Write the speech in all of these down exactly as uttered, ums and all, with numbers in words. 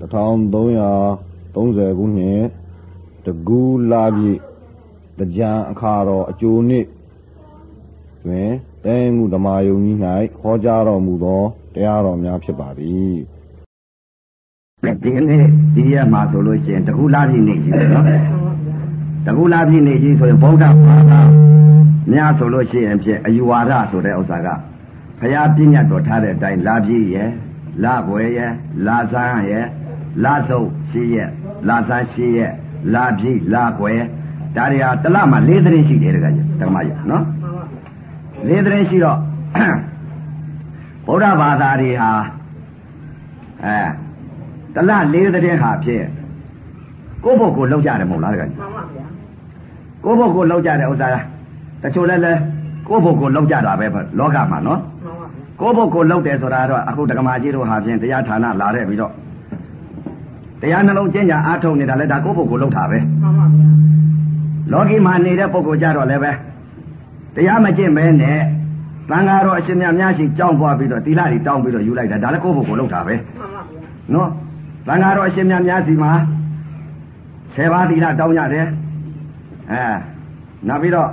တထောင်သုံးရာသုံးဆယ်ခုနှစ်တကူလာပြည့်တကြံအခါတော်အကျိုးနှစ်တွင်တဲမှုဓမ္မယုံကြီး၌ဟောကြားတော်မူသောတရားတော်များဖြစ်ပါသည်ဒီနေ့ဒီရက်မှာဆိုလို့ရှိရင်တကူလာပြည့်နေ့ကြီးနော်တကူလာပြည့်နေ့ကြီးဆိုရင်ဗုဒ္ဓဘာသာများဆိုလို့ရှိရင်ဖြင့်အယူဝါဒဆိုတဲ့ဥစ္စာကဘုရားပြညတ်တော်ထားတဲ့အတိုင်းလာပြည့်ရဲ့လာွယ်ရဲ့လာဆန်းရဲ့လာစုပ်ရှိရဲ့လာဆန်းရှိရဲ့လာပြည့်လာွယ်ဒါတွေဟာတလမှာလေးသတင်းရှိတယ်တကယ်တကယ်မကြီးနော်လေးသတင်းရှိတော့ဗုဒ္ဓဘာသာတွေဟာအဲတလလေးသတင်းဟာဖြစ်ကိုယ့်ဘုတ်ကိုလောက်ကြတယ်မဟုတ်လားတကယ်မှန်ပါဗျာကိုယ့်ဘုတ်ကိုလောက်ကြတဲ့ဥစ္စာတချို့လည်းလဲကိုယ့်ဘုတ်ကိုလောက်ကြတာပဲလောကမှာနော်ကိုယ့်ဘုတ်ကိုလောက်တယ်ဆိုတာတော့အခုတက္ကမကြီးတို့ဟာဖြင့်တရားဌာနလာတဲ့ပြီးတော့တရားနှလုံးကျင့်ကြအားထုတ်နေတာလဲဒါကိုယ့်ဘုတ်ကိုလောက်တာပဲမှန်ပါဗျာလောကီမှာနေတဲ့ပုဂ္ဂိုလ်ကြတော့လည်းပဲတရားမကျင့်ပဲနဲ့သံဃာတော်အရှင်မြတ်များရှိကြောင်းပွားပြီးတော့သီလတွေတောင်းပြီးတော့ယူလိုက်တာဒါလည်းကိုယ့်ဘုတ်ကိုလောက်တာပဲမှန်ပါဗျာနော်သံဃာတော်အရှင်မြတ်များစီမှာဆယ်ပါးသီလတောင်းရတယ်အဲနောက်ပြီးတော့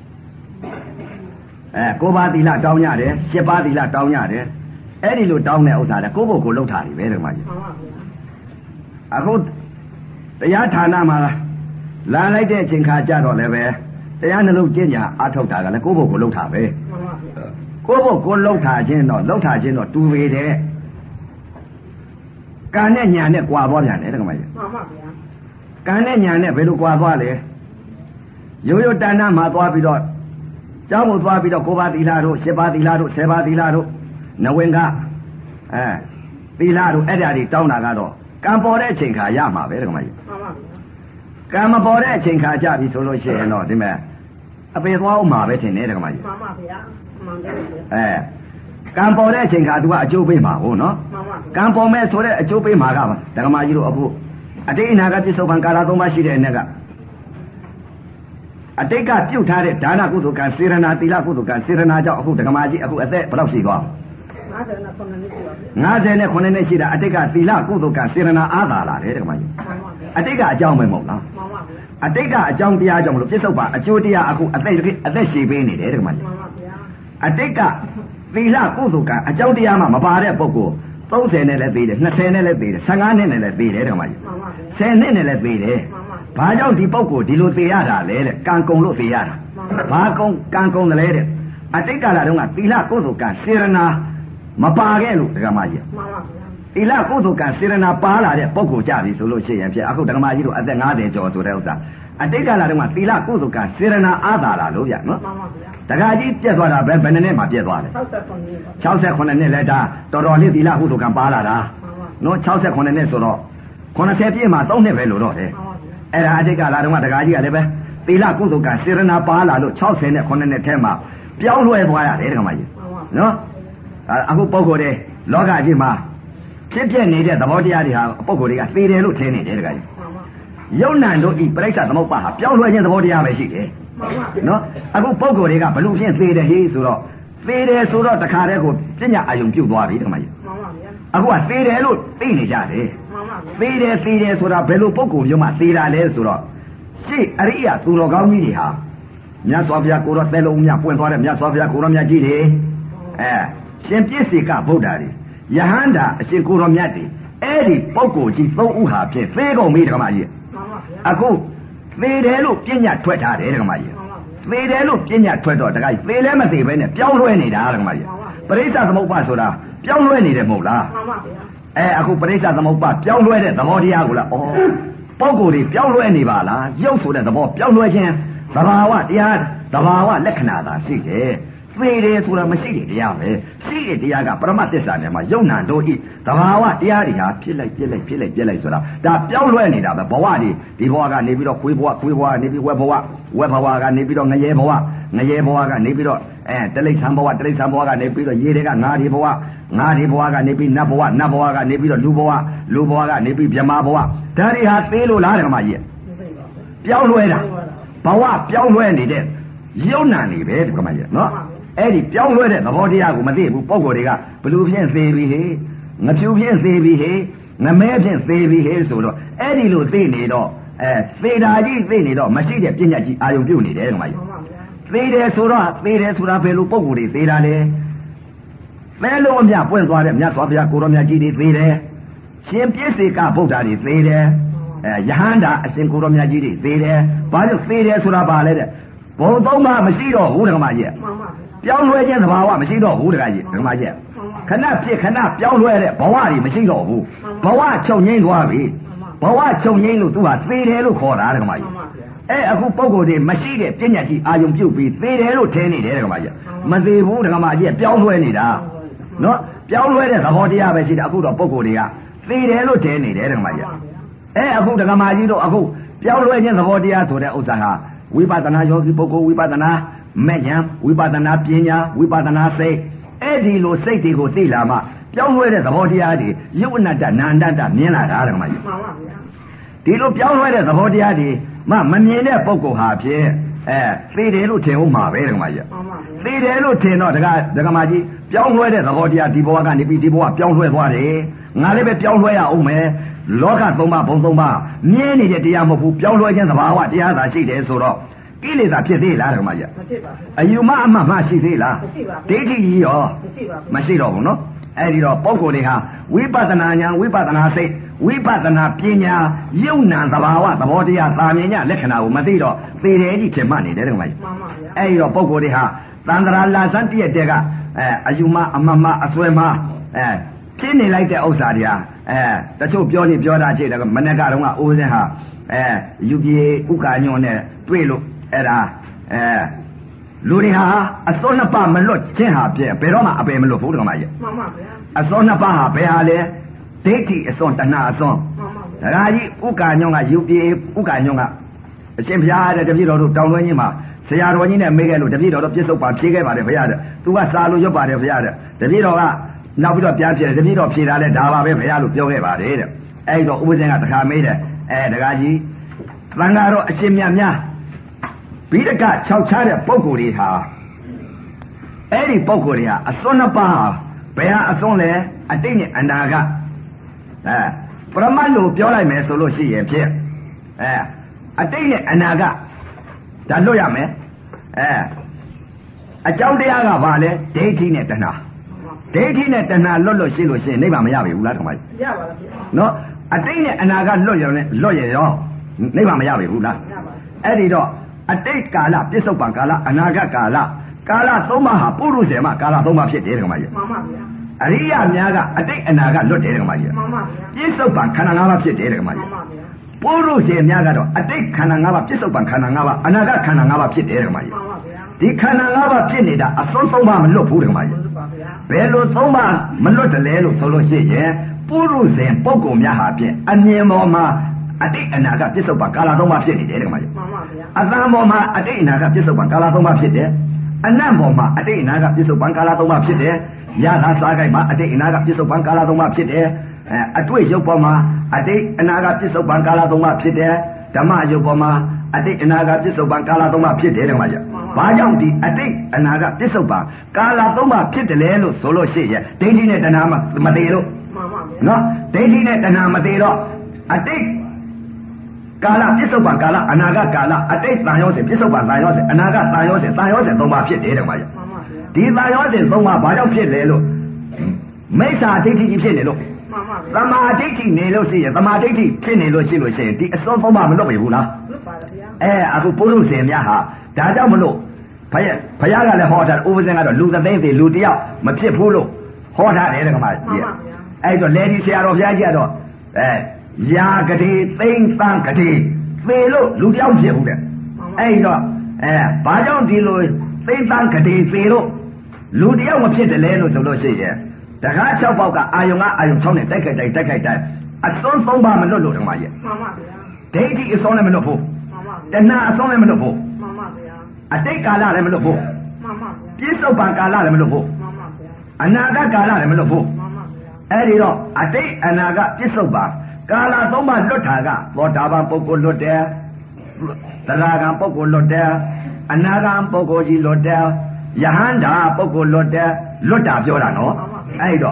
အဲကိုးပါးသီလတောင်းရတယ်ရှစ်ပါးသီလတောင်းရတယ်အဲ့ဒီလိုတောင်းတဲ့ဥစ္စာလည်းကိုယ့်ဘုတ်ကိုလောက်တာတွေပဲဒီမှာကြီးအခုတရားဌာနမှာလာလိုက်တဲ့အချိန်ခါကြတော့လည်းပဲတရားနှလုံးကျင့်ကြအားထုတ်တာကလည်းကိုယ့်ဘုတ်ကိုလောက်တာပဲကိုယ့်ဘုတ်ကိုလောက်တာချင်းတော့လောက်တာချင်းတော့တူပေတဲ့ကံနဲ့ညာနဲ့ကွာသွားပြန်တယ်တက္ကမကြီးမှန်ပါဗျာကံနဲ့ညာနဲ့ဘယ်လိုကွာသွားလဲရိုးရိုးတဏ္ဍမှာသွားပြီးတော့ကျောင်းကိုသွားပြီးတော့ကိုးပါးသီလတို့ရှစ်ပါးသီလတို့ဆယ်ပါးသီလတို့နဝင်ကအဲသီလတို့အဲ့ဒါတွေတောင်းတာကတော့ကံပေါ်တဲ့အချိန်ခါရမှာပဲတက္ကမကြီးမှန်ပါဗျာကံမပေါ်တဲ့အချိန်ခါကြပြီဆိုလို့ရှိရင်တော့ဒီမဲ့အပေသွားအောင်မှာပဲထင်တယ်တက္ကမကြီးမှန်ပါဗျာမှန်တယ်အဲကံပေါ်တဲ့အချိန်ခါ तू ကအကျိုးပေးမှာဟုတ်နော်မှန်ပါကံပေါ်မဲ့ဆိုတဲ့အကျိုးပေးမှာကပါတက္ကမကြီးတို့အခုအတိတ်အနာဂတ်ပြစ္ဆုတ်ပံကာလသုံးပါးရှိတဲ့အနေကအတိတ်ကပြုတ်ထားတဲ့ဒါနကုသိုလ်ကံစေရနာသီလကုသိုလ်ကံစေရနာကြောင့်အခုဒကမာကြီးအခုအသက်ဘယ်လောက်ရှိသွားငါးဆယ်နဲ့ခုနှစ်နှစ်ရှိပါပြီငါးဆယ်နဲ့ခုနှစ်နှစ်ရှိတာအတိတ်ကသီလကုသိုလ်ကံစေရနာအားသာလာတယ်ဒကမာကြီးအတိတ်ကအကြောင်းပဲမဟုတ်လားမှန်ပါဗျာအတိတ်ကအကြောင်းတရားကြောင့်မလို့ပြစ္ဆုတ်ပါအကျိုးတရားအခုအသက်အသက်ရှည်ပေးနေတယ်ဒကမာကြီးမှန်ပါဗျာအတိတ်ကသီလကုသိုလ်ကံအကြောင်းတရားမှမပါတဲ့ပုဂ္ဂိုလ်သုံးဆယ်နဲ့လည်းသေးတယ်နှစ်ဆယ်နဲ့လည်းသေးတယ်ဆယ်ငါးနှစ်နဲ့လည်းသေးတယ်ဒကမာကြီးမှန်ပါဗျာဆယ်နှစ်နဲ့လည်းသေးတယ်ဘာကြောင့်ဒီပုဂ္ဂိုလ်ဒီလိုသေရတာလဲတဲ့ကံကုံလို့သေရတာဘာကုံကံကုံတယ်လဲတဲ့အတိတ်ကာလတုန်းကသီလကုသိုလ်ကံစေရနာမပါခဲ့လို့ဒကမာကြီးမှန်ပါဗျာသီလကုသိုလ်ကံစေရနာပါလာတဲ့ပုဂ္ဂိုလ်ကြပြီဆိုလို့ရှိရင်ဖြစ်အခုဒကမာကြီးတို့အသက်ငါးဆယ်ကျော်ဆိုတဲ့ဥစ္စာအတိတ်ကာလတုန်းကသီလကုသိုလ်ကံစေရနာအားသာလာလို့ဗျနော်မှန်ပါဗျာဒကာကြီးပြက်သွားတာပဲဘယ်နှစ်နှစ်မှပြက်သွားလဲ၆十ခုနှစ်လဲဒါတော်တော်လေးသီလကုသိုလ်ကံပါလာတာနော်၆十ခုနှစ်ဆိုတော့ခုနှစ်ဆယ်ပြည့်မှာသုံးနှစ်ပဲလို့တော့တယ်အဲ့ဒါအတိတ်ကလာတော့ဒကာကြီးကလည်းပဲသီလကုသိုလ်ကစေရနာပါလာလို့၆၀နဲ့ခုနှစ်နှစ်ထဲမှာပြောင်းလဲသွားရတယ်ဒကာမကြီးနော်အခုပုဂ္ဂိုလ်တွေလောကကြီးမှာဖြစ်ဖြစ်နေတဲ့သဘောတရားတွေဟာပုဂ္ဂိုလ်တွေကသေတယ်လို့ထင်နေတယ်ဒကာကြီးယုံနံတို့ဤပြိဋ္ဌသမုပ္ပါဟာပြောင်းလဲခြင်းသဘောတရားပဲရှိတယ်နော်အခုပုဂ္ဂိုလ်တွေကဘလို့ဖြင့်သေတယ်ဟေးဆိုတော့သေတယ်ဆိုတော့တခါတည်းကိုပညာအာယုံပြုတ်သွားပြီဒကာမကြီးအခုကသေတယ်လို့သိနေကြတယ်သေတယ်သေတယ်ဆိုတာဘယ်လိုပုဂ္ဂိုလ်မျိုးမှသေတာလဲဆိုတော့ရှေ့အရိယာသူတော်ကောင်းကြီးတွေဟာမြတ်စွာဘုရားကိုရောသဲလုံးမြပွင့်သွားတဲ့မြတ်စွာဘုရားကိုရောမြတ်ကြီးတွေအဲရှင်ပြည့်စေကဗုဒ္ဓတွေယဟန္တာအရှင်ကိုရောမြတ်တွေအဲ့ဒီပုဂ္ဂိုလ်ကြီးသုံးဦးဟာဖြင့်သေကုန်ပြီဒကမကြီးအခုသေတယ်လို့ပြညာထွက်ထားတယ်ဒကမကြီးသေတယ်လို့ပြညာထွက်တော့ဒကာကြီးသေလည်းမသေပဲနဲ့ပြောင်းလဲနေတာဒကမကြီးပရိစ္ဆသမုပ္ပါဆိုတာပြောင်းလဲနေတယ်မဟုတ်လားမှန်ပါဗျာအဲအခုပရိစ္ဆသမုပ္ပါပြောင်းလဲတဲ့သဘောတရားကိုလားဩပုဂ္ဂိုလ်တွေပြောင်းလဲနေပါလားရုပ်ဆိုတဲ့သဘောပြောင်းလဲခြင်းသဘာဝတရားသဘာဝလက္ခဏာသာရှိတယ်သေတယ်ဆိုတာမရှိတဲ့တရားပဲရှိတဲ့တရားကပရမတ်သစ္စာနဲ့မှယုံနာတို့ဤသဘာဝတရားတွေဟာဖြစ်လိုက်ပြက်လိုက်ဖြစ်လိုက်ပြက်လိုက်ဆိုတာဒါပြောင်းလဲနေတာပဲဘဝတွေဒီဘဝကနေပြီးတော့ခွေးဘဝခွေးဘဝကနေပြီးဝက်ဘဝဝက်ဘဝကနေပြီးတော့ငရဲဘဝငရဲဘဝကနေပြီးတော့အဲတလိษံဘဝတလိษံဘဝကနေပြီးတော့ရေတွေကငါးဒီဘဝငါးဒီဘဝကနေပြီးနတ်ဘဝနတ်ဘဝကနေပြီးတော့လူဘဝလူဘဝကနေပြီးဗြဟ္မာဘဝဒါတွေဟာသေးလို့လားဓမ္မကြီးပြောင်းလဲတာဘဝပြောင်းလဲနေတဲ့ယုံနာနေပဲဓမ္မကြီးနော်အဲ့ဒီပြောင်းလဲတဲ့သဘောတရားကိုမသိဘူးပုံကိုယ်တွေကဘလူဖြင့်သေပြီဟေငဖြူဖြင့်သေပြီဟေငမဲဖြင့်သေပြီဟဲဆိုတော့အဲ့ဒီလိုသိနေတော့အဲသေတာကြီးသိနေတော့မရှိတဲ့ပညာကြီးအာယုံပြုတ်နေတယ်ဓမ္မကြီးသေတယ်ဆိုတော့သေတယ်ဆိုတာဘယ်လိုပုံကိုယ်တွေသေတာလဲသဲလုံးအမြပွင့်သွားတဲ့မြတ်စွာဘုရားကိုရောမြတ်ကြီးတွေသေတယ်ရှင်ပြည့်စေကဗုဒ္ဓတွေသေတယ်အဲယဟန္တာအရှင်ကိုရောမြတ်ကြီးတွေသေတယ်ဘာလို့သေတယ်ဆိုတာပါလဲတဲ့ဘုံသုံးပါမရှိတော့ဘူးဓမ္မကြီးပြောင်းလဲခြင်းသဘာဝမရှိတော့ဘူးဓမ္မကြီးဓမ္မကြီးခဏဖြစ်ခဏပြောင်းလဲတဲ့ဘဝတွေမရှိတော့ဘူးဘဝချုပ်ငိမ့်သွားပြီဘဝချုပ်ငိမ့်လို့သူကသေတယ်လို့ခေါ်တာဓမ္မကြီးအဲအခုပုဂ္ဂိုလ်တွေမရှိတဲ့ပညာကြီးအာယုံပြုတ်ပြီးသေတယ်လို့ထင်နေတယ်ဓမ္မကြီးမသေးဘူးဓမ္မကြီးပြောင်းလဲနေတာနော်ပြောင်းလဲတဲ့သဘောတရားပဲရှိတယ်အခုတော့ပုဂ္ဂိုလ်တွေကသေတယ်လို့ထင်နေတယ်ဓမ္မကြီးအဲအခုဓမ္မကြီးတို့အခုပြောင်းလဲခြင်းသဘောတရားဆိုတဲ့ဥစ္စာဟာဝိပဿနာယောဂီပုဂ္ဂိုလ်ဝိပဿနာမဲ့ဉာဏ်ဝိပဿနာပညာဝိပဿနာစိတ်အဲ့ဒီလိုစိတ်တွေကိုသိလာမှပြောင်းလဲတဲ့သဘောတရားတွေယုတ်အနတ္တနာန္တတမြင်လာတာဓမ္မကြီးမှန်ပါဗျာဒီလိုပြောင်းလဲတဲ့သဘောတရားတွေမှမမြင်တဲ့ပုဂ္ဂိုလ်ဟာဖြင့်အဲသိတယ်လို့ထင်ဦးမှာပဲဓမ္မကြီးသိတယ်လို့ထင်တော့ဒကာဒကာမကြီးပြောင်းလဲတဲ့သဘောတရားဒီဘဝကနေပြီးဒီဘဝပြောင်းလဲသွားတယ်ငါလည်းပဲပြောင်းလဲရအောင်မယ်လောကသုံးပါးဘုံသုံးပါးမြင်နေတဲ့တရားမဟုတ်ဘူးပြောင်းလဲခြင်းသဘာဝတရားသာရှိတယ်ဆိုတော့ကိလေသာဖြစ်သေးလားဓမ္မကြီးမဖြစ်ပါဘူးအယူမအမှတ်မရှိသေးလားမရှိပါဘူးဒိဋ္ဌိကြီးရောမရှိပါဘူးမရှိတော့ဘူးနော်အဲ့ဒီတော့ပုဂ္ဂိုလ်တွေဟာဝိပဿနာဉာဏ်ဝိပဿနာစိတ်ဝိပဿနာပညာယုံနာသဘာဝသဘောတရားသာမြင်ညလက္ခဏာကိုမသိတော့သေတယ်ကြီးထင်မှတ်နေတယ်ဓမ္မကြီးမှန်ပါဗျာအဲ့ဒီတော့ပုဂ္ဂိုလ်တွေဟာသန္တရာလာစံတည့်တဲ့ကအဲအယူမအမှတ်မအစွဲမအဲဖြစ်နေလိုက်တဲ့ဥစ္စာတွေဟာအဲတချို့ပြောနေပြောတာကြည့်တယ်မနေ့ကတော့ကအိုးစင်းဟာအဲယူပြေဥက္ကာညွန့်နဲ့တွေ့လို့အဲ့ဒါအဲလူတွေဟာအစောနှစ်ပါးမလွတ်ခြင်းဟာပြည့်ဘယ်တော့မှအပယ်မလွတ်ဘူးဓမ္မကြီးမှန်ပါဗျာအစောနှစ်ပါးဟာဘယ်ဟာလဲဒိဋ္ဌိအစွန်းတဏှာအစွန်းမှန်ပါဗျာဒါကြီးဥက္ကာညွန့်ကယူပြေဥက္ကာညွန့်ကအရှင်ဘုရားတဲ့တပည့်တော်တို့တောင်းတွင်းကြီးမှာဆရာတော်ကြီးနဲ့မေးခဲ့လို့တပည့်တော်တို့ပြစ္ဆုတ်ပါဖြေခဲ့ပါတယ်ဘုရားတဲ့သူကစာလို့ရွတ်ပါတယ်ဘုရားတဲ့တပည့်တော်ကနောက်ပြီးတော့ပြန်ဖြေတယ်တပည့်တော်ဖြေတာလဲဒါပါပဲဘုရားလို့ပြောခဲ့ပါတယ်တဲ့အဲ့တော့ဥပဇင်ကတခါမေးတယ်အဲတခါကြီးသံဃာတော်အရှင်မြတ်များဘိဒကခြောက်ချတဲ့ပုဂ္ဂိုလ်တွေဟာအဲ့ဒီပုဂ္ဂိုလ်တွေဟာအစွန်းနှစ်ပါးဘယ်ဟာအစွန်းလဲအတိတ်နဲ့အနာကအဲပရမတ်လို့ပြောလိုက်မယ်ဆိုလို့ရှိရင်ဖြင့်အဲအတိတ်နဲ့အနာကဒါလွတ်ရမယ်အဲအကြောင်းတရားကဘာလဲဒိဋ္ဌိနဲ့တဏှာဒိဋ္ဌိနဲ့တဏှာလွတ်လို့ရှိလို့ရှိရင်နိဗ္ဗာန်မရပြီဘူးလားဓမ္မကြီးရပါလားနော်အတိတ်နဲ့အနာကလွတ်ရုံနဲ့လွတ်ရရောနိဗ္ဗာန်မရပြီဘူးလားရပါအဲ့ဒီတော့အတိတ်ကာလပြစ္ဆုတ်ပံကာလအနာဂတ်ကာလကာလသုံးပါးဟာပုရုဇေမကာလသုံးပါးဖြစ်တယ်ဓမ္မကြီးမှန်ပါဗျာအရိယာများကအတိတ်အနာဂတ်လွတ်တယ်ဓမ္မကြီးမှန်ပါဗျာပြစ္ဆုတ်ပံခန္ဓာ၅ပါးဖြစ်တယ်ဓမ္မကြီးမှန်ပါဗျာပုရုဇေများကတော့အတိတ်ခန္ဓာ၅ပါးပြစ္ဆုတ်ပံခန္ဓာ၅ပါးအနာဂတ်ခန္ဓာ၅ပါးဖြစ်တယ်ဓမ္မကြီးမှန်ပါဗျာဒီခန္ဓာ၅ပါးဖြစ်နေတာအစွန်းသုံးပါးမလွတ်ဘူးဓမ္မကြီးဘယ်လိုသုံးပါးမလွတ်တယ်လဲလို့ဆိုလို့ရှိရင်ပုရုဇေပုဂ္ဂိုလ်များဟာဖြင့်အမြင်ပေါ်မှာအတိတ်အနာဂတ်ပြစ္ဆုတ်ပံကာလသုံးပါးဖြစ်နေတယ်ဓမ္မကြီးမှန်ပါဗျာအသံပေါ်မှာအတိတ်အနာဂတ်ပြစ္ဆုတ်ပံကာလသုံးပါးဖြစ်တယ်အနတ်ပေါ်မှာအတိတ်အနာဂတ်ပြစ္ဆုတ်ပံကာလသုံးပါးဖြစ်တယ်ရသာစားကိုက်မှာအတိတ်အနာဂတ်ပြစ္ဆုတ်ပံကာလသုံးပါးဖြစ်တယ်အဲအတွေ့ရုပ်ပေါ်မှာအတိတ်အနာဂတ်ပြစ္ဆုတ်ပံကာလသုံးပါးဖြစ်တယ်ဓမ္မရုပ်ပေါ်မှာအတိတ်အနာဂတ်ပြစ္ဆုတ်ပံကာလသုံးပါးဖြစ်တယ်ဓမ္မကြီးဘာကြောင့်ဒီအတိတ်အနာဂတ်ပြစ္ဆုတ်ပံကာလသုံးပါးဖြစ်တယ်လဲလို့ဆိုလို့ရှိရင်ဒိဋ္ဌိနဲ့တဏှာမသေးလို့နော်ဒိဋ္ဌိနဲ့တဏှာမသေးတော့အတိတ်ကာလပြစ္ဆုတ်ပံကာလအနာဂတ်ကာလအတိတ်တန်ရောစဉ်ပြစ္ဆုတ်ပံတန်ရောစဉ်အနာဂတ်တန်ရောစဉ်တန်ရောစဉ်သုံးပါးဖြစ်တယ်တဲ့မှာဒီတန်ရောစဉ်သုံးပါးဘာကြောင့်ဖြစ်လဲလို့မိစ္ဆာဒိဋ္ဌိကြီးဖြစ်နေလို့သမာဓိဋ္ဌိနေလို့ရှိရင်သမာဓိဋ္ဌိဖြစ်နေလို့ရှိလို့ရှိရင်ဒီအစွန်းသုံးပါးမလွတ်ပြီဘူးလားလွတ်ပါဗျာအဲအခုပုရုဇဉ်များဟာဒါကြောင့်မလို့ဘုရားဘုရားကလည်းဟောတာဥပဇင်ကတော့လူသသိန်းသေးလူတယောက်မဖြစ်ဘူးလို့ဟောထားတယ်တဲ့ကမကြီးအဲ့တော့လေဒီဆရာတော်ဘုရားကြီးကတော့အဲရာကတိသိမ့်သံကတိသေလို့လူတယောက်ဖြစ်ဘူးတဲ့အဲ့တော့အဲဘာကြောင့်ဒီလိုသိမ့်သံကတိသေလို့လူတယောက်မဖြစ်တယ်လဲလို့ဆိုလို့ရှိရင်တကား၆ပေါက်ကအာယုံကအာယုံ၆နဲ့တိုက်ခိုက်တိုက်တိုက်ခိုက်တိုက်အစွန်းသုံးပါမလွတ်လို့ဓမ္မကြီးမှန်ပါဗျာဒိဋ္ဌိအစွန်းလည်းမလွတ်ဘူးမှန်ပါဗျာတဏှာအစွန်းလည်းမလွတ်ဘူးမှန်ပါဗျာအတိတ်ကာလလည်းမလွတ်ဘူးမှန်ပါဗျာပြစ္ဆုတ်ပံကာလလည်းမလွတ်ဘူးမှန်ပါဗျာအနာဂတ်ကာလလည်းမလွတ်ဘူးမှန်ပါဗျာအဲ့ဒီတော့အတိတ်အနာဂတ်ပြစ္ဆုတ်ပံကာလသုံးပါလွတ်တာကသောတာပန်ပုဂ္ဂိုလ်လွတ်တယ်သရဂံပုဂ္ဂိုလ်လွတ်တယ်အနာဂံပုဂ္ဂိုလ်ကြီးလွတ်တယ်ယဟန္တာပုဂ္ဂိုလ်လွတ်တယ်လွတ်တာပြောတာနော်အဲ့တော့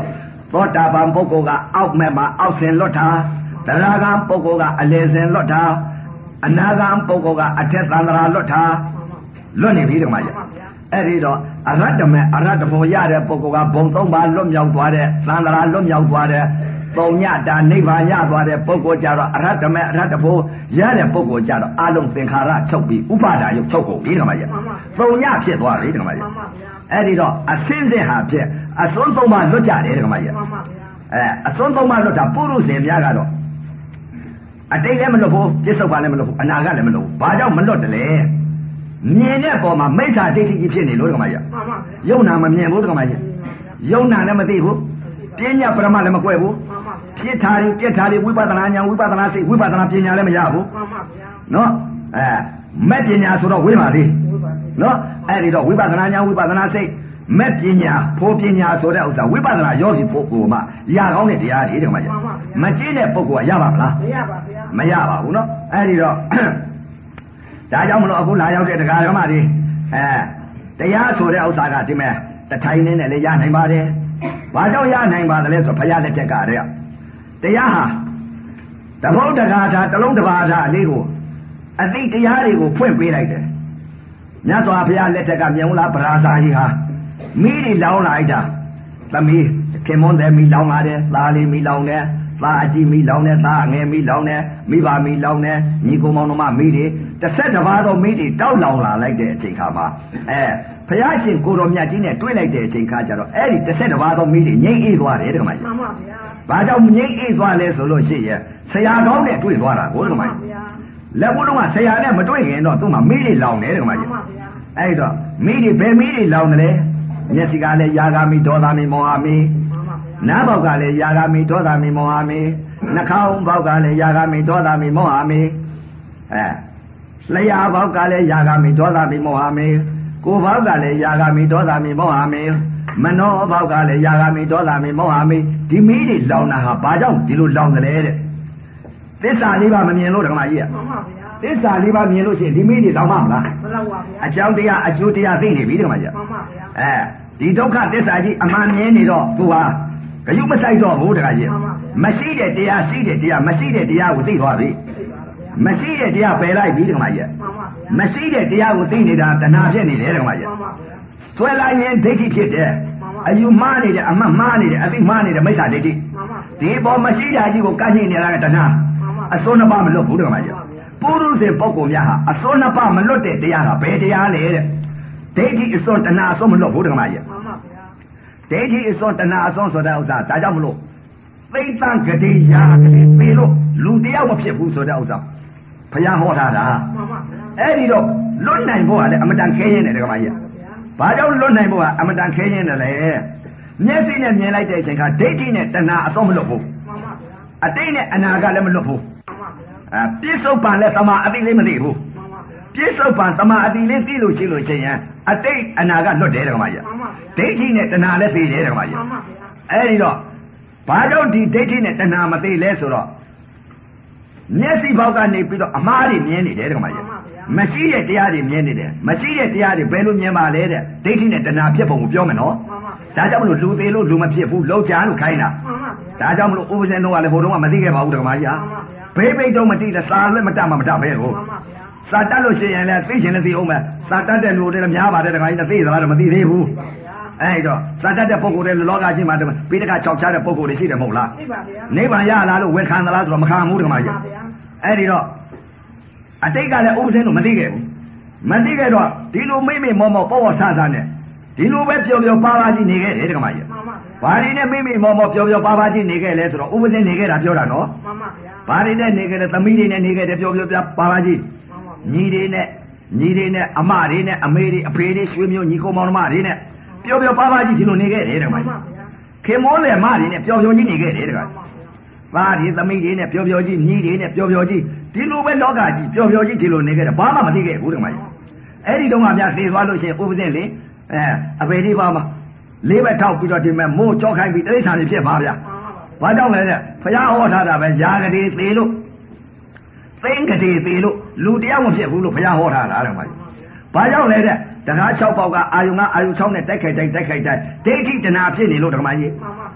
သောတာပန်ပုဂ္ဂိုလ်ကအောက်မဲ့မှာအောက်ဆင်လွတ်တာသရဂံပုဂ္ဂိုလ်ကအလယ်ဆင်လွတ်တာအနာဂံပုဂ္ဂိုလ်ကအထက်သန္တရာလွတ်တာလွတ်နေပြီဓမ္မကြီးအဲ့ဒီတော့အရတ္တမေအရတ္တဖို့ရတဲ့ပုဂ္ဂိုလ်ကဘုံသုံးပါလွတ်မြောက်သွားတဲ့သန္တရာလွတ်မြောက်သွားတဲ့ပုံညတာနိဗ္ဗာန်ရသွားတဲ့ပုဂ္ဂိုလ်ကြတော့အရတ္တမေအရတ္တဖို့ရတဲ့ပုဂ္ဂိုလ်ကြတော့အလုံးသင်္ခါရချုပ်ပြီးဥပါဒာယုတ်ချုပ်ကုန်ပြီဓမ္မကြီးပုံညဖြစ်သွားပြီဓမ္မကြီးအဲ့ဒီတော့အစင်းစင်ဟာဖြစ်အစွန်းသုံးပါလွတ်ကြတယ်ဓမ္မကြီးအဲအစွန်းသုံးပါလွတ်တာပုရုဇဉ်များကတော့အတိတ်လည်းမလွတ်ဘူးပြစ္ဆုတ်ပါလည်းမလွတ်ဘူးအနာဂတ်လည်းမလွတ်ဘူးဘာကြောင့်မလွတ်တယ်လဲမြင်တဲ့ပုံမှာမိစ္ဆာဒိဋ္ဌိကြီးဖြစ်နေလို့ဓမ္မကြီးယုံနာမမြင်ဘူးဓမ္မကြီးယုံနာလည်းမသိဘူးပညာပရမလည်းမကွဲဘူးဖြစ်တာတွေပြက်တာတွေဝိပဿနာဉာဏ်ဝိပဿနာစိတ်ဝိပဿနာပညာလည်းမရဘူးနော်အဲမဲ့ပညာဆိုတော့ဝိပါသေးနော်အဲ့ဒီတော့ဝိပဿနာဉာဏ်ဝိပဿနာစိတ်မဲ့ပညာဖို့ပညာဆိုတဲ့ဥစ္စာဝိပဿနာယောဂီပုဂ္ဂိုလ်မှာရကောင်းတဲ့တရားတွေဓမ္မကြီးမကျင့်တဲ့ပုဂ္ဂိုလ်ကရပါမလားမရပါဗျာမရပါဘူးနော်အဲ့ဒီတော့ဒါကြောင့်မလို့အခုလာရောက်တဲ့တရားဓမ္မတွေအဲတရားဆိုတဲ့ဥစ္စာကဒီမဲ့တထိုင်နေနဲ့လည်းရနိုင်ပါတယ်ဘာကြောင့်ရနိုင်ပါသလဲဆိုဘုရားလက်ထက်ကတည်းကတရားဟာတဘုဒ္ဓဂါထာတလုံးတစ်ပါးထာအလေးကိုအသိတရားတွေကိုဖွင့်ပေးလိုက်တယ်မြတ်စွာဘုရားလက်ထက်ကမြေုံလာပရာဇာကြီးဟာမိတွေလောင်းလိုက်တာသမီးခင်မွန်းတယ်မိလောင်းလာတယ်သားလေးမိလောင်းတယ်သားအကြီးမိလောင်းတယ်သားအငယ်မိလောင်းတယ်မိဘမိလောင်းတယ်ညီကိုမောင်တို့မမိတွေတစ်ဆက်တစ်ပါးသောမိတွေတောက်လောင်လာလိုက်တဲ့အချိန်ခါမှာအဲဘုရားရှင်ကိုတော်မြတ်ကြီးနဲ့တွေ့လိုက်တဲ့အချိန်ခါကျတော့အဲ့ဒီတစ်ဆက်တစ်ပါးသောမိတွေငြိမ့်အေးသွားတယ်တက္ကမကြီးမှန်ပါဗျာဘာကြောင့်ငြိမ့်အေးသွားလဲဆိုလို့ရှိရင်ဆရာကောင်းနဲ့တွေ့သွားတာကိုတက္ကမကြီးလက်ဘုလုံးကဆရာနဲ့မတွေ့ခင်တော့သူ့မှာမိတွေလောင်တယ်တက္ကမကြီးမှန်ပါဗျာအဲ့တော့မိတွေဘယ်မိတွေလောင်တယ်လဲမျက်စိကလည်းယာဂာမိဒေါသမိမောဟမိနားပေါက်ကလည်းယာဂာမိဒေါသမိမောဟမိနှာခေါင်းပေါက်ကလည်းယာဂာမိဒေါသမိမောဟမိအဲလျှာပေါက်ကလည်းယာဂာမိဒေါသမိမောဟမိကိုယ်ပေါက်ကလည်းယာဂာမိဒေါသမိမောဟမိမနောပေါက်ကလည်းယာဂာမိဒေါသမိမောဟမိဒီမိတွေလောင်တာဟာဘာကြောင့်ဒီလိုလောင်တယ်လဲတဲ့သစ္စာလေးပါမမြင်လို့ဓမ္မကြီးကမှန်ပါဗျာသစ္စာလေးပါမြင်လို့ရှိရင်ဒီမိတွေလောင်မှာမလားမလောင်ပါဗျာအကြောင်းတရားအကျိုးတရားသိနေပြီဓမ္မကြီးမှန်ပါဗျာအဲဒီဒုက္ခသစ္စာကြီးအမှန်မြင်နေတော့သူဟာဂယုမဆိုင်တော့ဘူးတခါကြီးမရှိတဲ့တရားရှိတဲ့တရားမရှိတဲ့တရားကိုသိသွားပြီမရှိတဲ့တရားပယ်လိုက်ပြီတခါကြီးမရှိတဲ့တရားကိုသိနေတာတဏှာဖြစ်နေတယ်တခါကြီးဆွဲလိုက်ရင်ဒိဋ္ဌိဖြစ်တယ်အယူမှားနေတယ်အမှတ်မှားနေတယ်အသိမှားနေတယ်မိစ္ဆာဒိဋ္ဌိဒီပေါ်မရှိတာကြီးကိုကန့်ညှိနေတာကတဏှာအစွန်းနှစ်ပါးမလွတ်ဘူးတခါကြီးပုရုဇဉ်ပုဂ္ဂိုလ်များဟာအစွန်းနှစ်ပါးမလွတ်တဲ့တရားကဘယ်တရားလဲတဲ့ဒိဋ္ဌိအစွန်းတဏှာအစွန်းမလွတ်ဘူးတခါကြီးမှန်ပါဗျာဒိဋ္ဌိအစွန်းတဏှာအစွန်းဆိုတဲ့ဥစ္စာဒါကြောင့်မလို့သိတ္တံဂတိယာကလေးပြေလို့လူတရားမဖြစ်ဘူးဆိုတဲ့ဥစ္စာဘုရားဟောထားတာမှန်ပါဗျာအဲ့ဒီတော့လွတ်နိုင်ဖို့ကလည်းအမတန်ခဲရင်းတယ်တခါကြီးဘာကြောင့်လွတ်နိုင်ဖို့ကအမတန်ခဲရင်းတယ်လဲမျက်စိနဲ့မြင်လိုက်တဲ့အချိန်ကဒိဋ္ဌိနဲ့တဏှာအစွန်းမလွတ်ဘူးမှန်ပါဗျာအတိတ်နဲ့အနာကလည်းမလွတ်ဘူးမှန်ပါဗျာအဲပြစ္ဆုတ်ပံလည်းသမာအတိတ်လေးမသိဘူးပြစ္ဆုတ်ပံသမာအတိလေးသိလို့ရှိလို့ချင်းရင်အတိတ်အနာကလွတ်တယ်တက္ကမကြီးဒိဋ္ဌိနဲ့တဏှာလည်းသိတယ်တက္ကမကြီးအဲ့ဒီတော့ဘာကြောင့်ဒီဒိဋ္ဌိနဲ့တဏှာမသိလဲဆိုတော့မျက်စိဘောက်ကနေပြီးတော့အမှားတွေမြင်နေတယ်တက္ကမကြီးမရှိတဲ့တရားတွေမြင်နေတယ်မရှိတဲ့တရားတွေဘယ်လိုမြင်ပါလဲတဲ့ဒိဋ္ဌိနဲ့တဏှာဖြစ်ပုံကိုပြောမယ်နော်ဒါကြောင့်မလို့လူသေးလို့လူမဖြစ်ဘူးလောက်ချာလို့ခိုင်းတာဒါကြောင့်မလို့ဥပဇင်တော့ကလည်းဘုံတော့မသိခဲ့ပါဘူးတက္ကမကြီးဘေးဘိတ်တော့မသိလဲစာလည်းမတတ်မှမတတ်ပဲကိုစာတတ်လို့ရှိရင်လည်းသိချင်လည်းသိအောင်မယ်စာတတ်တဲ့လူတွေလည်းများပါတယ်တခါကြီးသိသလားတော့မသိသေးဘူးအဲ့တော့စာတတ်တဲ့ပုဂ္ဂိုလ်တွေလောကကြီးမှာပြီးတခါ၆ချားတဲ့ပုဂ္ဂိုလ်တွေရှိတယ်မဟုတ်လားသိပါဗျာနိဗ္ဗာန်ရလာလို့ဝန်ခံသလားဆိုတော့မခံဘူးတခါကြီးအဲ့ဒီတော့အတိတ်ကလည်းဥပဇင်းလို့မသိခဲ့ဘူးမသိခဲ့တော့ဒီလိုမိမိမောမောပေါ့ပေါ့ဆဆနဲ့ဒီလိုပဲပျော်ပျော်ပါပါကြီးနေခဲ့တယ်တခါကြီးဘာတွေနဲ့မိမိမောမောပျော်ပျော်ပါပါကြီးနေခဲ့လဲဆိုတော့ဥပဇင်းနေခဲ့တာပြောတာနော်မှန်ပါဗျာဘာတွေနဲ့နေခဲ့တယ်သမီးတွေနဲ့နေခဲ့တယ်ပျော်ပျော်ပါပါကြီးညီတွေနဲ့ညီတွေနဲ့အမတွေနဲ့အမေတွေအဖေတွေရွှေမျိုးညီကောင်မောင်နှမတွေနဲ့ပျော်ပျော်ပါပါကြီးဒီလိုနေခဲ့တယ်တခါကြီးခင်မောလေမတွေနဲ့ပျော်ပျော်ကြီးနေခဲ့တယ်တခါသားတွေသမီးတွေနဲ့ပျော်ပျော်ကြီးညီတွေနဲ့ပျော်ပျော်ကြီးဒီလိုပဲလောကကြီးပျော်ပျော်ကြီးဒီလိုနေခဲ့တယ်ဘာမှမသိခဲ့ဘူးတခါကြီးအဲ့ဒီတုန်းကများသေသွားလို့ရှိရင်ဥပဇင်းလေအဲအဖေလေးပါမှာလေးပဲထောက်ပြီးတော့ဒီမဲ့မိုးကြောခိုင်းပြီးတိရစ္ဆာန်တွေဖြစ်ပါဗျာဘာကြောင့်လဲတဲ့ဘုရားဟောထားတာပဲယာဂတိသေလို့သိင်္ဂတိသေလို့လူတရားမဖြစ်ဘူးလို့ဘုရားဟောထားတာတဲ့မှာဘာကြောင့်လဲတဲ့တကား၆ပေါက်ကအာယုံကအာယုံ၆နဲ့တိုက်ခိုက်တိုက်တိုက်ခိုက်တိုက်ဒိဋ္ဌိတဏှာဖြစ်နေလို့ဓမ္မကြီးမှန်ပါဗျာ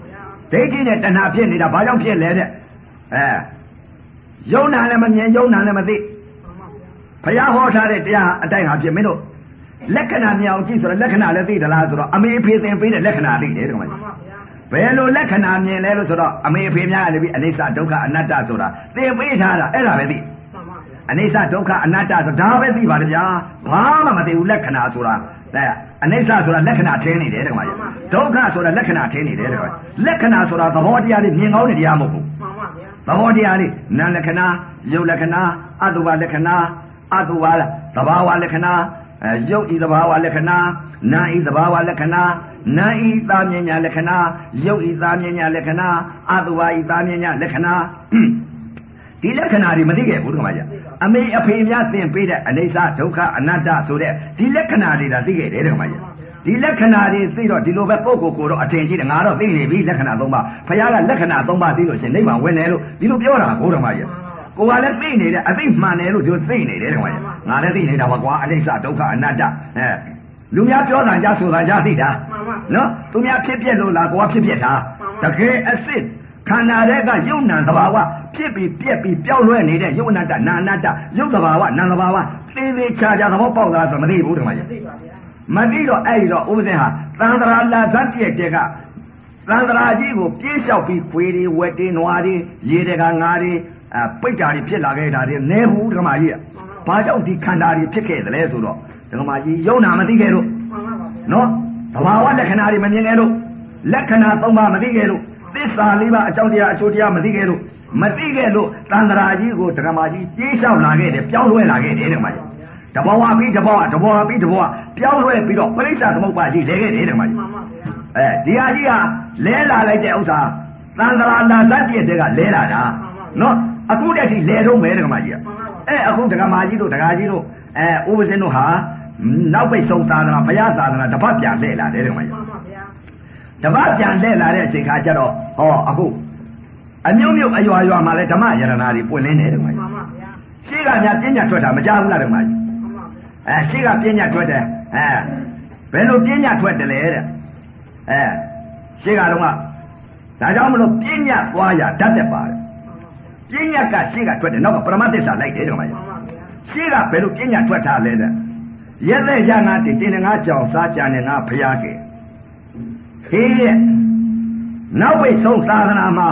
ဒိဋ္ဌိနဲ့တဏှာဖြစ်နေတာဘာကြောင့်ဖြစ်လဲတဲ့အဲယုံနာလည်းမမြင်ယုံနာလည်းမသိဘုရားဟောထားတဲ့တရားအတိုင်းဟာဖြစ်မင်းတို့လက္ခဏာမြင်အောင်ကြည့်ဆိုတော့လက္ခဏာလည်းသိသလားဆိုတော့အမေအဖေသင်ပေးတဲ့လက္ခဏာသိတယ်တဲ့ကောင်မကြီးဘယ်လိုလက္ခဏာမြင်လဲလို့ဆိုတော့အမေအဖေများလည်းပြီးအနိစ္စဒုက္ခအနတ္တဆိုတာသင်ပေးထားတာအဲ့ဒါပဲသိအနိစ္စဒုက္ခအနတ္တဆိုဒါပဲသိပါတယ်ဗျာဘာမှမသိဘူးလက္ခဏာဆိုတာအနိစ္စဆိုတာလက္ခဏာထင်းနေတယ်တဲ့ကောင်မကြီးဒုက္ခဆိုတာလက္ခဏာထင်းနေတယ်တဲ့ကောင်လက္ခဏာဆိုတာသဘောတရားလေးမြင်ကောင်းတဲ့တရားမဟုတ်ဘူးသဘောတရားလေးနာလက္ခဏာယုတ်လက္ခဏာအတုပလက္ခဏာအတုပသဘာဝလက္ခဏာယုတ်ဤသဘာဝလက္ခဏာနာဤသဘာဝလက္ခဏာနာဤသာမြညာလက္ခဏာယုတ်ဤသာမြညာလက္ခဏာအတုပဤသာမြညာလက္ခဏာဒီလက္ခဏာတွေမသိခဲ့ဘူးဒီမှာကြအမေအဖေများသင်ပေးတဲ့အနိစ္စဒုက္ခအနတ္တဆိုတဲ့ဒီလက္ခဏာတွေဒါသိခဲ့တယ်ဒီမှာကြဒီလက္ခဏာတွေသိတော့ဒီလိုပဲကိုယ့်ကိုယ်ကိုတော့အထင်ကြီးတယ်ငါတော့သိနေပြီလက္ခဏာသုံးပါဘုရားကလက္ခဏာသုံးပါသိလို့ရှင်နိဗ္ဗာန်ဝင်တယ်လို့ဒီလိုပြောတာကိုဒီမှာကြကိုယ်ကလည်းသိနေတယ်အသိမှန်တယ်လို့ဒီသိနေတယ်ဒီမှာကြငါလည်းသိနေတာပါကွာအနိစ္စဒုက္ခအနတ္တအဲလူများပြောတာကြဆိုတာကြသိတာနော်သူများဖြစ်ပြက်လို့လားကိုကဖြစ်ပြက်တာတကယ်အစစ်ခန္ဓာတွေကယုံနာသဘာဝဖြစ်ပြီးပြက်ပြီးပြောင်းလဲနေတဲ့ယုံနာတနာနာတယုတ်သဘာဝနာသဘာဝသေသေးချာချာသဘောပေါက်လားဆိုမသိဘူးဒီမှာကြမသိတော့အဲ့ဒီတော့ဥပဇင်ဟာသံဃာလာဇတ်ပြည့်တဲ့ကသံဃာကြီးကိုပြေးလျှောက်ပြီးခွေတွေဝက်တွေနွားတွေရေတကငါးတွေအပိတ်တာတွေဖြစ်လာခဲ့တာတွေနဲဘူးဓမ္မကြီးကဘာကြောင့်ဒီခန္ဓာတွေဖြစ်ခဲ့သလဲဆိုတော့ဓမ္မကြီးယုံနာမသိခဲ့လို့နော်သဘာဝလက္ခဏာတွေမမြင်ခဲ့လို့လက္ခဏာသုံးပါးမသိခဲ့လို့သစ္စာလေးပါးအကြောင်းတရားအကျိုးတရားမသိခဲ့လို့မသိခဲ့လို့သံဃာကြီးကိုဓမ္မကြီးပြေးလျှောက်လာခဲ့တယ်ပြောင်းလဲလာခဲ့တယ်ဓမ္မကြီးတဘောဝပြီးတဘောဝတဘောဝပြီးတဘောဝပြောင်းလဲပြီးတော့ပရိစ္ဆာသမုပ္ပါကြီးလဲခဲ့တယ်ဓမ္မကြီးအဲဒီဟာကြီးကလဲလာလိုက်တဲ့ဥစ္စာသံဃာလာဇတ်ပြည့်တဲ့ကလဲလာတာနော်အခုတည်းကလဲတော့မယ်ဓမ္မကြီးကအဲအခုဓမ္မကြီးတို့ဓမ္မကြီးတို့အဲဥပဇင်းတို့ဟာနောက်ပိတ်ဆုံးသာသနာဘုရားသာသနာတပတ်ပြန်လဲလာတယ်ဓမ္မကြီးတပတ်ပြန်လဲလာတဲ့အချိန်ခါကျတော့ဟောအခုအမျိုးမျိုးအရွာရွာမှာလဲဓမ္မယရနာတွေပွင့်လင်းနေတယ်ဓမ္မကြီးရှေ့ကများပြညာထွက်တာမကြားဘူးလားဓမ္မကြီးအဲရှေ့ကပြညာထွက်တယ်အဲဘယ်လိုပြညာထွက်တယ်လဲတဲ့အဲရှေ့ကတော့ကဒါကြောင့်မလို့ပြညာသွားရတတ်တယ်ပါတယ်ပြညာကရှေ့ကထွက်တယ်နောက်ကပရမသစ္စာလိုက်တယ်ဓမ္မကြီးရှေ့ကဘယ်လိုပြညာထွက်တာလဲတဲ့ရက်တဲ့ရငါတင်တင်ငါကြောင်စားကြနေငါဖျားခဲ့ဟေးရဲ့နောက်ဝိဆုံးသာသနာမှာ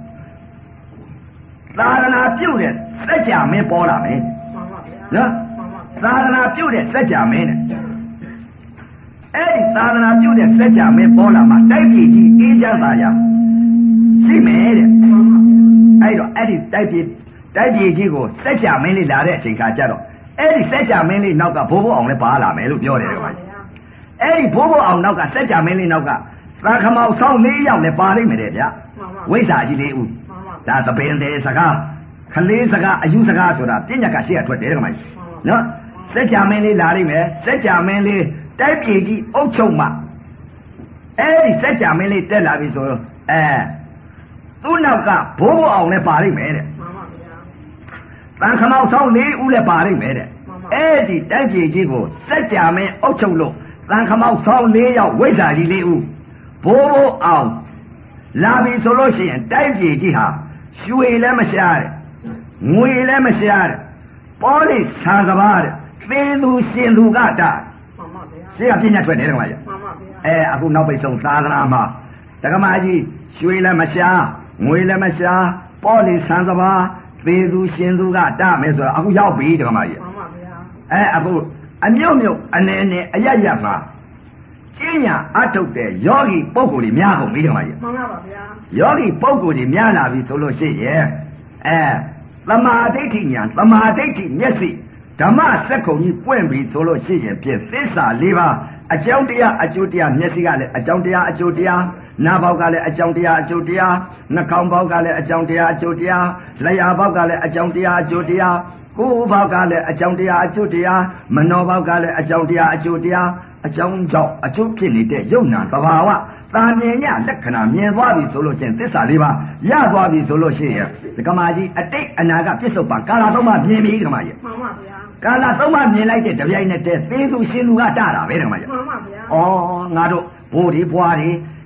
သာသနာပြုတ်တဲ့စัจ जा မင်းပေါ်လာမယ်နော်သာသနာပြုတ်တဲ့စัจ जा မင်းနဲ့အဲ့ဒီသာသနာပြုတ်တဲ့စัจ जा မင်းပေါ်လာမှာတိုက်ပြည်ကြီးအေးချမ်းသာရရှိမယ်တဲ့အဲ့တော့အဲ့ဒီတိုက်ပြည်တိုက်ပြည်ကြီးကိုစัจ जा မင်းလေးလာတဲ့အချိန်ခါကျတော့အဲ့ဒီစัจ जा မင်းလေးနောက်ကဘိုးဘိုးအောင်လည်းပါလာမယ်လို့ပြောတယ်ကွာအဲ့ဒီဘိုးဘိုးအောင်နောက်ကစัจ जा မင်းလေးနောက်ကသာခမောက်ဆောင်လေးယောက်လည်းပါလိမ့်မယ်တဲ့ဗျာဝိဇ္ဇာကြီးလေးဦးဒါသပင်တဲ့စကားခလေးစကားအယူစကားဆိုတာပြညာကရှေ့ကထွက်တယ်ကွာနော်စัจ जा မင်းလေးလာလိမ့်မယ်စัจ जा မင်းလေးတိုက်ပြည်ကြီးအုပ်ချုပ်မှအဲ့ဒီစัจ जा မင်းလေးတက်လာပြီဆိုတော့အဲသူ့နောက်ကဘိုးဘိုးအောင်လည်းပါလိမ့်မယ်တဲ့သံခမောက်ဆောင်လေးဦးလည်းပါလိမ့်မယ်တဲ့အဲ့ဒီတိုက်ပြည်ကြီးကိုစัจ जा မင်းအုပ်ချုပ်လို့သံခမောက်ဆောင်လေးယောက်ဝိဇ္ဇာကြီးလေးဦးဘိုးဘိုးအောင်လာပြီဆိုလို့ရှိရင်တိုက်ပြည်ကြီးဟာရွှေလည်းမရှားတဲ့ငွေလည်းမရှားတဲ့ပေါ်လိဆံစပါးတဲ့သေသူရှင်သူကတာရှေ့ကပြညာထွက်တယ်ဓမ္မကြီးအဲအခုနောက်ပိတ်ဆုံးသာသနာမှာဓမ္မကြီးရွှေလည်းမရှားငွေလည်းမရှားပေါ်လိဆံစပါးသေသူရှင်သူကတာမယ်ဆိုတော့အခုရောက်ပြီဓမ္မကြီးအဲအခုအမြုပ်မြုပ်အနေနဲ့အရရမှာကျင့်ညာအထုတ်တဲ့ယောဂီပုဂ္ဂိုလ်တွေများကုန်ပြီဓမ္မကြီးမှန်ပါပါဗျာယောဂီပုဂ္ဂိုလ်တွေများလာပြီဆိုလို့ရှိရင်အဲသမာဓိဋ္ဌိညာသမာဓိဋ္ဌိမျက်စိဓမ္မစက္ကုံကြီးပွင့်ပြီဆိုလို့ရှိရင်ဖြင့်သစ္စာလေးပါးအကြောင်းတရားအကျိုးတရားမျက်စိကလည်းအကြောင်းတရားအကျိုးတရားနားပေါက်ကလည်းအကြောင်းတရားအကျိုးတရားနှာခေါင်းပေါက်ကလည်းအကြောင်းတရားအကျိုးတရားလျှာပေါက်ကလည်းအကြောင်းတရားအကျိုးတရားကိုယ်ပေါက်ကလည်းအကြောင်းတရားအကျိုးတရားမနောပေါက်ကလည်းအကြောင်းတရားအကျိုးတရားအကြောင်းကြောင့်အကျိုးဖြစ်နေတဲ့ယုံနာသဘာဝတာမြင်ညလက္ခဏာမြင်သွားပြီဆိုလို့ချင်းသစ္စာလေးပါရသွားပြီဆိုလို့ရှိရင်ဒကမာကြီးအတိတ်အနာကပြစ္ဆုတ်ပါကာလသုံးပါမြင်ပြီဒကမာကြီးမှန်ပါဗျာကာလသုံးပါမြင်လိုက်တဲ့တပြိုင်နက်တည်းသေသူရှင်သူကတတာပဲဒကမာကြီးမှန်ပါဗျာဩငါတို့ဘိုးဒီဘွားဒီ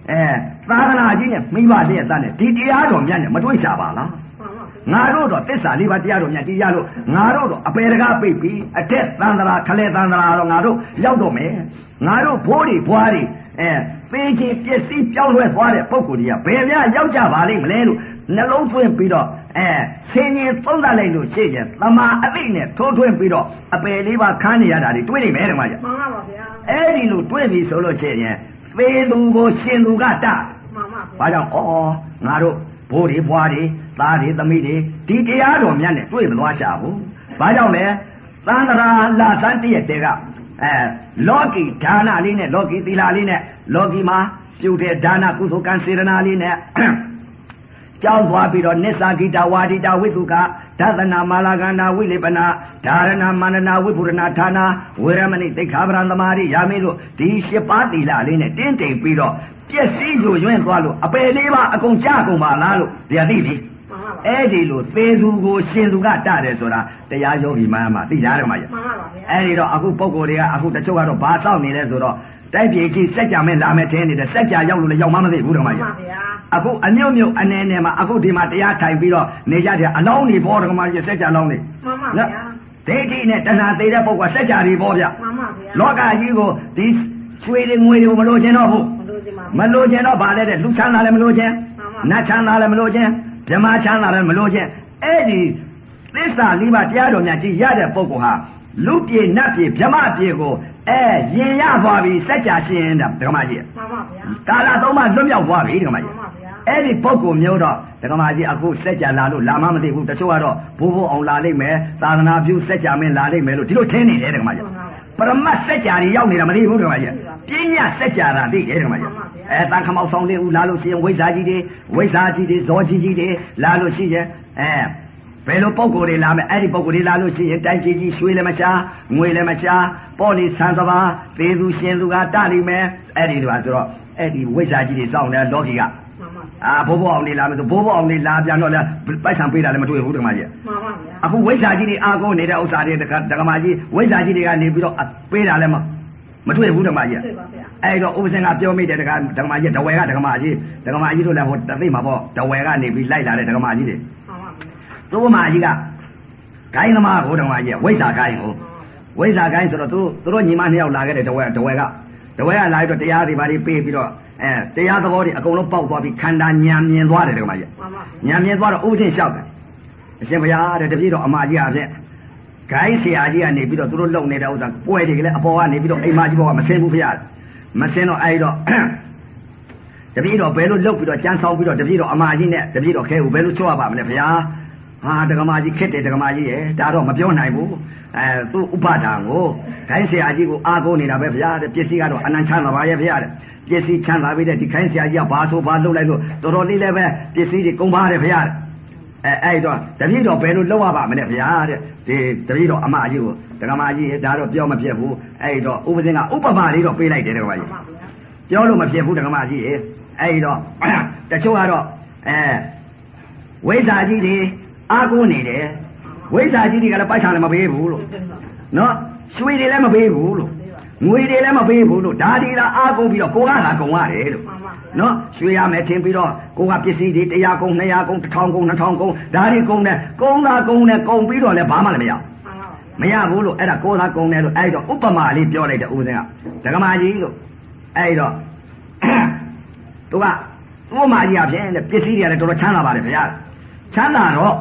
သာသနာကြီးနဲ့မိဘလျက်သားနဲ့ဒီတရားတော်မြတ်နဲ့မတွေ့ရှာပါလားငါတို့တော့သစ္စာလေးပါးတရားတော်မြတ်တရားလို့ငါတို့တော့အပေတကားပိတ်ပြီးအထက်သန္တရာခလဲသန္တရာတော့ငါတို့ရောက်တော့မယ်ငါတို့ဘိုးတွေဘွားတွေအဲပေချင်းပစ္စည်းပြောင်းလဲသွားတဲ့ပုံကိုယ်ကြီးကဘယ်များရောက်ကြပါလိမ့်မလဲလို့နှလုံးသွင်းပြီးတော့အဲဆင်းရင်သုံးသပ်လိုက်လို့ရှိရင်သမာအသိနဲ့ထိုးထွင်းပြီးတော့အပယ်လေးပါးခန်းနေရတာတွေတွေးနေမယ်တမကြီးမှန်ပါပါဗျာအဲ့ဒီလိုတွေးပြီးဆိုလို့ရှိရင်သေသူကိုရှင်သူကတမှန်ပါဗျာဘာကြောင့်ဩငါတို့ဘိုးတွေဘွားတွေသားတွေသမီးတွေဒီတရားတော်မြတ်နဲ့တွေ့မသွားချဘူးဘာကြောင့်လဲသန္တရာလာသန်းတည့်တဲ့ကအဲလောကီဒါနလေးနဲ့လောကီသီလလေးနဲ့လောကီမှာပြုတဲ့ဒါနကုသိုလ်ကံစေတနာလေးနဲ့ကြောင်းသွားပြီးတော့နစ္စာဂိတဝါဒိတဝိသုကဒသနာမာလာကန္နာဝိလေပနာဓာရဏမန္နနာဝိပုရဏဌာနာဝေရမဏိသိက္ခာပရံသမာရိယာမေလို့ဒီရှစ်ပါးသီလလေးနဲ့တင်းတိမ်ပြီးတော့ပျက်စီးယူရွင့်သွားလို့အပယ်လေးပါအကုန်ကြကုန်ပါလားလို့တရားသိပြီအဲ့ဒီလိုသေသူကိုရှင်သူကတတယ်ဆိုတာတရားယောဂီမှန်မှာသိကြတယ်မကြီးမှန်ပါပါဗျာအဲ့ဒီတော့အခုပုံကိုယ်တွေကအခုတချို့ကတော့ဘာစောင့်နေလဲဆိုတော့တိုက်ပြေကြီးစက်ကြမဲ့လာမဲ့ထင်းနေတဲ့စက်ကြရောက်လို့လည်းရောက်မှမသိဘူးတော့မကြီးမှန်ပါဗျာအခုအမြုပ်မြုပ်အနေနဲ့မှာအခုဒီမှာတရားထိုင်ပြီးတော့နေကြတဲ့အလောင်းတွေပေါ်တော့မှကြီးစက်ကြလောင်းတွေမှန်ပါဗျာဒိဋ္ဌိနဲ့တဏှာသေးတဲ့ပုဂ္ဂိုလ်စက်ကြတွေပေါ်ဗျမှန်ပါဗျာလောကကြီးကိုဒီရွှေတွေငွေတွေကိုမလိုချင်တော့ဘူးမလိုချင်တော့ဗာလဲတဲ့လူချမ်းသာလည်းမလိုချင်နတ်ချမ်းသာလည်းမလိုချင်ဓမ္မချမ်းသာလည်းမလိုချင်အဲ့ဒီသစ္စာလေးပါးတရားတော်များကြီးရတဲ့ပုဂ္ဂိုလ်ဟာလူပြေနတ်ပြေဗြဟ္မပြေကိုအဲရင်ရသွားပြီစัจ जा ရှင်တာဒကမကြီးမှန်ပါဗျာကာလသုံးပါလွတ်မြောက်သွားပြီဒကမကြီးမှန်ပါဗျာအဲ့ဒီပုဂ္ဂိုလ်မျိုးတော့ဒကမကြီးအခုစัจ जा လာလို့လာမှမသိဘူးတချို့ကတော့ဘိုးဘိုးအောင်လာလိမ့်မယ်သာသနာပြုစัจ जा မင်းလာလိမ့်မယ်လို့ဒီလိုထင်နေတယ်ဒကမကြီးပရမတ်စัจ जा တွေရောက်နေတာမသိဘူးဒကမကြီးပညာစัจ जा တာသိတယ်ဒကမကြီးအဲတန်ခမောက်ဆောင်လေးဦးလာလို့ရှိရင်ဝိဇ္ဇာကြီးတွေဝိဇ္ဇာကြီးတွေဇောကြီးကြီးတွေလာလို့ရှိရင်အဲဘယ်လိုပုံကိုယ်တွေလာမယ်အဲ့ဒီပုံကိုယ်တွေလာလို့ရှိရင်တိုင်းကြီးကြီးရွှေလည်းမရှာငွေလည်းမရှာပေါ့လေဆန်းစပါသေသူရှင်သူကတလိမ့်မယ်အဲ့ဒီလိုပါဆိုတော့အဲ့ဒီဝိဇ္ဇာကြီးတွေစောင့်နေလောကီကအာဘိုးဘိုးအောင်လေးလာမယ်ဆိုဘိုးဘိုးအောင်လေးလာပြန်တော့လေပိုက်ဆံပေးတာလည်းမတွေ့ဘူးဒကမကြီးမှန်ပါဗျာအခုဝိဇ္ဇာကြီးတွေအာကုန်နေတဲ့ဥစ္စာတွေဒကမကြီးဝိဇ္ဇာကြီးတွေကနေပြီးတော့ပေးတာလည်းမတွေ့ဘူးဒကမကြီးအဲ့တော့ဥပဇင်ကပြောမိတယ်ဒကဒကမကြီးဒဝယ်ကဒကမကြီးဒကမကြီးတို့လည်းဟိုတသိမှာပေါ့ဒဝယ်ကနေပြီးလိုက်လာတဲ့ဒကမကြီးတွေသူ့မကြီးကဂိုင်းသမားကိုဒကမကြီးဝိဇ္ဇာဂိုင်းကိုဝိဇ္ဇာဂိုင်းဆိုတော့သူသူတို့ညီမနှစ်ယောက်လာခဲ့တဲ့ဒဝယ်ဒဝယ်ကဒဝယ်ကလာပြီးတော့တရားတွေဘာတွေပေးပြီးတော့အဲတရားသဘောတွေအကုန်လုံးပေါက်သွားပြီးခန္ဓာညံမြင်သွားတယ်ဒကမကြီးညံမြင်သွားတော့ဥပဇင်လျှောက်တယ်အရှင်ဘုရားတဲ့တပည့်တော်အမကြီးအဖြစ်ဂိုင်းဆရာကြီးကနေပြီးတော့သူတို့လုံနေတဲ့ဥစ္စာပွဲတွေကလည်းအပေါ်ကနေပြီးတော့အိမ်မကြီးဘောကမဆင်းဘူးဖရားမစင်းတော့အဲ့တော့တပည့်တော်ဘယ်လိုလုပ်ပြီးတော့ကြမ်းဆောင်ပြီးတော့တပည့်တော်အမကြီးနဲ့တပည့်တော်ခဲကိုဘယ်လိုချောရပါမလဲဗျာဟာဒကမာကြီးခက်တယ်ဒကမာကြီးရဲ့ဒါတော့မပြောနိုင်ဘူးအဲသူ့ဥပဒါကိုခိုင်းဆရာကြီးကိုအားကိုးနေတာပဲဗျာတဲ့ပစ္စည်းကတော့အနန္တချမ်းသာပါရဲ့ဗျာတဲ့ပစ္စည်းချမ်းသာပြီးတဲ့ဒီခိုင်းဆရာကြီးကဘာဆိုဘာလုပ်လိုက်လို့တော်တော်လေးလည်းပဲပစ္စည်းတွေကုန်ပါတယ်ဗျာအဲအဲ့တော့တပည့်တော်ဘယ်လိုလုပ်ရပါမလဲဗျာတဲ့ဒီတပည့်တော်အမကြီးကိုဒကမာကြီးဒါတော့ပြောမဖြစ်ဘူးအဲ့တော့ဥပဇင်ကဥပမာလေးတော့ပေးလိုက်တယ်ဒကမာကြီးပြောလို့မဖြစ်ဘူးဒကမာကြီးအဲ့တော့တချို့ကတော့အဲဝိဇ္ဇာကြီးတွေအားကိုးနေတယ်ဝိဇ္ဇာကြီးတွေကလည်းပိုက်ဆံလည်းမပေးဘူးလို့နော်ရွှေတွေလည်းမပေးဘူးလို့ငွေတွေလည်းမပေးဘူးလို့ဒါဒီလားအားကိုးပြီးတော့ကိုကလာကုန်ရတယ်လို့နော်ရွှေရမယ်ထင်ပြီးတော့ကိုကပစ္စည်းတွေတရားကုန်နှစ်ရာကုန်တစ်ထောင်ကုန်နှစ်ထောင်ကုန်ဒါတွေကုန်တယ်ကုန်တာကုန်တယ်ကုန်ပြီးတော့လည်းဘာမှလည်းမရမရဘူးလို့အဲ့ဒါကိုသာကုန်တယ်လို့အဲ့တော့ဥပမာလေးပြောလိုက်တယ်ဦးစင်းကဒကမာကြီးလို့အဲ့တော့သူကဥပမာကြီးအဖြစ်တဲ့ပစ္စည်းတွေကလည်းတော်တော်ချမ်းသာပါတယ်ဗျာချမ်းသာတော့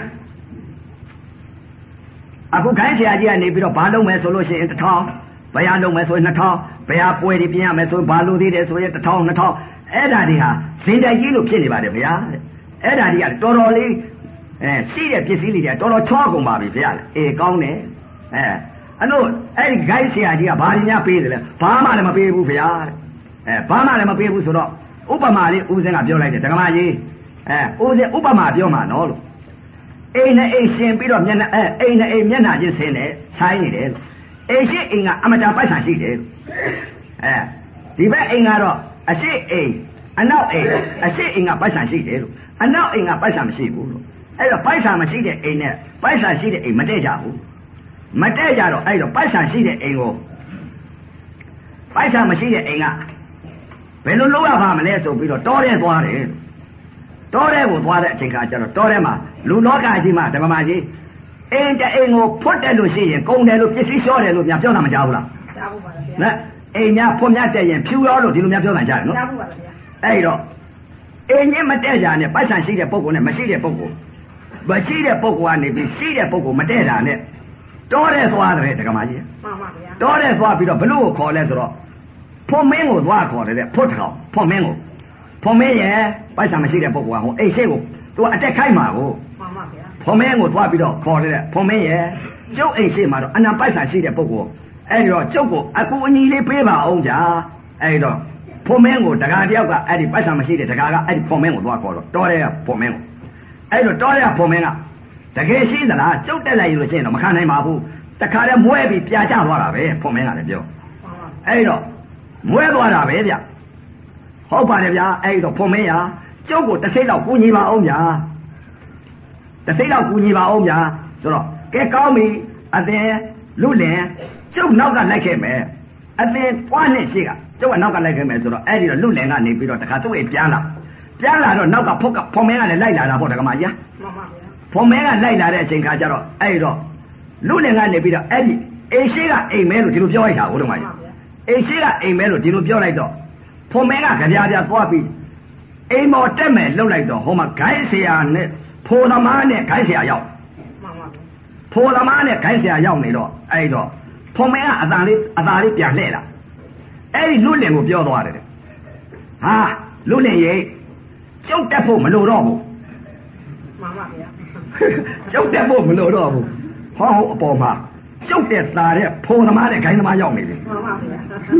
အခုခိုင်းဆရာကြီးကနေပြီးတော့ဘာလုပ်မယ်ဆိုလို့ရှိရင်တစ်ထောင်ဘယ်ဟာလုပ်မယ်ဆိုရင်နှစ်ထောင်ဘယ်ဟာပွဲတွေပြင်ရမယ်ဆိုရင်ဘာလုပ်သေးတယ်ဆိုရင်တစ်ထောင်နှစ်ထောင်အဲ့ဒါတွေဟာဇင်တိုက်ကြီးလို့ဖြစ်နေပါတယ်ဗျာအဲ့ဒါတွေကတော်တော်လေးအဲရှိတဲ့ပစ္စည်းတွေတော်တော်ချောကုန်ပါပြီဗျာအေးကောင်းတယ်အဲအဲ့လို့အဲ့ဒီခိုင်းဆရာကြီးကဘာတွေများပေးတယ်လဲဘာမှလည်းမပေးဘူးဗျာအဲဘာမှလည်းမပေးဘူးဆိုတော့ဥပမာလေးဦးစင်းကပြောလိုက်တယ်ဒကမကြီးအဲဦးစင်းဥပမာပြောမှာနော်လို့အိမ်နဲ့အိမ်ရှင်ပြီးတော့မျက်နှာအဲအိမ်နဲ့အိမ်မျက်နှာချင်းဆင်းတယ်ဆိုင်နေတယ်လို့အိမ်ရှိအိမ်ကအမတာပိုက်ဆံရှိတယ်လို့အဲဒီဘက်အိမ်ကတော့အရှိအိမ်အနောက်အိမ်အရှိအိမ်ကပိုက်ဆံရှိတယ်လို့အနောက်အိမ်ကပိုက်ဆံမရှိဘူးလို့အဲ့တော့ပိုက်ဆံမရှိတဲ့အိမ်နဲ့ပိုက်ဆံရှိတဲ့အိမ်မတည့်ကြဘူးမတည့်ကြတော့အဲ့တော့ပိုက်ဆံရှိတဲ့အိမ်ကိုပိုက်ဆံမရှိတဲ့အိမ်ကဘယ်လိုလုပ်ရပါမလဲဆိုပြီးတော့တောထဲသွားတယ်တောထဲကိုသွားတဲ့အချိန်ခါကျတော့တောထဲမှာလူလောကကြီးမှာဓမ္မကြီးအင်းတအိမ်ကိုဖွတ်တယ်လို့ရှိရင်ကုန်တယ်လို့ပစ္စည်းလျှော့တယ်လို့များပြောတာမကြားဘူးလားကြားဘူးပါဗျာနဲ့အိမ်များဖွတ်များတဲ့ရင်ဖြူရောလို့ဒီလိုများပြောတာကြားတယ်နော်ကြားဘူးပါဗျာအဲ့တော့အင်းကြီးမတဲ့ကြနဲ့ပတ်စံရှိတဲ့ပုဂ္ဂိုလ်နဲ့မရှိတဲ့ပုဂ္ဂိုလ်မရှိတဲ့ပုဂ္ဂိုလ်ကနေပြီးရှိတဲ့ပုဂ္ဂိုလ်မတဲ့တာနဲ့တောထဲသွားတယ်ဓမ္မကြီးမှန်ပါဗျာတောထဲသွားပြီးတော့ဘလို့ကိုခေါ်လဲဆိုတော့ဖွတ်မင်းကိုသွားခေါ်တယ်တဲ့ဖွတ်ထောင်ဖွတ်မင်းကိုဖွတ်မင်းရဲ့ပိုက်ဆံမရှိတဲ့ပုဂ္ဂိုလ်ကဟိုအိတ်ရှိကိုသူအတက်ခိုက်မှာကိုမှန်ပါဗျာဖွတ်မင်းကိုသွားပြီးတော့ခေါ်တယ်တဲ့ဖွတ်မင်းရဲ့ကျုပ်အိတ်ရှိမှာတော့အနံပိုက်ဆံရှိတဲ့ပုဂ္ဂိုလ်အဲ့ဒီတော့ကျုပ်ကိုအကူအညီလေးပေးပါအောင်ကြာအဲ့ဒီတော့ဖွတ်မင်းကိုတကားတယောက်ကအဲ့ဒီပိုက်ဆံမရှိတဲ့တကားကအဲ့ဒီဖွတ်မင်းကိုသွားခေါ်တော့တောထဲကဖွတ်မင်းကိုအဲ့တော့တောထဲကဖွတ်မင်းကတကယ်ရှိသလားကျုပ်တက်လိုက်လို့ရှိရင်တော့မခံနိုင်ပါဘူးတခါတည်းမွဲပြီးပြာကျသွားတာပဲဖွတ်မင်းကလည်းပြောအဲ့တော့မွဲသွားတာပဲဗျဟုတ်ပါတယ်ဗျာအဲ့တော့ဖွတ်မင်းရကျုပ်ကိုတစ်စိတ်တော့ကူညီပါအောင်ဗျာတစ်စိတ်တော့ကူညီပါအောင်ဗျာဆိုတော့ကဲကောင်းပြီအသင်လူလင်ကျုပ်နောက်ကလိုက်ခဲ့မယ်အသင်ပွားနဲ့ရှိကကျုပ်ကနောက်ကလိုက်ခဲ့မယ်ဆိုတော့အဲ့ဒီတော့လူလင်ကနေပြီးတော့တခါသူ့အိမ်ပြန်လာပြန်လာတော့နောက်ကဖွတ်ကဖွတ်မင်းကလည်းလိုက်လာတာပေါ့တကမာကြီးမှန်ပါဗျာဖွတ်မင်းကလိုက်လာတဲ့အချိန်ခါကျတော့အဲ့တော့လူလင်ကနေပြီးတော့အဲ့ဒီအိမ်ရှိကအိမ်မဲလို့ဒီလိုပြောလိုက်တာဟုတ်တယ်မကြီးအိမ်ရှိကအိမ်မဲလို့ဒီလိုပြောလိုက်တော့ဖွန်မင်းကကြပြားပြားသွားပြီးအိမ်မော်တက်မယ်လှုပ်လိုက်တော့ဟိုမှာဂိုင်းဆရာနဲ့ဖိုသမားနဲ့ဂိုင်းဆရာရောက်မှန်ပါဗျာဖိုသမားနဲ့ဂိုင်းဆရာရောက်နေတော့အဲ့တော့ဖွန်မင်းကအတန်လေးအသာလေးပြန်လှည့်လာအဲ့ဒီလူလင်ကိုပြောသွားတယ်ဟာလူလင်ရေကျုပ်တက်ဖို့မလိုတော့ဘူးမှန်ပါဗျာကျုပ်တက်ဖို့မလိုတော့ဘူးဟောအပေါ်မှာကျုပ်တဲ့သားတဲ့ဖိုသမားနဲ့ဂိုင်းသမားရောက်နေပြီမှန်ပါဗျာ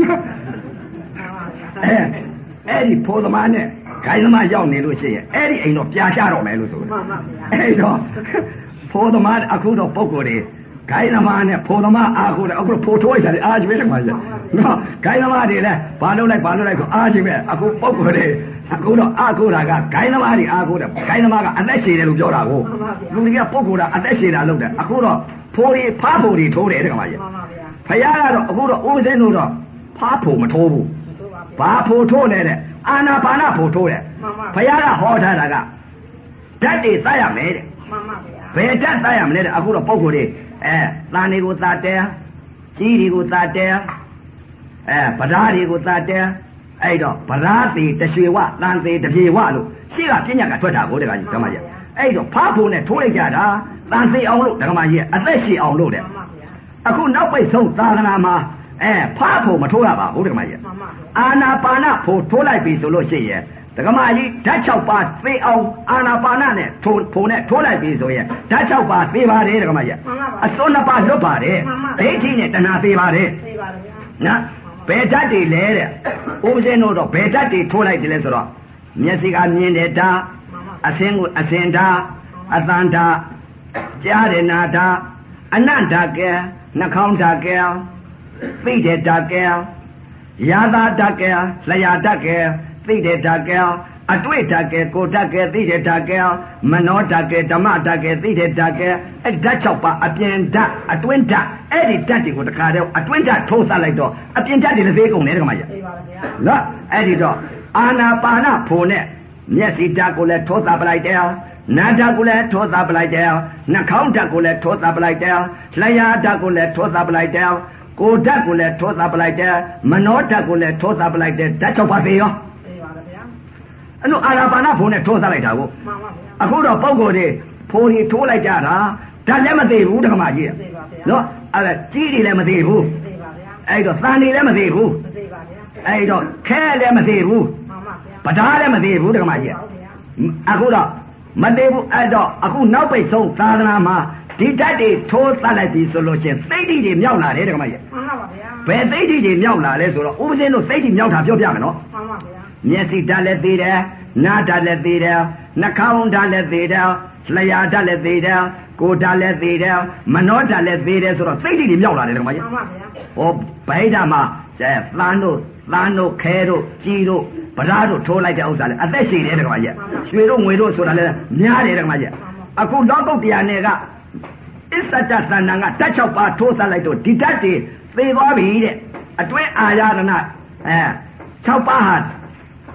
အဲအဲ့ဒီဖိုသမားနဲ့ဂိုင်းသမားရောက်နေလို့ရှိရင်အဲ့ဒီအိမ်တော့ပြာချတော့မယ်လို့ဆိုတယ်မှန်ပါဗျာအဲ့တော့ဖိုသမားအခုတော့ပုံကိုယ်တွေဂိုင်းသမားနဲ့ဖိုသမားအားကိုအခုဖိုထိုးရတယ်အားကြီးပဲတခါကြီးနော်ဂိုင်းသမားတွေလည်းဘာလုပ်လိုက်ဘာလုပ်လိုက်ဆိုအားကြီးပဲအခုပုံကိုယ်တွေအခုတော့အားကိုးတာကဂိုင်းသမားတွေအားကိုးတယ်ဂိုင်းသမားကအသက်ရှည်တယ်လို့ပြောတာကိုလူတွေကပုံကိုယ်တာအသက်ရှည်တာလုပ်တယ်အခုတော့ဖိုးရီဖားဖို့တွေထိုးတယ်တခါကြီးဖယားကတော့အခုတော့ဦးစင်းတို့တော့ဖားဖို့မထိုးဘူးဘာဖို့ထိုးလဲတဲ့အာနာပါနဖို့ထိုးတယ်ဘုရားကဟောထားတာကဓာတ်တွေသတ်ရမယ်တဲ့မှန်ပါဗျာဘယ်ဓာတ်သတ်ရမလဲတဲ့အခုတော့ပုံကိုယ်တွေအဲတန်တွေကိုသတ်တယ်ကြီးတွေကိုသတ်တယ်အဲပဓာတွေကိုသတ်တယ်အဲ့တော့ပဓာသေးတရွှေဝတန်သေးတပြေဝလို့ရှိကပြညတ်ကထွက်တာကိုတကကြီးဓမ္မကြီးအဲ့တော့ဖားဖို့နဲ့ထိုးလိုက်ကြတာတန်သေးအောင်လို့ဓမ္မကြီးအသက်ရှိအောင်လို့တဲ့အခုနောက်ပိတ်ဆုံးသာသနာမှာအဲဖားဖို့မထိုးရပါဘူးဓမ္မကြီးအာနာပါနဖို့ထိုးလိုက်ပြီဆိုလို့ရှိရင်ဓမ္မကြီးဓာတ်၆ပါးသေအောင်အာနာပါနနဲ့ထိုးဖို့နဲ့ထိုးလိုက်ပြီဆိုရင်ဓာတ်၆ပါးသေပါတယ်ဓမ္မကြီးအစွန်းနှစ်ပါးလွတ်ပါတယ်ဒိဋ္ဌိနဲ့တဏှာသေပါတယ်သေပါတယ်ဗျာနော်ဘယ်ဓာတ်တွေလဲတဲ့ဦးစင်းတို့တော့ဘယ်ဓာတ်တွေထိုးလိုက်တယ်လဲဆိုတော့မျက်စိကမြင်တဲ့ဓာတ်အစင်းကိုအစင်ဓာတ်အသံဓာတ်ကြားတဲ့နာဓာတ်အနန္တကဲနှာခေါင်းဓာတ်ကဲသိတဲ့ဓာတ်ကဲရာသာဓာတ်ကဲလျာဓာတ်ကဲသိတဲ့ဓာတ်ကဲအတွေ့ဓာတ်ကဲကိုဓာတ်ကဲသိတဲ့ဓာတ်ကဲမနောဓာတ်ကဲဓမ္မဓာတ်ကဲသိတဲ့ဓာတ်ကဲအဲ့ဓာတ်၆ပါးအပြင်ဓာတ်အတွင်းဓာတ်အဲ့ဒီဓာတ်တွေကိုတခါတည်းအတွင်းဓာတ်ထိုးစားလိုက်တော့အပြင်ဓာတ်တွေလည်းသေးကုန်တယ်တခါမှရသိပါပါဗျာနော်အဲ့ဒီတော့အာနာပါနဖို့နဲ့မျက်စိဓာတ်ကိုလည်းထိုးစားပလိုက်တယ်နာဓာတ်ကိုလည်းထိုးစားပလိုက်တယ်နှာခေါင်းဓာတ်ကိုလည်းထိုးစားပလိုက်တယ်လျှာဓာတ်ကိုလည်းထိုးစားပလိုက်တယ်ကိုဓာတ်ကိုလည်းထိုးစားပလိုက်တယ်မနောဓာတ်ကိုလည်းထိုးစားပလိုက်တယ်ဓာတ်၆ပါးသေးရောသိပါပါဗျာအဲ့လိုအာနာပါနဖို့နဲ့ထိုးစားလိုက်တာကိုမှန်ပါဗျာအခုတော့ပုံကိုယ်တွေဖိုးတွေထိုးလိုက်ကြတာဓာတ်လည်းမသေးဘူးဓမ္မကြီးသိပါဗျာနော်အဲ့ဒါကြီးတွေလည်းမသေးဘူးသိပါဗျာအဲ့တော့သံတွေလည်းမသေးဘူးသိပါဗျာအဲ့တော့ခဲလည်းမသေးဘူးမှန်ပါဗျာပဓာလည်းမသေးဘူးဓမ္မကြီးအခုတော့မသေးဘူးအဲ့တော့အခုနောက်ပိတ်ဆုံးသာသနာမှာဒီဓာတ်တွေထိုးသတ်လိုက်ပြီဆိုလို့ချင်းသိတိတွေမြောက်လာတယ်ဓမ္မကြီးမှန်ပါဗျာဘယ်သိတိတွေမြောက်လာလဲဆိုတော့ဥပဇင်းတို့သိတိမြောက်တာပြောပြမယ်နော်မှန်ပါဗျာမျက်စိဓာတ်လည်းသေးတယ်နားဓာတ်လည်းသေးတယ်နှာခေါင်းဓာတ်လည်းသေးတယ်လျှာဓာတ်လည်းသေးတယ်ကိုယ်ဓာတ်လည်းသေးတယ်မနောဓာတ်လည်းသေးတယ်ဆိုတော့သိတိတွေမြောက်လာတယ်ဓမ္မကြီးမှန်ပါဗျာဟောဗိဓာမှာသန်းတို့သန်းတို့ခဲတို့ကြီးတို့ဗဓာတို့ထိုးလိုက်တဲ့ဥစ္စာလည်းအသက်ရှိတယ်ဓမ္မကြီးရွှေတို့ငွေတို့ဆိုတာလည်းများတယ်ဓမ္မကြီးအခုလောကုတ္တရာနယ်ကအစ္ဆတသဏ္ဍာန်ကဓာတ်၆ပါးထိုးစားလိုက်တော့ဒီဓာတ်တွေသေသွားပြီတဲ့အတွင်းအာရဏအဲ၆ပါးဟာ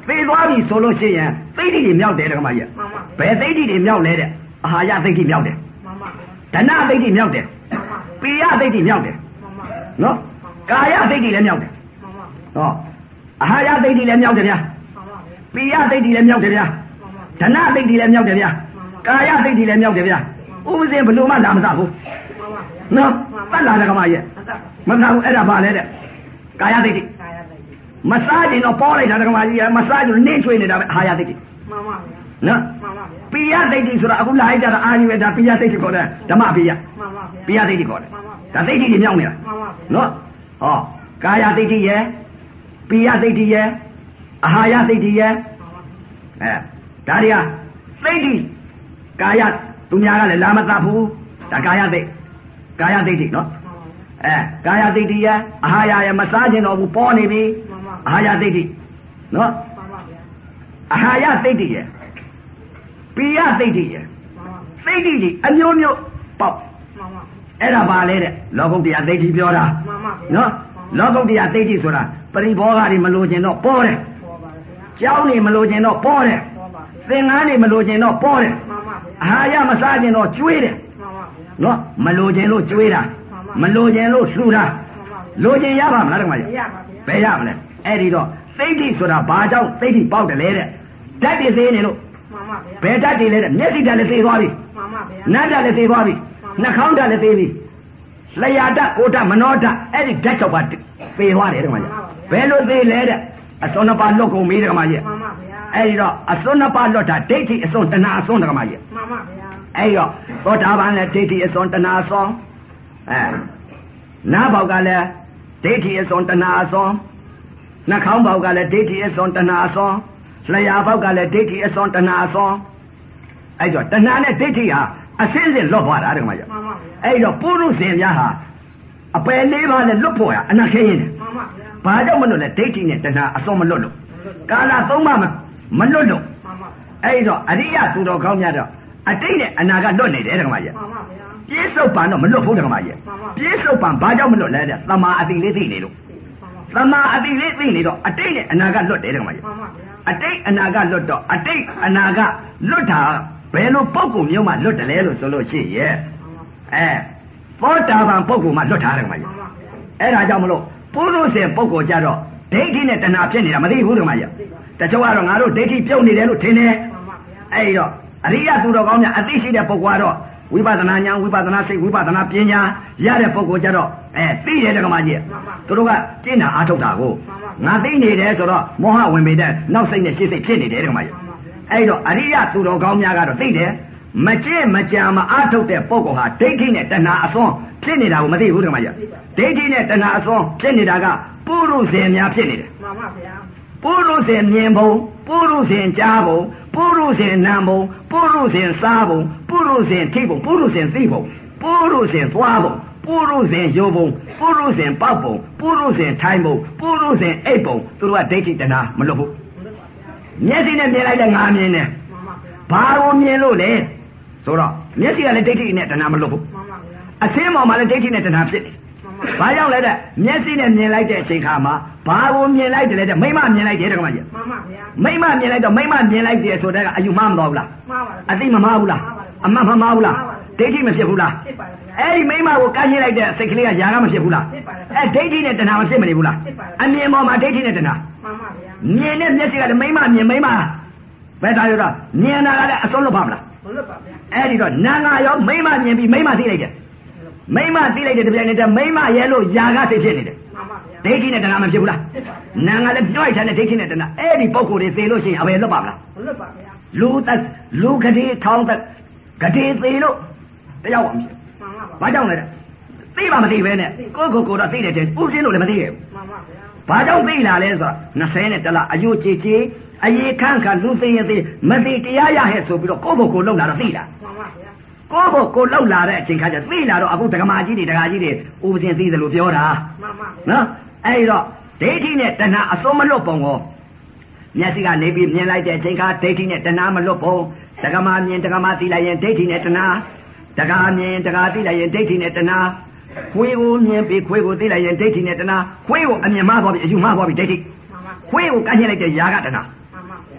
သေသွားပြီဆိုလို့ရှိရင်သိတိတွေမြောက်တယ်ဓမ္မကြီးဘယ်သိတိတွေမြောက်လဲတဲ့အာဟာရသိတိမြောက်တယ်ဓနသိတိမြောက်တယ်ပိယသိတိမြောက်တယ်နော်ကာယသိတိလည်းမြောက်တယ်ဟောအာဟာရသိတိလည်းမြောက်တယ်ဗျာပိယသိတိလည်းမြောက်တယ်ဗျာဓနသိတိလည်းမြောက်တယ်ဗျာကာယသိတိလည်းမြောက်တယ်ဗျာဥပဇင်ဘလို့မှလာမသဘူးနော်ပတ်လာတယ်ဓမ္မကြီးမသဘူးအဲ့ဒါပါလေတဲ့ကာယသိတိမစားရင်တော့ပေါ်လိုက်တာဓမ္မကြီးမစားရင်နင်းချွေနေတာပဲအာဟာရသိတိမှန်ပါဗျာနော်ပိယသိတိဆိုတာအခုလာလိုက်ကြတာအာယူပဲဒါပိယသိတိခေါ်တယ်ဓမ္မပိယမှန်ပါဗျာပိယသိတိခေါ်တယ်ဒါသိတိတွေမြောက်နေတာမှန်ပါနော်ဟောကာယသိတိရဲ့ပိယသိတိရဲ့အာဟာရသိတိရဲ့အဲဒါတွေကသိတိကာယသူများကလည်းလာမသဘူးဒါကာယသိကာယသိတိနော်အဲကာယသိတိရဲ့အာဟာရရဲ့မစားခြင်းတော့ဘူးပေါ်နေပြီအာဟာရသိတိနော်အာဟာရသိတိရဲ့ပိယသိတိရဲ့သိတိကြီးအမျိုးမျိုးပေါက်အဲ့ဒါပါလေတဲ့လောကုတ္တရာသိတိပြောတာနော်လောကုတ္တရာသိတိဆိုတာပရိဘောဂတွေမလိုချင်တော့ပေါ်တယ်ကြောင်းတွေမလိုချင်တော့ပေါ်တယ်သင်္ကန်းတွေမလိုချင်တော့ပေါ်တယ်အာဟာရမစားချင်တော့ကျွေးတယ်နော်မလိုချင်လို့ကျွေးတာမလိုချင်လို့လှူတာလိုချင်ရပါမလားတက္ကမကြီးဘယ်ရမလဲအဲ့ဒီတော့သိတိဆိုတာဘာကြောင့်သိတိပေါက်တယ်လဲတဲ့ဓာတ်တွေသေးနေလို့ဘယ်ဓာတ်တွေလဲတဲ့မျက်စိဓာတ်လည်းသေးသွားပြီနတ်ဓာတ်လည်းသေးသွားပြီနှာခေါင်းဓာတ်လည်းသေးပြီလျှာဓာတ်ကိုဓာတ်မနောဓာတ်အဲ့ဒီဓာတ်၆ပါးသေသွားတယ်တက္ကမကြီးဘယ်လိုသေးလဲတဲ့အစွန်းနှစ်ပါးလွတ်ကုန်ပြီတက္ကမကြီးအဲ့ဒီတော့အစွန်းနှစ်ပါးလွတ်တာဒိဋ္ဌိအစွန်းတဏှာအစွန်းတက္ကမကြီးမှန်ပါဗျာအဲ့တော့သောတာပန်လည်းဒိဋ္ဌိအစွန်းတဏှာအစွန်းအဲနားပေါက်ကလည်းဒိဋ္ဌိအစွန်းတဏှာအစွန်းနှာခေါင်းပေါက်ကလည်းဒိဋ္ဌိအစွန်းတဏှာအစွန်းလျှာပေါက်ကလည်းဒိဋ္ဌိအစွန်းတဏှာအစွန်းအဲ့တော့တဏှာနဲ့ဒိဋ္ဌိဟာအစင်းစင်းလွတ်သွားတာတက္ကမကြီးမှန်ပါဗျာအဲ့တော့ပုရုဇဉ်များဟာအပယ်လေးပါးနဲ့လွတ်ဖို့ရအနာခဲရင်တယ်မှန်ပါဗျာဘာကြောင့်မလွတ်လဲဒိဋ္ဌိနဲ့တဏှာအစွန်းမလွတ်လို့ကာလသုံးပါးမလွတ်လို့မှန်ပါအဲ့တော့အရိယသူတော်ကောင်းများတော့အတိတ်နဲ့အနာကလွတ်နေတယ်တက္ကမကြီးမှန်ပါဗျာပြည့်စုံပံတော့မလွတ်ဘူးတက္ကမကြီးပြည့်စုံပံဘာကြောင့်မလွတ်လဲတဲ့သမာအတိလေးသိနေလို့သမာအတိလေးသိနေတော့အတိတ်နဲ့အနာကလွတ်တယ်တက္ကမကြီးမှန်ပါဗျာအတိတ်အနာကလွတ်တော့အတိတ်အနာကလွတ်တာဘယ်လိုပုဂ္ဂိုလ်မျိုးမှလွတ်တယ်လဲလို့ဆိုလို့ရှိရဲ့အဲသောတာပန်ပုဂ္ဂိုလ်မှလွတ်ထားတယ်တက္ကမကြီးအဲ့ဒါကြောင့်မလို့ပုရုဇဉ်ပုဂ္ဂိုလ်ကြတော့ဒိဋ္ဌိနဲ့တဏှာဖြစ်နေတာမသိဘူးတက္ကမကြီးတချို့ကတော့ငါတို့ဒိဋ္ဌိပြုတ်နေတယ်လို့ထင်တယ်အဲ့တော့အရိယသူတော်ကောင်းများအသိရှိတဲ့ပုဂ္ဂိုလ်ကတော့ဝိပဿနာဉာဏ်ဝိပဿနာစိတ်ဝိပဿနာပညာရတဲ့ပုဂ္ဂိုလ်ကြတော့အဲသိတယ်တက္ကမကြီးသူတို့ကကျင့်တာအားထုတ်တာကိုငါသိနေတယ်ဆိုတော့မောဟဝင်ပေတဲ့နောက်စိတ်နဲ့ရှေ့စိတ်ဖြစ်နေတယ်တက္ကမကြီးအဲ့တော့အရိယသူတော်ကောင်းများကတော့သိတယ်မကျင့်မကြံမအားထုတ်တဲ့ပုဂ္ဂိုလ်ဟာဒိဋ္ဌိနဲ့တဏှာအစွန်းဖြစ်နေတာကိုမသိဘူးတက္ကမကြီးဒိဋ္ဌိနဲ့တဏှာအစွန်းဖြစ်နေတာကပုရုဇဉ်များဖြစ်နေတယ်မှန်ပါဗျာပုရုဇဉ်မြင်ပုံပုရုဇဉ်ကြားပုံပုရုဇဉ်နာမ်ပုံပုရုဇဉ်စားပုံပုရုဇဉ်ထိပုံပုရုဇဉ်သိပုံပုရုဇဉ်သွားပုံပုရုဇဉ်ယောပုံပုရုဇဉ်ပောက်ပုံပုရုဇဉ်ထိုင်ပုံပုရုဇဉ်အိပ်ပုံသူတို့ကဒိဋ္ဌိတဏှာမလွတ်ဘူးမျက်စိနဲ့မြင်လိုက်တဲ့ငါမြင်တယ်ဘာကိုမြင်လို့လဲဆိုတော့မျက်စိကလည်းဒိဋ္ဌိနဲ့တဏှာမလွတ်ဘူးအသင်းပေါ်မှာလည်းဒိဋ္ဌိနဲ့တဏှာဖြစ်တယ်ဘာကြောင့်လဲတဲ့မျက်စိနဲ့မြင်လိုက်တဲ့အချိန်ခါမှာဘာကိုမြင်လိုက်တယ်လဲတဲ့မိမမြင်လိုက်တယ်တက္ကမကြီးမှန်ပါဗျာမိမမြင်လိုက်တော့မိမမြင်လိုက်တယ်ဆိုတဲ့ကအယူမှားမတော်ဘူးလားမှားပါဘူးအသိမမှားဘူးလားအမှန်မမှားဘူးလားဒိဋ္ဌိမဖြစ်ဘူးလားဖြစ်ပါဗျာအဲ့ဒီမိမကိုကမ်းရှင်းလိုက်တဲ့စိတ်ကလေးကຢာကမဖြစ်ဘူးလားဖြစ်ပါဗျာအဲ့ဒိဋ္ဌိနဲ့တဏှာမဖြစ်မနေဘူးလားဖြစ်ပါဗျာအမြင်ပေါ်မှာဒိဋ္ဌိနဲ့တဏှာမှန်ပါဗျာမြင်တဲ့မျက်စိကလည်းမိမမြင်မိမဘယ်သားရတော့မြင်တာကလည်းအစွန်းလွတ်ပါမလားမလွတ်ပါဗျာအဲ့ဒီတော့နာငါရောမိမမြင်ပြီးမိမသိလိုက်တယ်မိမသိလိုက်တဲ့တပြိုင်နက်တည်းမိမရဲလို့ຢာကစိတ်ဖြစ်နေတယ်မှန်ပါဗျာဒိဋ္ဌိနဲ့တဏှာမဖြစ်ဘူးလားနာငါလည်းပြောလိုက်တဲ့ဒိဋ္ဌိနဲ့တဏှာအဲ့ဒီပုံကိုယ်တွေသိလို့ရှိရင်အဘယ်လွတ်ပါမလားမလွတ်ပါဗျာလူသက်လူကတိထောင်းသက်ကတိသိလို့တယောက်မှမရှိမှန်ပါဗျာဘာကြောင့်လဲသိပါမသိပဲနဲ့ကိုယ့်ကိုယ်ကိုယ်တော့သိတယ်တဲ့ဥပ္ပင်းလို့လည်းမသိရဲ့မှန်ပါဗျာဘာကြောင့်သိလာလဲဆိုတော့နှစ်ဆယ်နဲ့တလားအယုတ်ကြည်ကြည်အယေခန့်ခါလူသိရင်သိမသိတရားရဟဲ့ဆိုပြီးတော့ကိုယ့်ဘုကိုယ်လုံလာတော့သိတာမှန်ပါဗျာကိုယ့်ဘုကိုယ်လုံလာတဲ့အချိန်ခါကျသိလာတော့အခုဒကမာကြီးတွေဒကာကြီးတွေဥပ္ပင်းသိတယ်လို့ပြောတာမှန်ပါဗျာနော်အဲ့တော့ဒိဋ္ဌိနဲ့တဏှာအစွန်းမလွတ်ပုံကိုမျက်စိကနေပြီးမြင်လိုက်တဲ့အချိန်ခါဒိဋ္ဌိနဲ့တဏှာမလွတ်ပုံဒကမာမြင်ဒကမာသိလိုက်ရင်ဒိဋ္ဌိနဲ့တဏှာဒကာမြင်ဒကာသိလိုက်ရင်ဒိဋ္ဌိနဲ့တဏှာခွေးကိုမြင်ပြီးခွေးကိုသိလိုက်ရင်ဒိဋ္ဌိနဲ့တဏှာခွေးကိုအမြင်မှားသွားပြီအယူမှားသွားပြီဒိဋ္ဌိခွေးကိုကန့်ညှက်လိုက်တဲ့ຢာကတဏှာ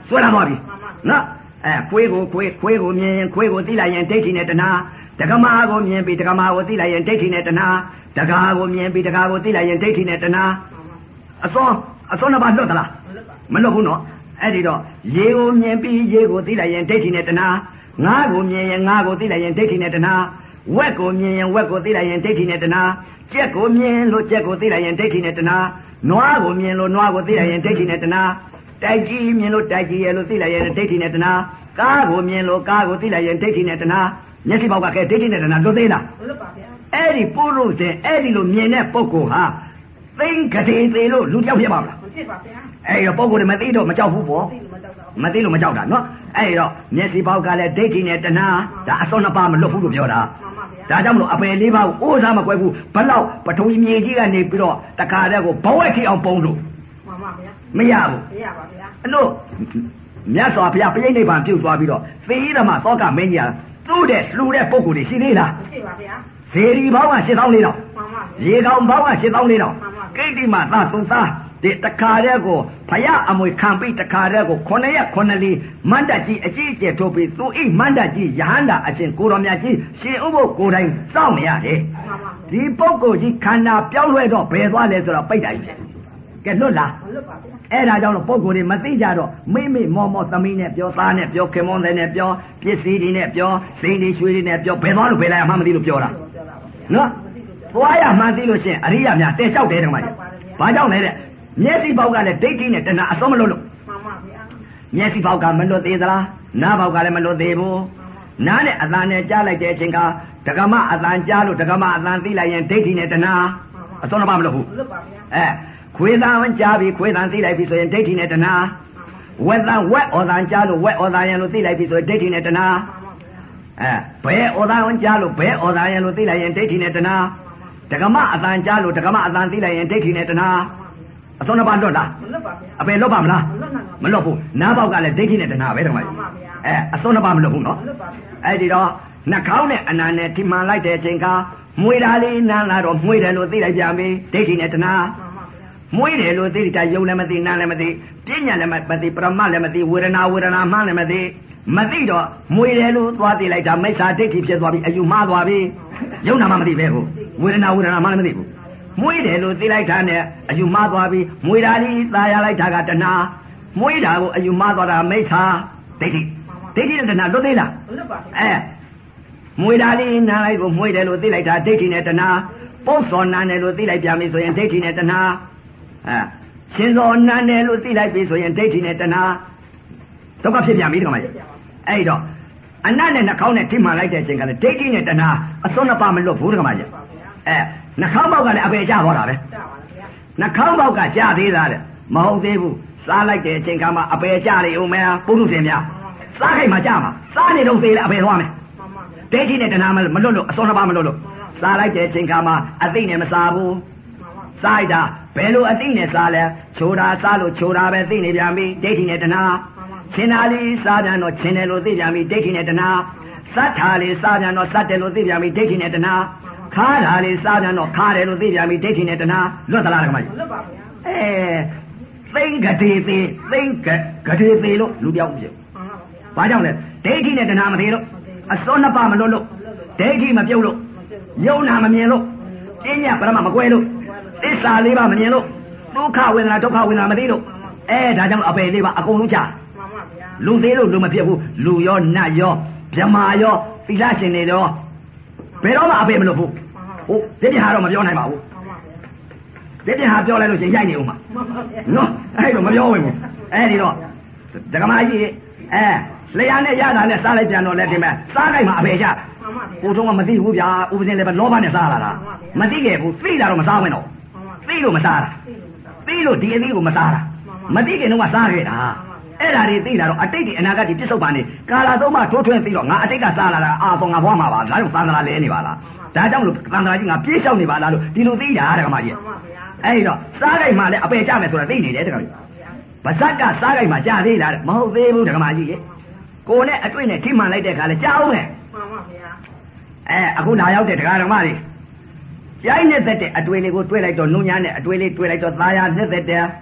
ဆွဲလာသွားပြီနော်အဲခွေးကိုခွေးခွေးကိုမြင်ရင်ခွေးကိုသိလိုက်ရင်ဒိဋ္ဌိနဲ့တဏှာဒကမာကိုမြင်ပြီးဒကမာကိုသိလိုက်ရင်ဒိဋ္ဌိနဲ့တဏှာဒကာကိုမြင်ပြီးဒကာကိုသိလိုက်ရင်ဒိဋ္ဌိနဲ့တဏှာအစောအစောနှစ်ပါးလွတ်သလားမလွတ်ဘူးနော်အဲ့ဒီတော့ရေကိုမြင်ပြီးရေကိုသိလိုက်ရင်ဒိဋ္ဌိနဲ့တဏှာငါးကိုမြင်ရင်ငါးကိုသိလိုက်ရင်ဒိဋ္ဌိနဲ့တဏှာဝက်ကိုမြင်ရင်ဝက်ကိုသိလိုက်ရင်ဒိဋ္ဌိနဲ့တဏှာကြက်ကိုမြင်လို့ကြက်ကိုသိလိုက်ရင်ဒိဋ္ဌိနဲ့တဏှာနွားကိုမြင်လို့နွားကိုသိလိုက်ရင်ဒိဋ္ဌိနဲ့တဏှာတိုက်ကြီးမြင်လို့တိုက်ကြီးရဲ့လို့သိလိုက်ရင်ဒိဋ္ဌိနဲ့တဏှာကားကိုမြင်လို့ကားကိုသိလိုက်ရင်ဒိဋ္ဌိနဲ့တဏှာမျက်စိပေါက်ကခဲဒိဋ္ဌိနဲ့တဏှာလွတ်သေးလားလွတ်ပါဗျာအဲ့ဒီပုရုဇဉ်အဲ့ဒီလိုမြင်တဲ့ပုဂ္ဂိုလ်ဟာသိင်္ဂတိသေးလို့လူကြောက်ဖြစ်ပါမလားမဖြစ်ပါဗျာအဲ့ဒီပုဂ္ဂိုလ်တွေမသိတော့မကြောက်ဘူးပေါ့မသိလို့မကြောက်တာနော်အဲ့တော့မျက်စိပေါက်ကလည်းဒိဋ္ဌိနဲ့တဏှာဒါအစောနှစ်ပါးမလွတ်ဘူးလို့ပြောတာဒါကြောင့်မလို့အပယ်လေးပါးကိုအိုးစားမကွဲဘူးဘလောက်ပထဝီမြေကြီးကနေပြီးတော့တခါတည်းကိုဘဝက်ထိအောင်ပုံလို့မှန်ပါဗျာမရဘူးမရပါဗျာအဲ့လို့မြတ်စွာဘုရားပြိဋိဘံပြုတ်သွားပြီးတော့သေရမသောကမင်းကြီးသူ့တဲ့လှူတဲ့ပုံကိုယ်တွေရှိသေးလားမရှိပါဗျာဇေဒီဘောင်းကရှစ်သောင်းလေးတောင်မှန်ပါရေကောင်ဘောင်းကရှစ်သောင်းလေးတောင်ကိတ္တိမသာသုံးသားဒီတခါတည်းကိုဖယားအမွေခံပြီးတခါတည်းကိုခုနှစ်ရက်ခုနှစ်လီမန္တကြီးအကြီးအကျယ်ထုတ်ပြီးသူဣမန္တကြီးယဟန္တာအရှင်ကိုတော်မြတ်ကြီးရှင်ဥပုပ်ကိုယ်တိုင်စောင့်နေရတယ်ဒီပုဂ္ဂိုလ်ကြီးခန္ဓာပြောင်းလဲတော့ဘယ်သွားလဲဆိုတော့ပိတ်တိုင်းဖြစ်ကဲလွတ်လားမလွတ်ပါဘူးအဲ့ဒါကြောင့်လို့ပုဂ္ဂိုလ်တွေမသိကြတော့မိမိမောမောသမီးနဲ့ပြောသားနဲ့ပြောခင်မွန်းတဲ့နဲ့ပြောပစ္စည်းတွေနဲ့ပြောစိန်တွေရွှေတွေနဲ့ပြောဘယ်သွားလို့ဘယ်လာမှမသိလို့ပြောတာနော်သွားရမှန်းသိလို့ရှင်အရိယာများတဲလျှောက်တယ်တကမကြီးဘာကြောင့်လဲတဲ့မျက်စိပေါက်ကလည်းဒိဋ္ဌိနဲ့တဏှာအစောမလွတ်လို့မှန်ပါဗျာမျက်စိပေါက်ကမလွတ်သေးသလားနားပေါက်ကလည်းမလွတ်သေးဘူးနားနဲ့အသံနဲ့ကြားလိုက်တဲ့အချိန်ကဒကမအသံကြားလို့ဒကမအသံသိလိုက်ရင်ဒိဋ္ဌိနဲ့တဏှာအစောမလွတ်ဘူးလွတ်ပါဗျာအဲခွေးသံကြားပြီးခွေးသံသိလိုက်ပြီဆိုရင်ဒိဋ္ဌိနဲ့တဏှာဝက်သံဝက်ဩသံကြားလို့ဝက်ဩသံရံလို့သိလိုက်ပြီဆိုရင်ဒိဋ္ဌိနဲ့တဏှာအဲဘဲဩသံကြားလို့ဘဲဩသံရံလို့သိလိုက်ရင်ဒိဋ္ဌိနဲ့တဏှာဒကမအသံကြားလို့ဒကမအသံသိလိုက်ရင်ဒိဋ္ဌိနဲ့တဏှာအစောနှစ်ပါးလွတ်လားမလွတ်ပါဗျာအပယ်လွတ်ပါမလားမလွတ်ဘူးနားပေါက်ကလည်းဒိဋ္ဌိနဲ့တဏှာပဲတကမကြီးအဲအစောနှစ်ပါးမလွတ်ဘူးနော်အဲ့ဒီတော့နှာခေါင်းနဲ့အနာနဲ့ထိမှန်လိုက်တဲ့အချိန်ကမွေတာလေးနန်းလာတော့မွေတယ်လို့သိလိုက်ပြန်ပြီဒိဋ္ဌိနဲ့တဏှာမွေတယ်လို့သိတာယုံလည်းမသိနားလည်းမသိပညာလည်းမသိပရမလည်းမသိဝေဒနာဝေဒနာမှန်းလည်းမသိမသိတော့မွေတယ်လို့သွားသိလိုက်တာမိစ္ဆာဒိဋ္ဌိဖြစ်သွားပြီအယူမှားသွားပြီယုံနာမှမသိပဲကိုဝေဒနာဝေဒနာမှလည်းမသိဘူးမွေးတယ်လို့သိလိုက်တာနဲ့အယူမှားသွားပြီမွေးတာလေးသာရလိုက်တာကတဏှာမွေးတာကိုအယူမှားသွားတာမိစ္ဆာဒိဋ္ဌိဒိဋ္ဌိနဲ့တဏှာလွတ်သေးလားလွတ်ပါဘူးအဲမွေးတာလေးနားလိုက်ကိုမွေးတယ်လို့သိလိုက်တာဒိဋ္ဌိနဲ့တဏှာပုပ်စော်နာတယ်လို့သိလိုက်ပြန်ပြီဆိုရင်ဒိဋ္ဌိနဲ့တဏှာအဲရှင်စော်နာတယ်လို့သိလိုက်ပြီဆိုရင်ဒိဋ္ဌိနဲ့တဏှာဒုက္ခဖြစ်ပြန်ပြီဒီကောင်မကြီးအဲ့တော့အနတ်နဲ့နှာခေါင်းနဲ့ထိမှန်လိုက်တဲ့အချိန်ကလည်းဒိဋ္ဌိနဲ့တဏှာအစွန်းနှစ်ပါးမလွတ်ဘူးဒီကောင်မကြီးအဲနှာခေါင်းပေါက်ကလည်းအပေကျသွားတာပဲနှာခေါင်းပေါက်ကကျသေးတာတဲ့မဟုတ်သေးဘူးစားလိုက်တဲ့အချိန်ကမှအပေကျနေဦးမယ်ပုရုษင်များစားခိုက်မှကျမှာစားနေတော့သေးလဲအပေသွားမယ်ဒိဋ္ဌိနဲ့တဏှာမလွတ်လို့အစွန်းနှစ်ပါးမလွတ်လို့စားလိုက်တဲ့အချိန်ကမှအသိနဲ့မစားဘူးစားလိုက်တာဘယ်လိုအသိနဲ့စားလဲချိုးတာစားလို့ချိုးတာပဲသိနေပြန်ပြီဒိဋ္ဌိနဲ့တဏှာချင်းသားလေးစားပြန်တော့ချင်းတယ်လို့သိပြန်ပြီဒိဋ္ဌိနဲ့တဏှာစတ်ထားလေးစားပြန်တော့စတ်တယ်လို့သိပြန်ပြီဒိဋ္ဌိနဲ့တဏှာခါးတာလေးစားပြန်တော့ခါးတယ်လို့သိပြန်ပြီဒိဋ္ဌိနဲ့တဏှာလွတ်သလားဓမ္မကြီးလွတ်ပါဗျာအဲသိင်္ဂတိသေးသိင်္ဂဂတိသေးလို့လူပြောင်းဖြစ်ဘာကြောင့်လဲဒိဋ္ဌိနဲ့တဏှာမသေးလို့အစောနှစ်ပါးမလွတ်လို့ဒိဋ္ဌိမပြုတ်လို့ယုံနာမမြင်လို့ပညာပရမမကွဲလို့သစ္စာလေးပါမမြင်လို့ဒုက္ခဝေဒနာဒုက္ခဝေဒနာမသိလို့အဲဒါကြောင့်အပယ်လေးပါအကုန်လုံးချလူသေးလို့လူမဖြစ်ဘူးလူရောနတ်ရောဗြဟ္မာရောသီလရှင်တွေရောဘယ်တော့မှအပယ်မလွတ်ဘူးဟုတ်ဒီပြဟာတော့မပြောနိုင်ပါဘူးဒီပြဟာပြောလိုက်လို့ရှင်ရိုက်နေဦးမှာနော်အဲ့တော့မပြောဝင်ဘူးအဲ့ဒီတော့ဒကမာကြီးအဲလျာနဲ့ရတာနဲ့စားလိုက်ပြန်တော့လည်းဒီမဲ့စားလိုက်မှအပယ်ချကိုထုံးကမသိဘူးဗျာဥပဇင်းလည်းပဲလောဘနဲ့စားလာတာမသိခဲ့ဘူးသိတာတော့မစားဝင်တော့သိလို့မစားတာသိလို့ဒီအသီးကိုမစားတာမသိခင်တော့ကစားခဲ့တာအဲ့ဒါတွေသိတာတော့အတိတ်ဒီအနာဂတ်ဒီပြစ္ဆုတ်ပါနေကာလာသုံးမှထိုးထွင်းသိတော့ငါအတိတ်ကစားလာတာအာတော့ငါဘွားမှာပါဒါကြောင့်သံဃာလဲနေပါလားဒါကြောင့်လို့သံဃာကြီးငါပြေးလျှောက်နေပါလားလို့ဒီလိုသိတာတက္ကမကြီးအဲ့တော့စားလိုက်မှလည်းအပယ်ကျမယ်ဆိုတာသိနေတယ်တက္ကမကြီးဗဇက်ကစားလိုက်မှကြာသေးလားမဟုတ်သေးဘူးတက္ကမကြီးကိုနဲ့အတွေ့နဲ့ထိမှန်လိုက်တဲ့ခါလဲကြာအောင်မယ်မှန်ပါဗျာအဲအခုလာရောက်တဲ့ဒကာဓမ္မတွေကြိုက်နေတဲ့အတွေ့လေးကိုတွေ့လိုက်တော့နုံညာနဲ့အတွေ့လေးတွေ့လိုက်တော့သားရနှစ်သက်တယ်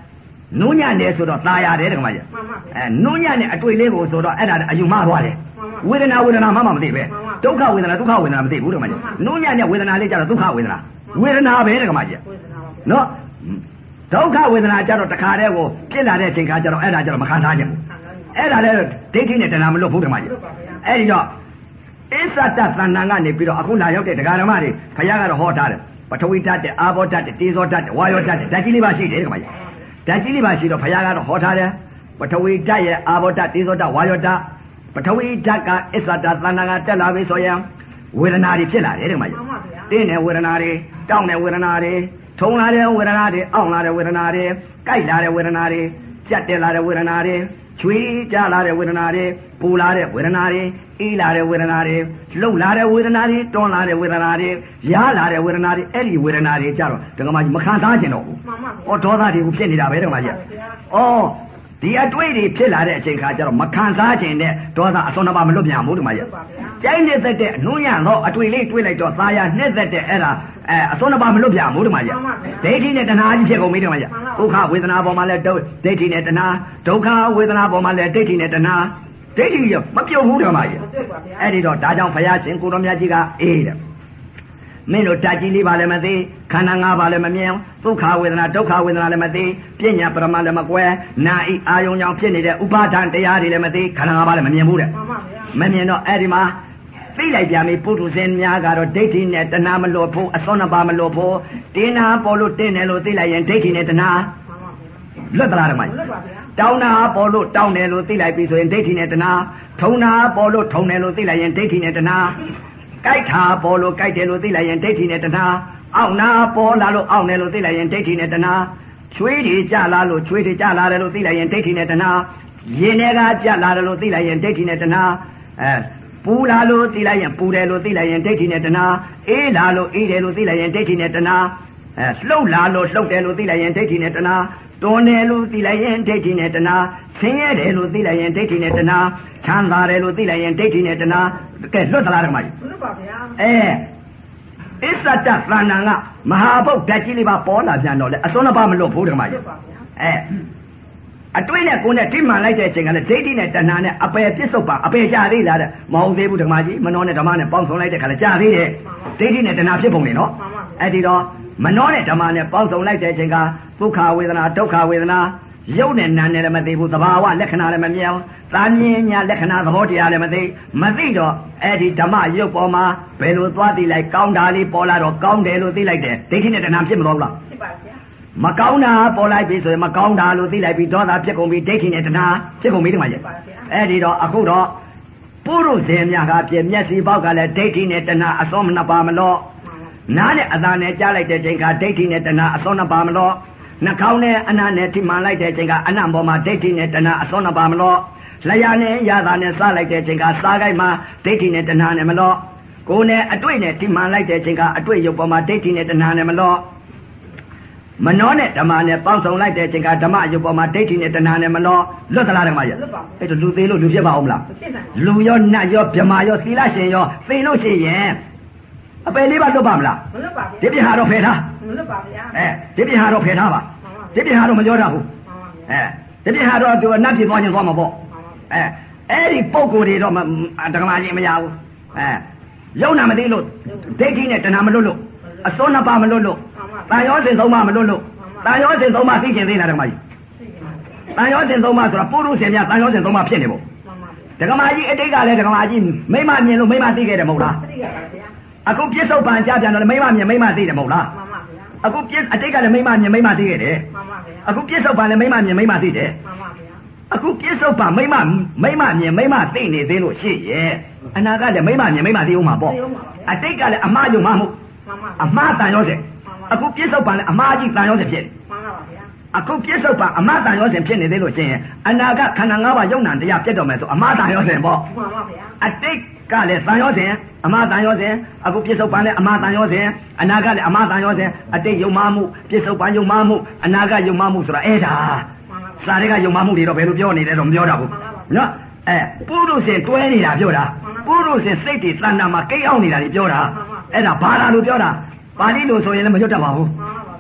နုညံ့တယ်ဆိုတော့ตายရတယ်တကမကြီးအဲနုညံ့တဲ့အတွေ့လေးကိုဆိုတော့အဲ့ဒါအယူမှားသွားတယ်ဝေဒနာဝေဒနာမှမမသိပဲဒုက္ခဝေဒနာဒုက္ခဝေဒနာမသိဘူးတကမကြီးနုညံ့တဲ့ဝေဒနာလေးကြတော့ဒုက္ခဝေဒနာဝေဒနာပဲတကမကြီးနော်ဒုက္ခဝေဒနာကြတော့တခါတည်းကိုဖြစ်လာတဲ့အချိန်ခါကျတော့အဲ့ဒါကျတော့မခံစားခြင်းဘူးအဲ့ဒါလည်းဒိဋ္ဌိနဲ့တဏှာမလွတ်ဘူးတကမကြီးအဲ့ဒီတော့အစ္ဆတသဏ္ဍာန်ကနေပြီးတော့အခုလာရောက်တဲ့ဒကာဓမ္မတွေဘုရားကတော့ဟောထားတယ်ပထဝီဓာတ်တဲ့အာဘောဓာတ်တဲ့တေဇောဓာတ်တဲ့ဝါယောဓာတ်တဲ့ဓာတ်ကြီးလေးပါရှိတယ်တကမကြီးဓာတ်ကြီးလေးပါရှိတော့ဘုရားကတော့ဟောထားတယ်ပထဝီဓာတ်ရဲ့အာဘောဓာတ်တေဇောဓာတ်ဝါယောဓာတ်ပထဝီဓာတ်ကအစ္ဆတသဏ္ဍာန်ကတက်လာပြီဆိုရင်ဝေဒနာတွေဖြစ်လာတယ်တကမကြီးတင်းတဲ့ဝေဒနာတွေတောင်းတဲ့ဝေဒနာတွေထုံလာတဲ့ဝေဒနာတွေအောင့်လာတဲ့ဝေဒနာတွေကြိုက်လာတဲ့ဝေဒနာတွေကြက်တက်လာတဲ့ဝေဒနာတွေချွေးကြလာတဲ့ဝေဒနာတွေပူလာတဲ့ဝေဒနာတွေအေးလာတဲ့ဝေဒနာတွေလှုပ်လာတဲ့ဝေဒနာတွေတွန်းလာတဲ့ဝေဒနာတွေရားလာတဲ့ဝေဒနာတွေအဲ့ဒီဝေဒနာတွေကြတော့ဒကမကြီးမခံစားခြင်းတော့ဘူး။ဩဒေါသတွေကိုဖြစ်နေတာပဲဒကမကြီး။ဩဒီအတွေ့တွေဖြစ်လာတဲ့အချိန်ခါကျတော့မခံစားခြင်းနဲ့ဒေါသအစွန်းနှစ်ပါးမလွတ်ပြန်ဘူးဒကမကြီး။ကျိုင်းနေသက်တဲ့အနှုံးရတော့အတွေ့လေးတွေ့လိုက်တော့သာယာနှက်သက်တဲ့အဲ့ဒါအဲအစွန်းနှစ်ပါးမလွတ်ပြန်ဘူးဒကမကြီး။ဒိဋ္ဌိနဲ့တဏှာကြီးဖြစ်ကုန်ပြီဒကမကြီး။ဒုက္ခဝေဒနာပေါ်မှာလဲဒိဋ္ဌိနဲ့တဏှာဒုက္ခဝေဒနာပေါ်မှာလဲဒိဋ္ဌိနဲ့တဏှာဒိဋ္ဌိရမပြုတ်ဘူးဓမ္မကြီးအဲ့ဒီတော့ဒါကြောင့်ဘုရားရှင်ကိုတော်မြတ်ကြီးကအေးတဲ့မင်းတို့ဓာတ်ကြီးလေးပါလည်းမသိခန္ဓာ၅ပါးလည်းမမြင်ဒုက္ခဝေဒနာဒုက္ခဝေဒနာလည်းမသိပညာပရမလည်းမကွဲနာဤအာယုံကြောင့်ဖြစ်နေတဲ့ဥပါဒံတရားတွေလည်းမသိခန္ဓာ၅ပါးလည်းမမြင်ဘူးတဲ့မမြင်တော့အဲ့ဒီမှာသိလိုက်ပြန်ပြီပုထုဇဉ်များကတော့ဒိဋ္ဌိနဲ့တဏှာမလို့ဖို့အစွန်းနှစ်ပါးမလို့ဖို့တင်းနာပေါ်လို့တင်းတယ်လို့သိလိုက်ရင်ဒိဋ္ဌိနဲ့တဏှာလွတ်သလားဓမ္မကြီးတောင်းတာပေါ်လို့တောင်းတယ်လို့သိလိုက်ပြီဆိုရင်ဒိဋ္ဌိနဲ့တဏှာထုံတာပေါ်လို့ထုံတယ်လို့သိလိုက်ရင်ဒိဋ္ဌိနဲ့တဏှာကြိုက်တာပေါ်လို့ကြိုက်တယ်လို့သိလိုက်ရင်ဒိဋ္ဌိနဲ့တဏှာအောင့်နာပေါ်လာလို့အောင့်တယ်လို့သိလိုက်ရင်ဒိဋ္ဌိနဲ့တဏှာချွေးတွေကြလာလို့ချွေးတွေကြလာတယ်လို့သိလိုက်ရင်ဒိဋ္ဌိနဲ့တဏှာရင်ထဲကကြလာတယ်လို့သိလိုက်ရင်ဒိဋ္ဌိနဲ့တဏှာအဲပူလာလို့သိလိုက်ရင်ပူတယ်လို့သိလိုက်ရင်ဒိဋ္ဌိနဲ့တဏှာအေးလာလို့အေးတယ်လို့သိလိုက်ရင်ဒိဋ္ဌိနဲ့တဏှာအဲလှုပ်လာလို့လှုပ်တယ်လို့သိလိုက်ရင်ဒိဋ္ဌိနဲ့တဏှာတွန်းတယ်လို့သိလိုက်ရင်ဒိဋ္ဌိနဲ့တဏှာဆင်းရဲတယ်လို့သိလိုက်ရင်ဒိဋ္ဌိနဲ့တဏှာချမ်းသာတယ်လို့သိလိုက်ရင်ဒိဋ္ဌိနဲ့တဏှာကဲလွတ်သလားဓမ္မကြီးလွတ်ပါဗျာအဲအစ္ဆတသဏ္ဍာန်ကမဟာဘုတ်ဓာတ်ကြီးလေးပါပေါ်လာပြန်တော့လေအစွန်းနှစ်ပါးမလွတ်ဘူးဓမ္မကြီးအဲအတွေ့နဲ့ကိုယ်နဲ့ထိမှန်လိုက်တဲ့အချိန်ကလည်းဒိဋ္ဌိနဲ့တဏှာနဲ့အပယ်ပြစ္ဆုတ်ပါအပယ်ကြသေးလားတဲ့မဟုတ်သေးဘူးဓမ္မကြီးမနောနဲ့ဓမ္မနဲ့ပေါင်းစုံလိုက်တဲ့ခါလည်းကြသေးတယ်ဒိဋ္ဌိနဲ့တဏှာဖြစ်ပုံနေနော်အဲ့ဒီတော့မနောနဲ့ဓမ္မနဲ့ပေါင်းစုံလိုက်တဲ့အချိန်ကဒုက္ခဝေဒနာဒုက္ခဝေဒနာရုပ်နဲ့နာနဲ့လည်းမသိဘူးသဘာဝလက္ခဏာလည်းမမြင်ဘူးသာမြင်ညာလက္ခဏာသဘောတရားလည်းမသိမသိတော့အဲ့ဒီဓမ္မရုပ်ပေါ်မှာဘယ်လိုသွားသိလိုက်ကောင်းတာလေးပေါ်လာတော့ကောင်းတယ်လို့သိလိုက်တယ်ဒိဋ္ဌိနဲ့တဏှာဖြစ်မလို့လားဖြစ်ပါဗျာမကောင်းတာပေါ်လိုက်ပြီဆိုရင်မကောင်းတာလို့သိလိုက်ပြီးဒေါသဖြစ်ကုန်ပြီဒိဋ္ဌိနဲ့တဏှာဖြစ်ကုန်ပြီဒီမှာကြီးအဲ့ဒီတော့အခုတော့ပုရုဇဉ်များကပြည့်မျက်စိပေါက်ကလည်းဒိဋ္ဌိနဲ့တဏှာအစွန်းနှစ်ပါးမလို့နားနဲ့အသာနဲ့ကြားလိုက်တဲ့ချိန်ကဒိဋ္ဌိနဲ့တဏှာအစွန်းနှစ်ပါးမလို့နှာခေါင်းနဲ့အနာနဲ့ထိမှန်လိုက်တဲ့ချိန်ကအနံ့ပေါ်မှာဒိဋ္ဌိနဲ့တဏှာအစွန်းနှစ်ပါးမလို့လျှာနဲ့ရတာနဲ့စားလိုက်တဲ့ချိန်ကစားကိုက်မှာဒိဋ္ဌိနဲ့တဏှာနဲ့မလို့ကိုယ်နဲ့အတွေ့နဲ့ထိမှန်လိုက်တဲ့ချိန်ကအတွေ့ရုပ်ပေါ်မှာဒိဋ္ဌိနဲ့တဏှာနဲ့မလို့မနောနဲ့ဓမ္မနဲ့ပေါင်းစုံလိုက်တဲ့ချိန်ကဓမ္မရုပ်ပေါ်မှာဒိဋ္ဌိနဲ့တဏှာနဲ့မလို့လွတ်သလားဓမ္မကြီးအဲ့တော့လူသေးလို့လူဖြစ်ပါအောင်မလားလူရောနတ်ရောဗြဟ္မာရောသီလရှင်ရောသိလို့ရှိရင်အပယ်လေးပါလွတ်ပါမလားမလွတ်ပါဘူးဒီပြဟာတော့ဖယ်ထားမလွတ်ပါဗျာအဲဒီပြဟာတော့ဖယ်ထားပါဒီပြဟာတော့မပြောတတ်ဘူးအဲဒီပြဟာတော့သူနတ်ဖြစ်သွားခြင်းသွားမှာပေါ့အဲအဲ့ဒီပုံကိုယ်တွေတော့ဓမ္မကြီးမရဘူးအဲယုံနာမသိလို့ဒိဋ္ဌိနဲ့တဏှာမလွတ်လို့အစွန်းနှစ်ပါးမလွတ်လို့တန်ရောစင်သုံးပါးမလွတ်လို့တန်ရောစင်သုံးပါးသိကျင်သေးလားဓမ္မကြီးတန်ရောစင်သုံးပါးဆိုတာပုရုษင်များတန်ရောစင်သုံးပါးဖြစ်နေပေါ့ဓမ္မကြီးအတိတ်ကလည်းဓမ္မကြီးမိမမြင်လို့မိမသိခဲ့တယ်မဟုတ်လားသိခဲ့ပါဗျာအခုပြစ္ဆုတ်ပံကြပြန်တော့လည်းမိမမြင်မိမသိတယ်မဟုတ်လားမှန်ပါဗျာအခုပြစ္အတိတ်ကလည်းမိမမြင်မိမသိခဲ့တယ်မှန်ပါဗျာအခုပြစ္ဆုတ်ပံလည်းမိမမြင်မိမသိတယ်မှန်ပါဗျာအခုပြစ္ဆုတ်ပံမိမမိမမြင်မိမသိနေသေးလို့ရှိရဲ့အနာကလည်းမိမမြင်မိမသိအောင်မှာပေါ့အတိတ်ကလည်းအမှားယုံမှမှုအမှားတန်ရောစေအခုပြစ္ဆုတ်ပံလည်းအမှားကြီးတန်ရောစေဖြစ်မှန်ပါဗျာအခုပြစ္ဆုတ်ပံအမှားတန်ရောစေဖြစ်နေသေးလို့ရှိရင်အနာကခန္ဓာ၅ပါးယုံနာတရားပြတ်တော့မယ်ဆိုအမှားတန်ရောစေပေါ့မှန်ပါဗျာအတိတ်ကလည်းတန်ရောစဉ်အမှားတန်ရောစဉ်အခုပြစ္ဆုတ်ပံလည်းအမှားတန်ရောစဉ်အနာကလည်းအမှားတန်ရောစဉ်အတိတ်ယုံမှမှုပြစ္ဆုတ်ပံယုံမှမှုအနာကယုံမှမှုဆိုတာအဲ့ဒါစာတွေကယုံမှမှုတွေတော့ဘယ်လိုပြောနေလဲတော့မပြောတာဘူးနော်အဲပုရုษင်တွဲနေတာပြောတာပုရုษင်စိတ်တွေတဏ္ဍာမှာကိတ်အောင်နေတာတွေပြောတာအဲ့ဒါဘာသာလို့ပြောတာပါဠိလိုဆိုရင်လည်းမရွတ်တတ်ပါဘူး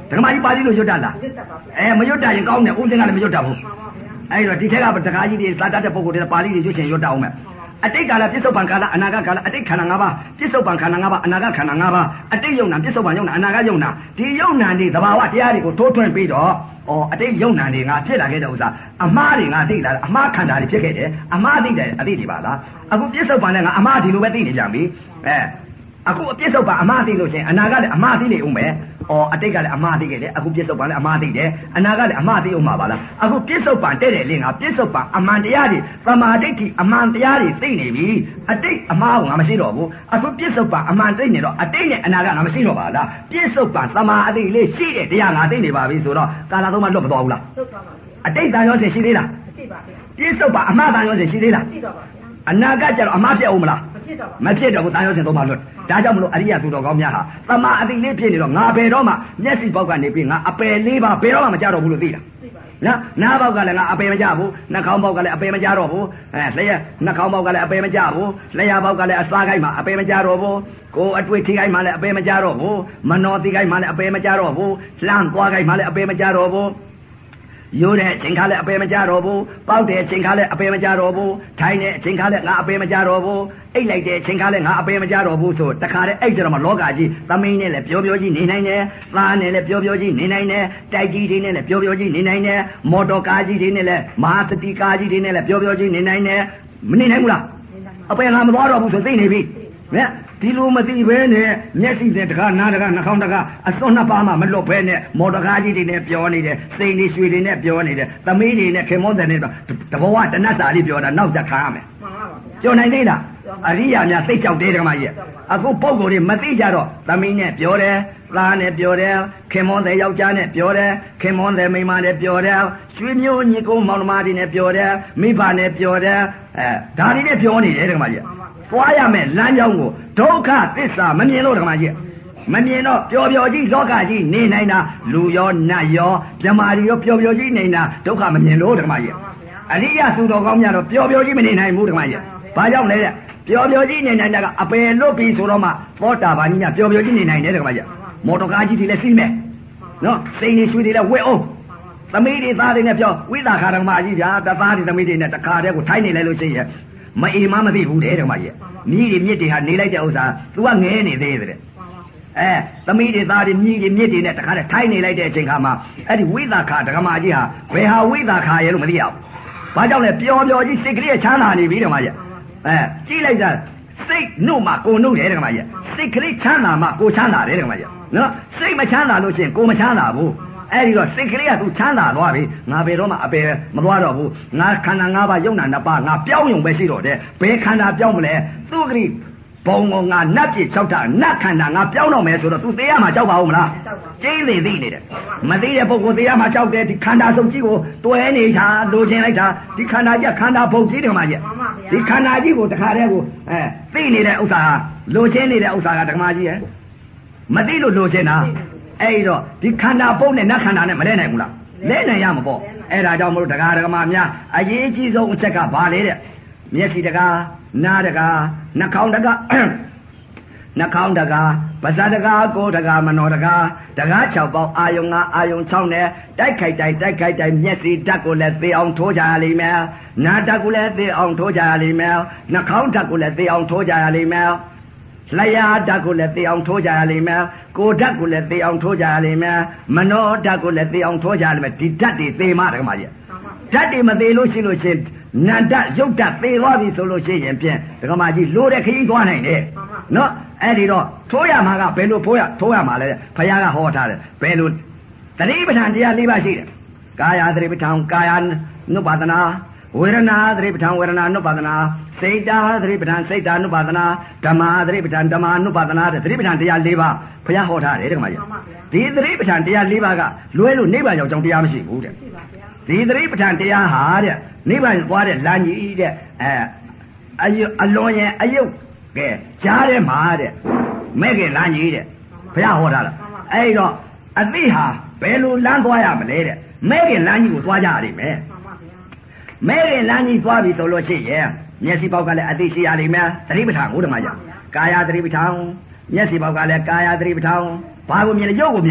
ဓမ္မကြီးပါဠိလိုရွတ်တတ်လားအဲမရွတ်တတ်ရင်ကောင်းတယ်ဦးစင်းကလည်းမရွတ်တတ်ဘူးအဲ့တော့ဒီထက်ကတကားကြီးတွေစာတတ်တဲ့ပုဂ္ဂိုလ်တွေပါဠိတွေရွတ်ချင်ရွတ်တတ်အောင်မယ်အတိတ်ကာလပြစ္ဆုတ်ပံကာလအနာဂတ်ကာလအတိတ်ခန္ဓာ၅ပါးပြစ္ဆုတ်ပံခန္ဓာ၅ပါးအနာဂတ်ခန္ဓာ၅ပါးအတိတ်ယုံနာပြစ္ဆုတ်ပံယုံနာအနာဂတ်ယုံနာဒီယုံနာတွေသဘာဝတရားတွေကိုထိုးထွင်းပြီးတော့ဩအတိတ်ယုံနာတွေငါဖြစ်လာခဲ့တဲ့ဥစ္စာအမှားတွေငါသိလာအမှားခန္ဓာတွေဖြစ်ခဲ့တယ်အမှားသိတယ်အသိတွေပါလားအခုပြစ္ဆုတ်ပံလည်းငါအမှားဒီလိုပဲသိနေကြပြီအဲအခုအပြစ္ဆုတ်ပံအမှားသိလို့ရှိရင်အနာဂတ်လည်းအမှားသိနေဦးမယ်ဩအတိတ်ကလည်းအမှားသိခဲ့တယ်အခုပြစ္ဆုတ်ပံလည်းအမှားသိတယ်အနာဂတ်လည်းအမှားသိအောင်မှာပါလားအခုပြစ္ဆုတ်ပံတဲ့တယ်လေငါပြစ္ဆုတ်ပံအမှန်တရားတွေသမာဓိဋ္ဌိအမှန်တရားတွေသိနေပြီအတိတ်အမှားကိုငါမရှိတော့ဘူးအခုပြစ္ဆုတ်ပံအမှန်သိနေတော့အတိတ်နဲ့အနာဂတ်ငါမရှိတော့ပါလားပြစ္ဆုတ်ပံသမာအတိတ်လေးရှိတဲ့တရားငါသိနေပါပြီဆိုတော့ကာလသုံးပါလွတ်မတော်ဘူးလားအတိတ်တန်ရောစင်ရှိသေးလားရှိပါဗျာပြစ္ဆုတ်ပံအမှားတန်ရောစင်ရှိသေးလားရှိတော့ပါဗျာအနာဂတ်ကျတော့အမှားဖြစ်အောင်မလားမဖြစ်တော့ဘူးတန်ရောစင်သုံးပါလွတ်ဒါကြောင့်မလို့အရိယသူတော်ကောင်းများဟာသမာအတိတ်လေးဖြစ်နေတော့ငါဘယ်တော့မှမျက်စိပေါက်ကနေပြီးငါအပယ်လေးပါဘယ်တော့မှမကြတော့ဘူးလို့သိတာနော်နားပေါက်ကလည်းငါအပယ်မကြဘူးနှာခေါင်းပေါက်ကလည်းအပယ်မကြတော့ဘူးအဲလျှက်နှာခေါင်းပေါက်ကလည်းအပယ်မကြဘူးလျှက်ပေါက်ကလည်းအစားကိုက်မှာအပယ်မကြတော့ဘူးကိုယ်အတွေ့ထိကိုက်မှာလည်းအပယ်မကြတော့ဘူးမနောတိကိုက်မှာလည်းအပယ်မကြတော့ဘူးလှမ်းသွားကိုက်မှာလည်းအပယ်မကြတော့ဘူးရိုးတဲ့အချိန်ခါလည်းအပယ်မကြတော့ဘူးပေါက်တဲ့အချိန်ခါလည်းအပယ်မကြတော့ဘူးထိုင်တဲ့အချိန်ခါလည်းငါအပယ်မကြတော့ဘူးအိတ်လိုက်တဲ့အချိန်ခါလည်းငါအပယ်မကြတော့ဘူးဆိုတခါတည်းအိတ်ကြတော့မှလောကကြီးသမင်းနဲ့လည်းပြောပြောကြီးနေနိုင်တယ်သားနဲ့လည်းပြောပြောကြီးနေနိုင်တယ်တိုက်ကြီးတွေနဲ့လည်းပြောပြောကြီးနေနိုင်တယ်မော်တော်ကားကြီးတွေနဲ့လည်းမဟာသတိကားကြီးတွေနဲ့လည်းပြောပြောကြီးနေနိုင်တယ်မနေနိုင်ဘူးလားအပယ်ငါမသွားတော့ဘူးဆိုသိနေပြီဟဲ့ဒီလိုမသိဘဲနဲ့မျက်စိနဲ့တကားနားတကားနှာခေါင်းတကားအစွန်းနှစ်ပါးမှမလွတ်ဘဲနဲ့မော်တော်ကားကြီးတွေနဲ့ပြောနေတယ်စိန်တွေရွှေတွေနဲ့ပြောနေတယ်သမီးတွေနဲ့ခင်မောတဲ့နဲ့တဘဝတဏ္ဍစာလေးပြောတာနောက်ကြခံရမယ်မှန်ပါပါကြော်နိုင်သေးလားအရိယာများသိကြောက်သေးတယ်ကမကြီးအခုပုံကိုယ်တွေမသိကြတော့သမီးနဲ့ပြောတယ်သားနဲ့ပြောတယ်ခင်မောတဲ့ယောက်ျားနဲ့ပြောတယ်ခင်မောတဲ့မိန်းမနဲ့ပြောတယ်ရွှေမျိုးညီကုန်းမောင်နှမတွေနဲ့ပြောတယ်မိဘနဲ့ပြောတယ်အဲဒါတွေနဲ့ပြောနေတယ်ကမကြီးသွားရမယ်လမ်းကြောင်းကိုဒုက္ခသစ္စာမမြင်လို့ဓမ္မကြီးမမြင်တော့ပျော်ပျော်ကြီးလောကကြီးနေနိုင်တာလူရောနတ်ရောမြမာရီရောပျော်ပျော်ကြီးနေတာဒုက္ခမမြင်လို့ဓမ္မကြီးအရိယသူတော်ကောင်းများတော့ပျော်ပျော်ကြီးမနေနိုင်ဘူးဓမ္မကြီးဘာကြောင့်လဲတဲ့ပျော်ပျော်ကြီးနေနိုင်တာကအပယ်လွတ်ပြီဆိုတော့မှသောတာပန်ကြီးများပျော်ပျော်ကြီးနေနိုင်တယ်ဓမ္မကြီးမော်တော်ကားကြီးတွေလည်းစီးမယ်နော်စိန်တွေရွှေတွေလည်းဝက်အောင်သမီးတွေသားတွေနဲ့ပြောဝိသခာဓမ္မကြီးဗျာတသားတွေသမီးတွေနဲ့တခါတည်းကိုထိုင်းနေလိုက်လို့ရှိရင်မအေးမမသိဘူးတဲ့ဓမ္မကြီးမြည်တွေမြစ်တွေဟာနေလိုက်တဲ့ဥစ္စာ तू ကငဲနေသေးတယ်အဲသမီးတွေသားတွေမြည်တွေမြစ်တွေနဲ့တခါတည်းထိုင်းနေလိုက်တဲ့အချိန်ခါမှာအဲ့ဒီဝိသခာဓမ္မကြီးဟာဘယ်ဟာဝိသခာရဲ့လို့မသိရဘူးဘာကြောင့်လဲပျော်ပျော်ကြီးစိတ်ကလေးချမ်းသာနေပြီဓမ္မကြီးအဲကြည့်လိုက်တာစိတ်နှုတ်မှကိုနှုတ်တယ်ဓမ္မကြီးစိတ်ကလေးချမ်းသာမှကိုချမ်းသာတယ်ဓမ္မကြီးနော်စိတ်မချမ်းသာလို့ရှိရင်ကိုမချမ်းသာဘူးအဲ့ဒီတော့စိတ်ကလေးကသူချမ်းသာသွားပြီငါဘယ်တော့မှအပယ်မသွားတော့ဘူးငါခန္ဓာ၅ပါးယုံနာနှစ်ပါးငါပြောင်းယုံပဲရှိတော့တယ်ဘယ်ခန္ဓာပြောင်းမလဲသူကလေးဘုံကငါနတ်ပြ၆တာနတ်ခန္ဓာငါပြောင်းတော့မယ်ဆိုတော့ तू သေးရမှာကြောက်ပါဦးမလားကျင်းသေးသေးနေတယ်မသေးတဲ့ပုဂ္ဂိုလ်သေးရမှာကြောက်တယ်ဒီခန္ဓာစုပ်ကြီးကိုတွဲနေတာလိုချင်လိုက်တာဒီခန္ဓာကြီးခန္ဓာဘုံကြီးတယ်မှာကြီးဒီခန္ဓာကြီးကိုတခါတည်းကိုအဲသိနေတဲ့ဥစ္စာဟာလိုချင်နေတဲ့ဥစ္စာကဓမ္မကြီးရဲ့မသိလို့လိုချင်တာအဲ့တော့ဒီခန္ဓာပုံနဲ့နတ်ခန္ဓာနဲ့မလဲနိုင်ဘူးလားလဲနိုင်ရမှာပေါ့အဲ့ဒါကြောင့်မလို့တရားဓမ္မများအရေးကြီးဆုံးအချက်ကဘာလဲတဲ့မျက်စိတကားနားတကားနှာခေါင်းတကားနှာခေါင်းတကားပါးစပ်တကားကိုယ်တကားမနောတကားတကား၆ပေါက်အာယုံ၅အာယုံ၆နဲ့တိုက်ခိုက်တိုက်တိုက်ခိုက်တိုက်မျက်စိဓာတ်ကိုလည်းသိအောင်ထိုးကြရလိမ့်မယ်နားဓာတ်ကိုလည်းသိအောင်ထိုးကြရလိမ့်မယ်နှာခေါင်းဓာတ်ကိုလည်းသိအောင်ထိုးကြရလိမ့်မယ်လျှာဓာတ်ကိုလည်းသိအောင်ထိုးကြရလိမ့်မယ်ကိုယ်ဓာတ်ကိုလည်းသိအောင်ထိုးကြရလိမ့်မယ်မနောဓာတ်ကိုလည်းသိအောင်ထိုးကြရလိမ့်မယ်ဒီဓာတ်တွေသိမှတကမကြီးဓာတ်တွေမသိလို့ရှိလို့ရှိရင်နန္တရုပ်ဓာတ်သိသွားပြီဆိုလို့ရှိရင်ဖြင့်တကမကြီးလိုတဲ့ခရီးသွားနိုင်တယ်နော်အဲ့ဒီတော့ထိုးရမှာကဘယ်လိုထိုးရထိုးရမှာလဲဘုရားကဟောထားတယ်ဘယ်လိုသတိပဋ္ဌာန်တရား၄ပါးရှိတယ်ကာယသတိပဋ္ဌာန်ကာယ ानु ပါဒနာဝေဒနာသတိပဋ္ဌာန်ဝေဒနာ ानु ပါဒနာစိတ်တာသတိပဋ္ဌာန်စိတ်တာ ानु ပါဒနာဓမ္မသတိပဋ္ဌာန်ဓမ္မ ानु ပါဒနာတဲ့သတိပဋ္ဌာန်တရား၄ပါးဘုရားဟောထားတယ်တဲ့ကမကြီးဒီသတိပဋ္ဌာန်တရား၄ပါးကလွဲလို့နိဗ္ဗာန်ရောက်ကြောင်းတရားမရှိဘူးတဲ့ဒီသတိပဋ္ဌာန်တရားဟာတဲ့နိဗ္ဗာန်သွားတဲ့လမ်းကြီးတဲ့အဲအယအလွန်ရင်အယုတ်ကဲကြားထဲမှာတဲ့မဲ့ခင်လမ်းကြီးတဲ့ဘုရားဟောထားတာအဲ့တော့အသိဟာဘယ်လိုလမ်းသွားရမလဲတဲ့မဲ့ခင်လမ်းကြီးကိုသွားကြရလိမ့်မယ်မဲ့ခင်လမ်းကြီးသွားပြီဆိုလို့ရှိရင်မျက်စိပေါက်ကလည်းအသိရှိရလိမ့်မယ်သတိပဋ္ဌာန်ကိုဓမ္မကြကာယသတိပဋ္ဌာန်မျက်စိပေါက်ကလည်းကာယသတိပဋ္ဌာန်ဘာကိုမြင်လဲရုပ်ကိုမြင်တာ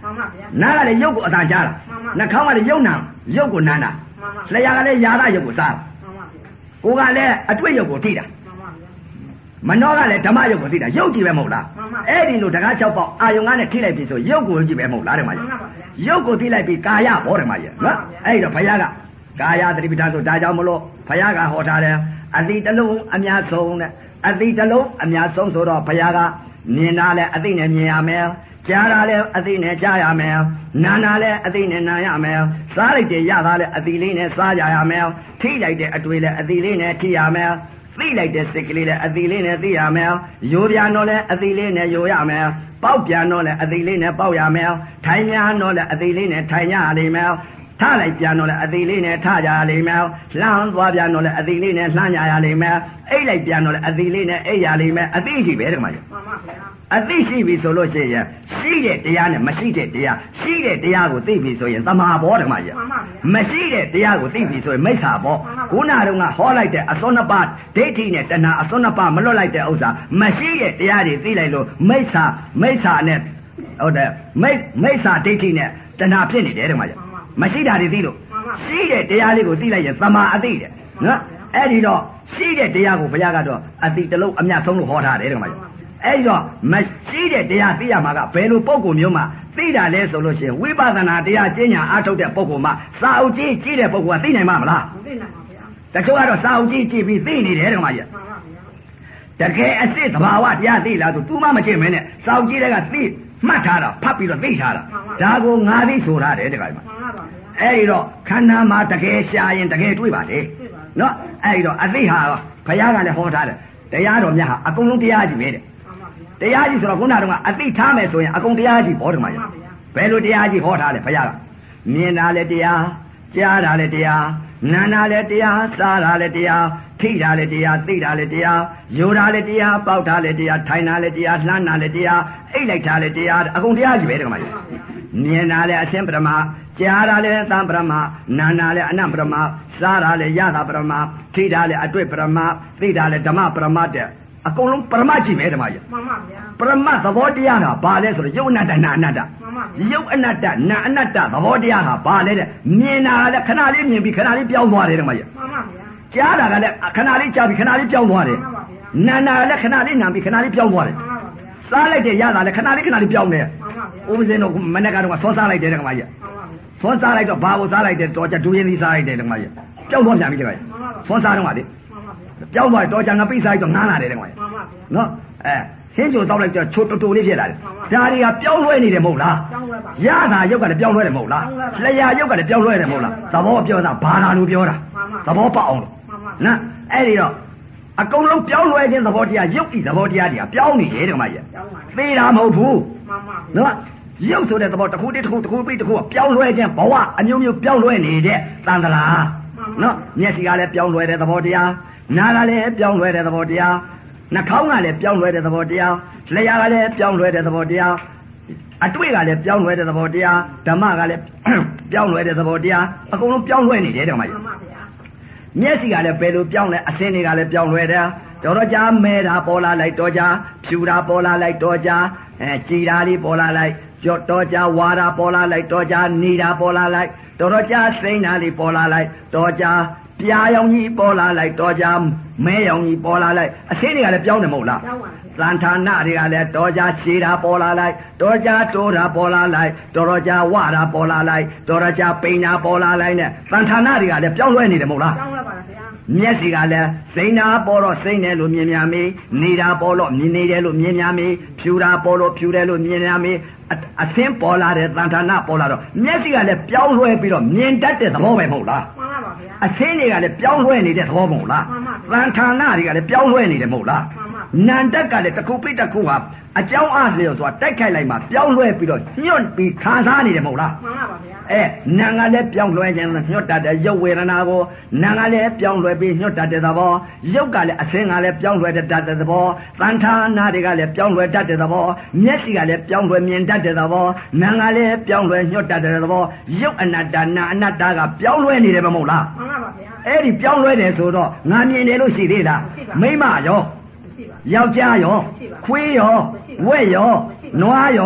နာကလည်းရုပ်ကိုအသာကြားတာနှာခေါင်းကလည်းရုပ်နာရုပ်ကိုနာတာလျှာကလည်းယာသရုပ်ကိုစားကိုယ်ကလည်းအတွေ့ရုပ်ကိုထိတာမနောကလည်းဓမ္မရုပ်ကိုသိတာရုပ်ကြည့်ပဲမဟုတ်လားအဲ့ဒီလိုတကား၆ပေါက်အာယုံကနဲ့ထိလိုက်ပြီဆိုရုပ်ကိုကြည့်ပဲမဟုတ်လားတဲ့မကြီးရုပ်ကိုသိလိုက်ပြီကာယဘောတယ်မကြီးနော်အဲ့တော့ဘုရားကကာယသတိပဋ္ဌာန်ဆိုဒါကြောင့်မလို့ဘုရားကဟောထားတယ်အတိတလုံးအများဆုံးတဲ့အတိတလုံးအများဆုံးဆိုတော့ဘုရားကမြင်တာလဲအသိနဲ့မြင်ရမယ်ကြားတာလဲအသိနဲ့ကြားရမယ်နာတာလဲအသိနဲ့နာရမယ်စားလိုက်တဲ့ရတာလဲအသိလေးနဲ့စားကြရမယ်ထိလိုက်တဲ့အတွေ့လဲအသိလေးနဲ့ထိရမယ်သိလိုက်တဲ့စိတ်ကလေးနဲ့အသိလေးနဲ့သိရမယ်ရိုးပြန်တော့လဲအသိလေးနဲ့ရိုးရမယ်ပေါက်ပြန်တော့လဲအသိလေးနဲ့ပေါက်ရမယ်ထိုင်ပြန်တော့လဲအသိလေးနဲ့ထိုင်ရလိမ့်မယ်ထလိုက်ပြန်တော့လဲအသိလေးနဲ့ထကြရလိမ့်မယ်လှမ်းသွားပြန်တော့လဲအသိလေးနဲ့လှမ်းကြရလိမ့်မယ်အိတ်လိုက်ပြန်တော့လဲအသိလေးနဲ့အိတ်ရလိမ့်မယ်အသိရှိပဲတကမကြီးမှန်ပါဗျာအသိရှိပြီဆိုလို့ရှိရင်ရှိတဲ့တရားနဲ့မရှိတဲ့တရားရှိတဲ့တရားကိုသိပြီဆိုရင်သမာဘောဓမ္မကြီးမရှိတဲ့တရားကိုသိပြီဆိုရင်မိစ္ဆာဘောခုနတုန်းကဟောလိုက်တဲ့အစွန်းနှစ်ပါးဒိဋ္ဌိနဲ့တဏှာအစွန်းနှစ်ပါးမလွတ်လိုက်တဲ့ဥစ္စာမရှိတဲ့တရားတွေသိလိုက်လို့မိစ္ဆာမိစ္ဆာနဲ့ဟုတ်တယ်မိမိစ္ဆာဒိဋ္ဌိနဲ့တဏှာဖြစ်နေတယ်ဓမ္မကြီးမရှိတာတွေသိလို့ရှိတဲ့တရားလေးကိုသိလိုက်ရင်သမာအသိတယ်နော်အဲ့ဒီတော့ရှိတဲ့တရားကိုဘုရားကတော့အတိတလုံးအမြတ်ဆုံးလို့ဟောထားတယ်ဓမ္မကြီးအဲ့ဒီတော့မရှိတဲ့တရားသိရမှာကဘယ်လိုပုံကိုမျိုးမှသိတာလဲဆိုလို့ရှိရင်ဝိပဿနာတရားကျင့်ညာအားထုတ်တဲ့ပုံကိုမှစာအုပ်ကြီးကြည့်တဲ့ပုံကသိနိုင်မှာမလားမသိနိုင်ပါဗျာတချို့ကတော့စာအုပ်ကြီးကြည့်ပြီးသိနေတယ်ဓမ္မကြီးမှန်ပါဗျာတကယ်အစ်စ်သဘာဝတရားသိလားဆို तू မှမကျင့်မင်းနဲ့စာအုပ်ကြီးတွေကသိမှတ်ထားတာဖတ်ပြီးတော့သိထားတာဒါကိုငါသိဆိုထားတယ်တခါမှမှန်ပါဗျာအဲ့ဒီတော့ခန္ဓာမှာတကယ်ရှာရင်တကယ်တွေ့ပါလေနော်အဲ့ဒီတော့အသိဟာဘုရားကလည်းဟောထားတယ်တရားတော်များဟာအကုန်လုံးတရားကြီးပဲတဲ့တရားကြီးဆိုတော့ခုနကအသိထားမယ်ဆိုရင်အကုန်တရားကြီးဘောဓမ္မကြီးဘယ်လိုတရားကြီးဟောထားလဲဘုရားကမြင်တာလည်းတရားကြားတာလည်းတရားနာတာလည်းတရားစားတာလည်းတရားထိတာလည်းတရားသိတာလည်းတရားယူတာလည်းတရားပေါက်တာလည်းတရားထိုင်တာလည်းတရားလှမ်းတာလည်းတရားအိတ်လိုက်တာလည်းတရားအကုန်တရားကြီးပဲဓမ္မကြီးမြင်တာလည်းအရှင်းပရမကြားတာလည်းသံပရမနာတာလည်းအနံပရမစားတာလည်းယတာပရမထိတာလည်းအတွေ့ပရမသိတာလည်းဓမ္မပရမတဲ့အကုန်လုံးပရမတ်ကြီးပဲဓမ္မကြီးမှန်ပါဗျာပရမတ်သဘောတရားဟာဘာလဲဆိုတော့ယုတ်အနတ္တနာအနတ္တမှန်ပါဗျာယုတ်အနတ္တနာအနတ္တသဘောတရားဟာဘာလဲတဲ့မြင်တာလည်းခဏလေးမြင်ပြီးခဏလေးပြောင်းသွားတယ်ဓမ္မကြီးမှန်ပါဗျာကြားတာကလည်းခဏလေးကြားပြီးခဏလေးပြောင်းသွားတယ်မှန်ပါဗျာနာနာလည်းခဏလေးနာပြီးခဏလေးပြောင်းသွားတယ်မှန်ပါဗျာစားလိုက်တဲ့ရတာလည်းခဏလေးခဏလေးပြောင်းတယ်မှန်ပါဗျာဥပဇင်းတို့မနေ့ကတော့ဆောစားလိုက်တယ်ဓမ္မကြီးမှန်ပါဗျာဆောစားလိုက်တော့ဘာကိုစားလိုက်တယ်တော့ကြဒူးရင်းသီးစားလိုက်တယ်ဓမ္မကြီးပြောင်းသွားပြန်ပြီဓမ္မကြီးဆောစားတော့ကလေပြောင်းသွားတော့ကြငါပိတ်စားလိုက်တော့ငားလာတယ်တဲ့ကွာနော်အဲဆင်းကြိုတောက်လိုက်တော့ချိုတူတူလေးဖြစ်လာတယ်ဒါတွေကပြောင်းလဲနေတယ်မဟုတ်လားရတာရုပ်ကလည်းပြောင်းလဲတယ်မဟုတ်လားလျှာရုပ်ကလည်းပြောင်းလဲတယ်မဟုတ်လားသဘောပြောတာဘာသာလို့ပြောတာသဘောပေါက်အောင်လို့နော်အဲ့ဒီတော့အကုန်လုံးပြောင်းလဲခြင်းသဘောတရားရုပ်ဤသဘောတရားတွေကပြောင်းနေတယ်တဲ့ကွာကြီးသေတာမဟုတ်ဘူးနော်ရုပ်ဆိုတဲ့သဘောတစ်ခုတစ်ခုတစ်ခုပြီးတစ်ခုပြောင်းလဲခြင်းဘဝအမျိုးမျိုးပြောင်းလဲနေတဲ့တန်တရာနော်မျက်စိကလည်းပြောင်းလဲတဲ့သဘောတရားနားကလည်းပြောင်းလဲတဲ့သဘောတရားနှာခေါင်းကလည်းပြောင်းလဲတဲ့သဘောတရားလျှာကလည်းပြောင်းလဲတဲ့သဘောတရားအတွေ့ကလည်းပြောင်းလဲတဲ့သဘောတရားဓမ္မကလည်းပြောင်းလဲတဲ့သဘောတရားအကုန်လုံးပြောင်းလဲနေတယ်ဓမ္မကြီးမျက်စိကလည်းဘယ်လိုပြောင်းလဲအစင်းတွေကလည်းပြောင်းလဲတယ်တော်တော်ကြာမဲတာပေါ်လာလိုက်တော်ကြာဖြူတာပေါ်လာလိုက်တော်ကြာအဲကြည်တာလေးပေါ်လာလိုက်ကြော့တော်ကြာဝါတာပေါ်လာလိုက်တော်ကြာနေတာပေါ်လာလိုက်တော်တော်ကြာစိမ့်တာလေးပေါ်လာလိုက်တော်ကြာပြာရောင်ကြီးပေါ်လာလိုက်တော်ကြာမဲရောင်ကြီးပေါ်လာလိုက်အစင်းတွေကလည်းပြောင်းတယ်မဟုတ်လားသံဌာနတွေကလည်းတော်ကြာရှည်တာပေါ်လာလိုက်တော်ကြာတိုးတာပေါ်လာလိုက်တော်တော်ကြာဝတာပေါ်လာလိုက်တော်တော်ကြာပိန်တာပေါ်လာလိုက်နဲ့သံဌာနတွေကလည်းပြောင်းလဲနေတယ်မဟုတ်လားပြောင်းလဲပါလားဗျာမျက်စိကလည်းစိမ့်တာပေါ်တော့စိမ့်တယ်လို့မြင်များမေးနေတာပေါ်တော့မြင်နေတယ်လို့မြင်များမေးဖြူတာပေါ်တော့ဖြူတယ်လို့မြင်များမေးအသင်းပေါ်လာတဲ့သံဌာနပေါ်လာတော့မျက်စိကလည်းပြောင်းလဲပြီးတော့မြင်တတ်တဲ့သဘောပဲမဟုတ်လားမှန်ပါပါဗျာအသင်းတွေကလည်းပြောင်းလဲနေတဲ့သဘောမဟုတ်လားသံဌာနတွေကလည်းပြောင်းလဲနေတယ်မဟုတ်လားနန္တကလည်းတစ်ခုပိတစ်ခုဟာအကြောင်းအားလျော်ဆိုတာတိုက်ခိုက်လိုက်မှပြောင်းလဲပြီးတော့ညွတ်ပြီးခံစားနေတယ်မဟုတ်လားမှန်ပါပါဗျာအဲနာငါလည်းပြောင်းလဲခြင်းညွတ်တတ်တဲ့ရုပ်ဝေဒနာကိုနာငါလည်းပြောင်းလဲပြီးညွတ်တတ်တဲ့သဘောရုပ်ကလည်းအစင်းကလည်းပြောင်းလဲတတ်တဲ့သဘောသံဌာနတွေကလည်းပြောင်းလဲတတ်တဲ့သဘောမျက်စိကလည်းပြောင်းလဲမြင်တတ်တဲ့သဘောနာငါလည်းပြောင်းလဲညွတ်တတ်တဲ့သဘောရုပ်အနတ္တနာအနတ္တကပြောင်းလဲနေတယ်မဟုတ်လားမှန်ပါပါဗျာအဲ့ဒီပြောင်းလဲတယ်ဆိုတော့ငါမြင်တယ်လို့ရှိသေးလားမိမရောယောက်ျားရောခွေးရောဝက်ရောနွားရော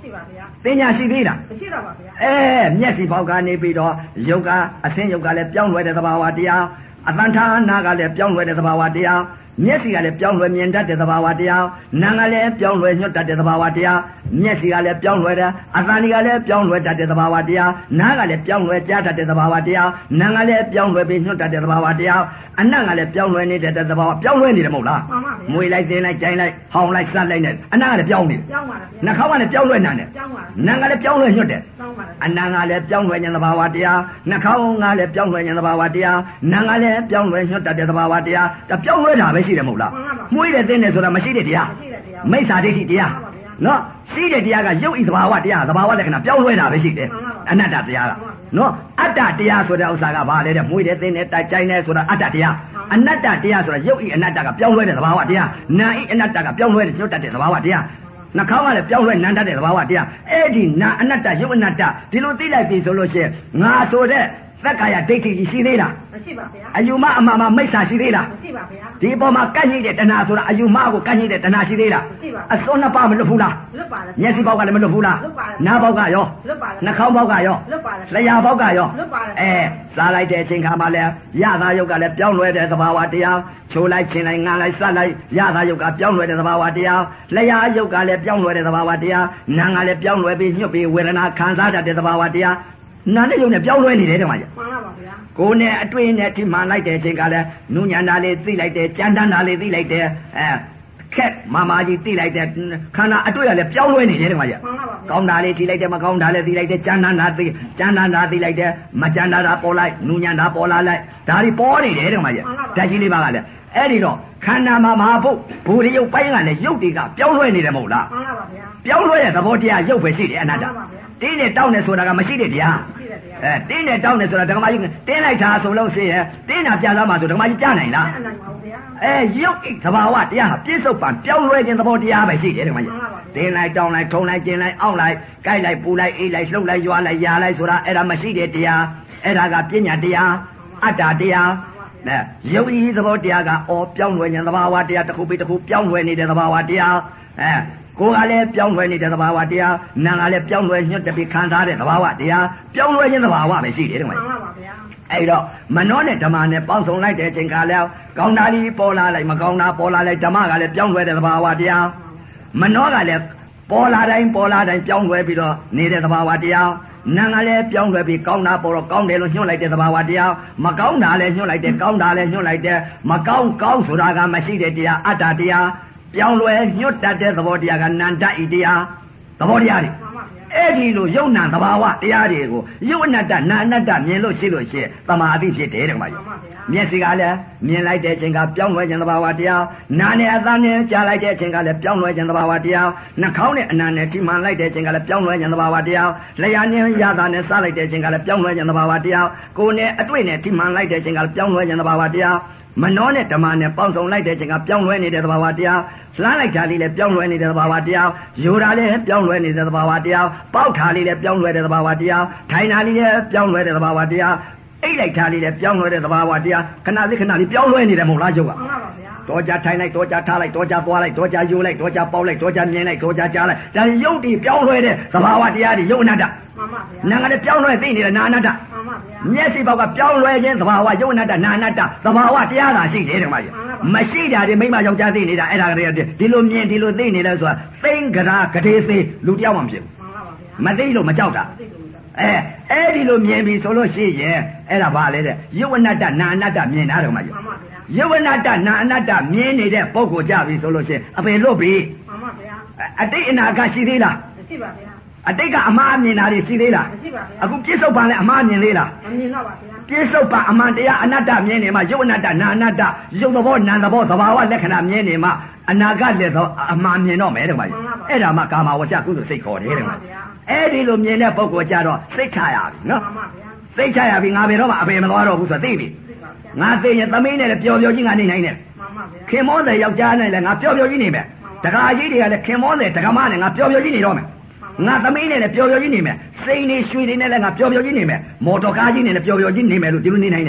တင်ညာရှိသေးလားအဲမျက်စိပေါက်ကနေပြီးတော့ယုတ်ကအဆင်းယုတ်ကလည်းပြောင်းလဲတဲ့သဘာဝတရားအတန်ထာနာကလည်းပြောင်းလဲတဲ့သဘာဝတရားမျက်စိကလည်းပြောင်းလဲမြင်တတ်တဲ့သဘာဝတရားနာကလည်းပြောင်းလဲညွတ်တတ်တဲ့သဘာဝတရားမျက်စိကလည်းပြောင်းလဲတယ်အသံကလည်းပြောင်းလဲတတ်တဲ့သဘာဝတရားနာကလည်းပြောင်းလဲကြားတတ်တဲ့သဘာဝတရားနာကလည်းပြောင်းလဲပြီးညွတ်တတ်တဲ့သဘာဝတရားအနံ့ကလည်းပြောင်းလဲနေတဲ့သဘာဝပြောင်းလဲနေတယ်မဟုတ်လားမွေလိုက်တင်းလိုက်ကြိုင်လိုက်ဟောင်းလိုက်စက်လိုက်နဲ့အနံ့ကလည်းပြောင်းနေတယ်နှာခေါင်းကလည်းပြောင်းလဲနေတယ်နာကလည်းပြောင်းလဲညွတ်တယ်အနံ့ကလည်းပြောင်းလဲနေတဲ့သဘာဝတရားနှာခေါင်းကလည်းပြောင်းလဲနေတဲ့သဘာဝတရားနာကလည်းပြောင်းလဲညွတ်တတ်တဲ့သဘာဝတရားဒါပြောင်းလဲတာပဲရှိတယ်မဟုတ်လားမွေးတဲ့တင်းတယ်ဆိုတာမရှိတဲ့တရားမိစ္ဆာဒိဋ္ဌိတရားနော်ရှိတဲ့တရားကရုပ်ဤသဘာဝတရားသဘာဝလက္ခဏာပြောင်းလဲတာပဲရှိတယ်အနတ္တတရားကနော်အတ္တတရားဆိုတဲ့ဥစ္စာကဘာလဲတဲ့မွေးတဲ့တင်းတဲ့တိုက်ကြိုင်တဲ့ဆိုတာအတ္တတရားအနတ္တတရားဆိုတာရုပ်ဤအနတ္တကပြောင်းလဲတဲ့သဘာဝတရားနာဤအနတ္တကပြောင်းလဲတဲ့ညွတ်တတ်တဲ့သဘာဝတရားနှာခေါင်းကလည်းပြောင်းလဲနန်းတတ်တဲ့သဘာဝတရားအဲ့ဒီနာအနတ္တရုပ်အနတ္တဒီလိုသိလိုက်ပြီဆိုလို့ရှိရင်ငါဆိုတဲ့သက္ကာယဒိဋ္ဌိကြီးရှိသေးလားမရှိပါဗျာအယူမအမှားမှာမိစ္ဆာရှိသေးလားမရှိပါဗျာဒီအပေါ်မှာကန့်ညိတဲ့တဏှာဆိုတာအယူမကိုကန့်ညိတဲ့တဏှာရှိသေးလားမရှိပါဘူးအစွန်းနှစ်ပါးမလွတ်ဘူးလားလွတ်ပါတယ်မျက်စိပေါက်ကလည်းမလွတ်ဘူးလားလွတ်ပါတယ်နားပေါက်ကရောလွတ်ပါတယ်နှာခေါင်းပေါက်ကရောလွတ်ပါတယ်လျှာပေါက်ကရောလွတ်ပါတယ်အဲစားလိုက်တဲ့အချိန်ခါမှာလည်းရသာယုတ်ကလည်းပြောင်းလဲတဲ့သဘာဝတရားချိုးလိုက်ချင်းလိုက်ငန်းလိုက်စက်လိုက်ရသာယုတ်ကပြောင်းလဲတဲ့သဘာဝတရားလျှာယုတ်ကလည်းပြောင်းလဲတဲ့သဘာဝတရားနာငါလည်းပြောင်းလဲပြီးညှွတ်ပြီးဝေဒနာခံစားတတ်တဲ့သဘာဝတရားနာနဲ့ယုံနဲ့ပြောင်းလဲနေတယ်တဲ့မှာမှန်ပါပါဗျာကိုယ်နဲ့အတွေ့နဲ့ထိမှန်လိုက်တဲ့အချိန်ကလည်းနုညံတာလေးသိလိုက်တယ်ကြမ်းတမ်းတာလေးသိလိုက်တယ်အဲခက်မာမာကြီးသိလိုက်တယ်ခန္ဓာအတွေ့ကလည်းပြောင်းလဲနေတယ်တဲ့မှာဗျာကောင်းတာလေးထိလိုက်တယ်မကောင်းတာလေးသိလိုက်တယ်ကြမ်းတမ်းတာသိကြမ်းတမ်းတာသိလိုက်တယ်မကြမ်းတမ်းတာပေါ်လိုက်နုညံတာပေါ်လာလိုက်ဒါတွေပေါ်နေတယ်တဲ့မှာဗျာဓာတ်ကြီးလေးပါကလည်းအဲ့ဒီတော့ခန္ဓာမှာမဟာဘုဘူရိယုတ်ပိုင်းကလည်းယုတ်တွေကပြောင်းလဲနေတယ်မဟုတ်လားမှန်ပါပါဗျာပြောင်းလဲတဲ့သဘောတရားယုတ်ပဲရှိတယ်အနတ္တတင်းနဲ့တောင်းနေဆိုတာကမရှိတဲ့တရားအဲတင်းနဲ့တောင်းနေဆိုတာဓမ္မကြီးတင်းလိုက်တာဆိုလို့ရှိရင်တင်းတာပြသားမှာဆိုဓမ္မကြီးပြနိုင်လားအဲရုပ်ဣသဘာဝတရားဟာပြစ္ဆုတ်ပံပြောင်းလဲခြင်းသဘောတရားပဲရှိတယ်ဓမ္မကြီးတင်းလိုက်တောင်းလိုက်ထုံလိုက်ကျင်လိုက်အောက်လိုက်ကြိုက်လိုက်ပူလိုက်အေးလိုက်လှုပ်လိုက်ရွာလိုက်ယာလိုက်ဆိုတာအဲ့ဒါမရှိတဲ့တရားအဲ့ဒါကပညာတရားအတ္တတရားနဲ့ရုပ်ဤသဘောတရားကအော်ပြောင်းလဲခြင်းသဘာဝတရားတစ်ခုပြီးတစ်ခုပြောင်းလဲနေတဲ့သဘာဝတရားအဲကိုယ်ကလည်းပြောင်းလဲနေတဲ့သဘာဝတရားနာကလည်းပြောင်းလဲညွတ်တပြီးခံစားတဲ့သဘာဝတရားပြောင်းလဲခြင်းသဘာဝပဲရှိတယ်တဲ့မှာမှန်ပါဗျာအဲ့တော့မနောနဲ့ဓမ္မနဲ့ပေါင်းစုံလိုက်တဲ့အချိန်ကလည်းကောင်းတာလေးပေါ်လာလိုက်မကောင်းတာပေါ်လာလိုက်ဓမ္မကလည်းပြောင်းလဲတဲ့သဘာဝတရားမနောကလည်းပေါ်လာတိုင်းပေါ်လာတိုင်းပြောင်းလဲပြီးတော့နေတဲ့သဘာဝတရားနာကလည်းပြောင်းလဲပြီးကောင်းတာပေါ်တော့ကောင်းတယ်လို့ညွှန်လိုက်တဲ့သဘာဝတရားမကောင်းတာလည်းညွှန်လိုက်တယ်ကောင်းတာလည်းညွှန်လိုက်တယ်မကောင်းကောင်းဆိုတာကမရှိတဲ့တရားအတ္တတရားပြောင်းလဲညွတ်တတ်တဲ့သဘောတရားကနန္တဤတရားသဘောတရားတွေအဲ့ဒီလိုယုံနာသဘာဝတရားတွေကိုယုတ်အနတ္တနာအနတ္တမြင်လို့ရှိလို့ရှိရင်သမာဓိဖြစ်တယ်တဲ့မှာမျက်စိကလည်းမြင်လိုက်တဲ့အချိန်ကပြောင်းလဲခြင်းသဘာဝတရားနာနဲ့အသံနဲ့ကြားလိုက်တဲ့အချိန်ကလည်းပြောင်းလဲခြင်းသဘာဝတရားနှာခေါင်းနဲ့အနံနဲ့ထိမှန်လိုက်တဲ့အချိန်ကလည်းပြောင်းလဲခြင်းသဘာဝတရားလျှာနဲ့ရတာနဲ့စားလိုက်တဲ့အချိန်ကလည်းပြောင်းလဲခြင်းသဘာဝတရားကိုယ်နဲ့အတွေ့နဲ့ထိမှန်လိုက်တဲ့အချိန်ကလည်းပြောင်းလဲခြင်းသဘာဝတရားမနောနဲ့ဓမ္မနဲ့ပေါင်းစုံလိုက်တဲ့အချိန်ကပြောင်းလဲနေတဲ့သဘာဝတရားလှမ်းလိုက်တာလေးလည်းပြောင်းလဲနေတဲ့သဘာဝတရားယူတာလေးလည်းပြောင်းလဲနေတဲ့သဘာဝတရားပေါက်တာလေးလည်းပြောင်းလဲတဲ့သဘာဝတရားထိုင်တာလေးလည်းပြောင်းလဲတဲ့သဘာဝတရားအိတ်လိုက်တာလေးလည်းပြောင်းလဲတဲ့သဘာဝတရားခဏလေးခဏလေးပြောင်းလဲနေတယ်မဟုတ်လားကျုပ်ကမှန်ပါဗျာတော့ကြထိုင်လိုက်တော့ကြထားလိုက်တော့ကြသွားလိုက်တော့ကြယူလိုက်တော့ကြပေါက်လိုက်တော့ကြမြင်လိုက်တော့ကြကြားလိုက်ဒါရုပ်တည်ပြောင်းလဲတဲ့သဘာဝတရားတွေရုပ်အနတ္တမှန်ပါဗျာနာကလည်းပြောင်းလဲသိနေတဲ့နာအနတ္တမှန်ပါဗျာမျက်စိဘောက်ကပြောင်းလဲခြင်းသဘာဝရုပ်အနတ္တနာအနတ္တသဘာဝတရားသာရှိတယ်တဲ့မှာမရှိတာဒီမိမယောက်ျားသိနေတာအဲ့ဒါကလေးဒီလိုမြင်ဒီလိုသိနေလဲဆိုတာသိင်္ဂရာဂဒေသေးလူတယောက်မှမဖြစ်ဘူးမှန်ပါဗျာမသိလို့မကြောက်တာအဲအဲ့ဒီလိုမြင်ပြီဆိုလို့ရှိရင်အဲ့ဒါဘာလဲတဲ့ရုပ်အနတ္တနာအနတ္တမြင်တာတော့မှာရုပ်အနတ္တနာအနတ္တမြင်နေတဲ့ပုဂ္ဂိုလ်ကြပြီဆိုလို့ရှိရင်အပယ်လွတ်ပြီမှန်ပါဗျာအတိတ်အနာကရှိသေးလားမရှိပါဗျာအတိတ်ကအမှားမြင်တာတွေရှိသေးလားမရှိပါဗျာအခုပြစ္ဆုတ်ပံလည်းအမှားမြင်သေးလားမမြင်တော့ပါဗျာပြစ္ဆုတ်ပံအမှန်တရားအနတ္တမြင်နေမှာရုပ်အနတ္တနာအနတ္တရုပ်သဘောနာမ်သဘောသဘာဝလက္ခဏာမြင်နေမှာအနာဂတ်လည်းအမှန်မြင်တော့မယ်တဲ့မှာအဲ့ဒါမှကာမဝကျကုသိုလ်စိတ်ခေါ်တယ်တဲ့မှာအဲ့ဒီလိုမြင်တဲ့ပုဂ္ဂိုလ်ကြတော့စိတ်ချရပြီနော်စိတ်ချရပြီငါဘယ်တော့မှအပယ်မသွားတော့ဘူးဆိုသိပြီငါသိရင်သမီးနဲ့လည်းပျော်ပျော်ကြီးငါနေနိုင်တယ်ခင်မောတဲ့ယောက်ျားနဲ့လည်းငါပျော်ပျော်ကြီးနေမယ်တကာကြီးတွေကလည်းခင်မောတဲ့တက္ကမနဲ့ငါပျော်ပျော်ကြီးနေတော့မယ်ငါသမီးနဲ့လည်းပျော်ပျော်ကြီးနေမယ်စိတ်နေရွှေတွေနဲ့လည်းငါပျော်ပျော်ကြီးနေမယ်မော်တော်ကားကြီးနဲ့လည်းပျော်ပျော်ကြီးနေမယ်လို့ဒီလိုနေနိုင်တယ်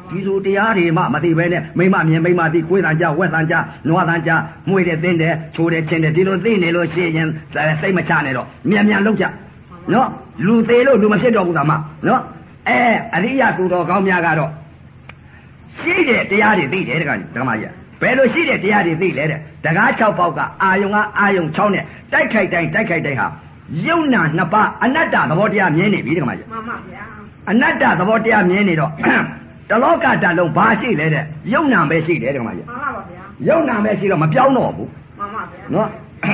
ဒီလိုတရားတွေမှမသိပဲနဲ့မိမမြင်မိမသိကိုယ်တန်ကြဝက်တန်ကြနွားတန်ကြမှုတဲ့သင်းတယ်ချိုးတယ်ချင်းတယ်ဒီလိုသိနေလို့ရှိရင်စိတ်မချနဲ့တော့မြန်မြန်လုံးကြနော်လူသေးလို့လူမဖြစ်တော့ဘူးသာမနော်အဲအရိယသူတော်ကောင်းများကတော့ရှိတဲ့တရားတွေသိတယ်တခါကြီးတခါမကြီးဘယ်လိုရှိတဲ့တရားတွေသိလဲတဲ့တကား၆ပေါက်ကအာယုံကအာယုံ၆နဲ့တိုက်ခိုက်တိုင်းတိုက်ခိုက်တိုင်းဟာယုံနာနှစ်ပါးအနတ္တသဘောတရားမြင်နေပြီတခါမကြီးမှန်ပါဗျာအနတ္တသဘောတရားမြင်နေတော့တလောကတလုံးဘာရှိလဲတဲ့ယုံနာပဲရှိတယ်တခါမကြီးမှန်ပါဗျာယုံနာပဲရှိတော့မပြောင်းတော့ဘူးမှန်ပါဗျာနော်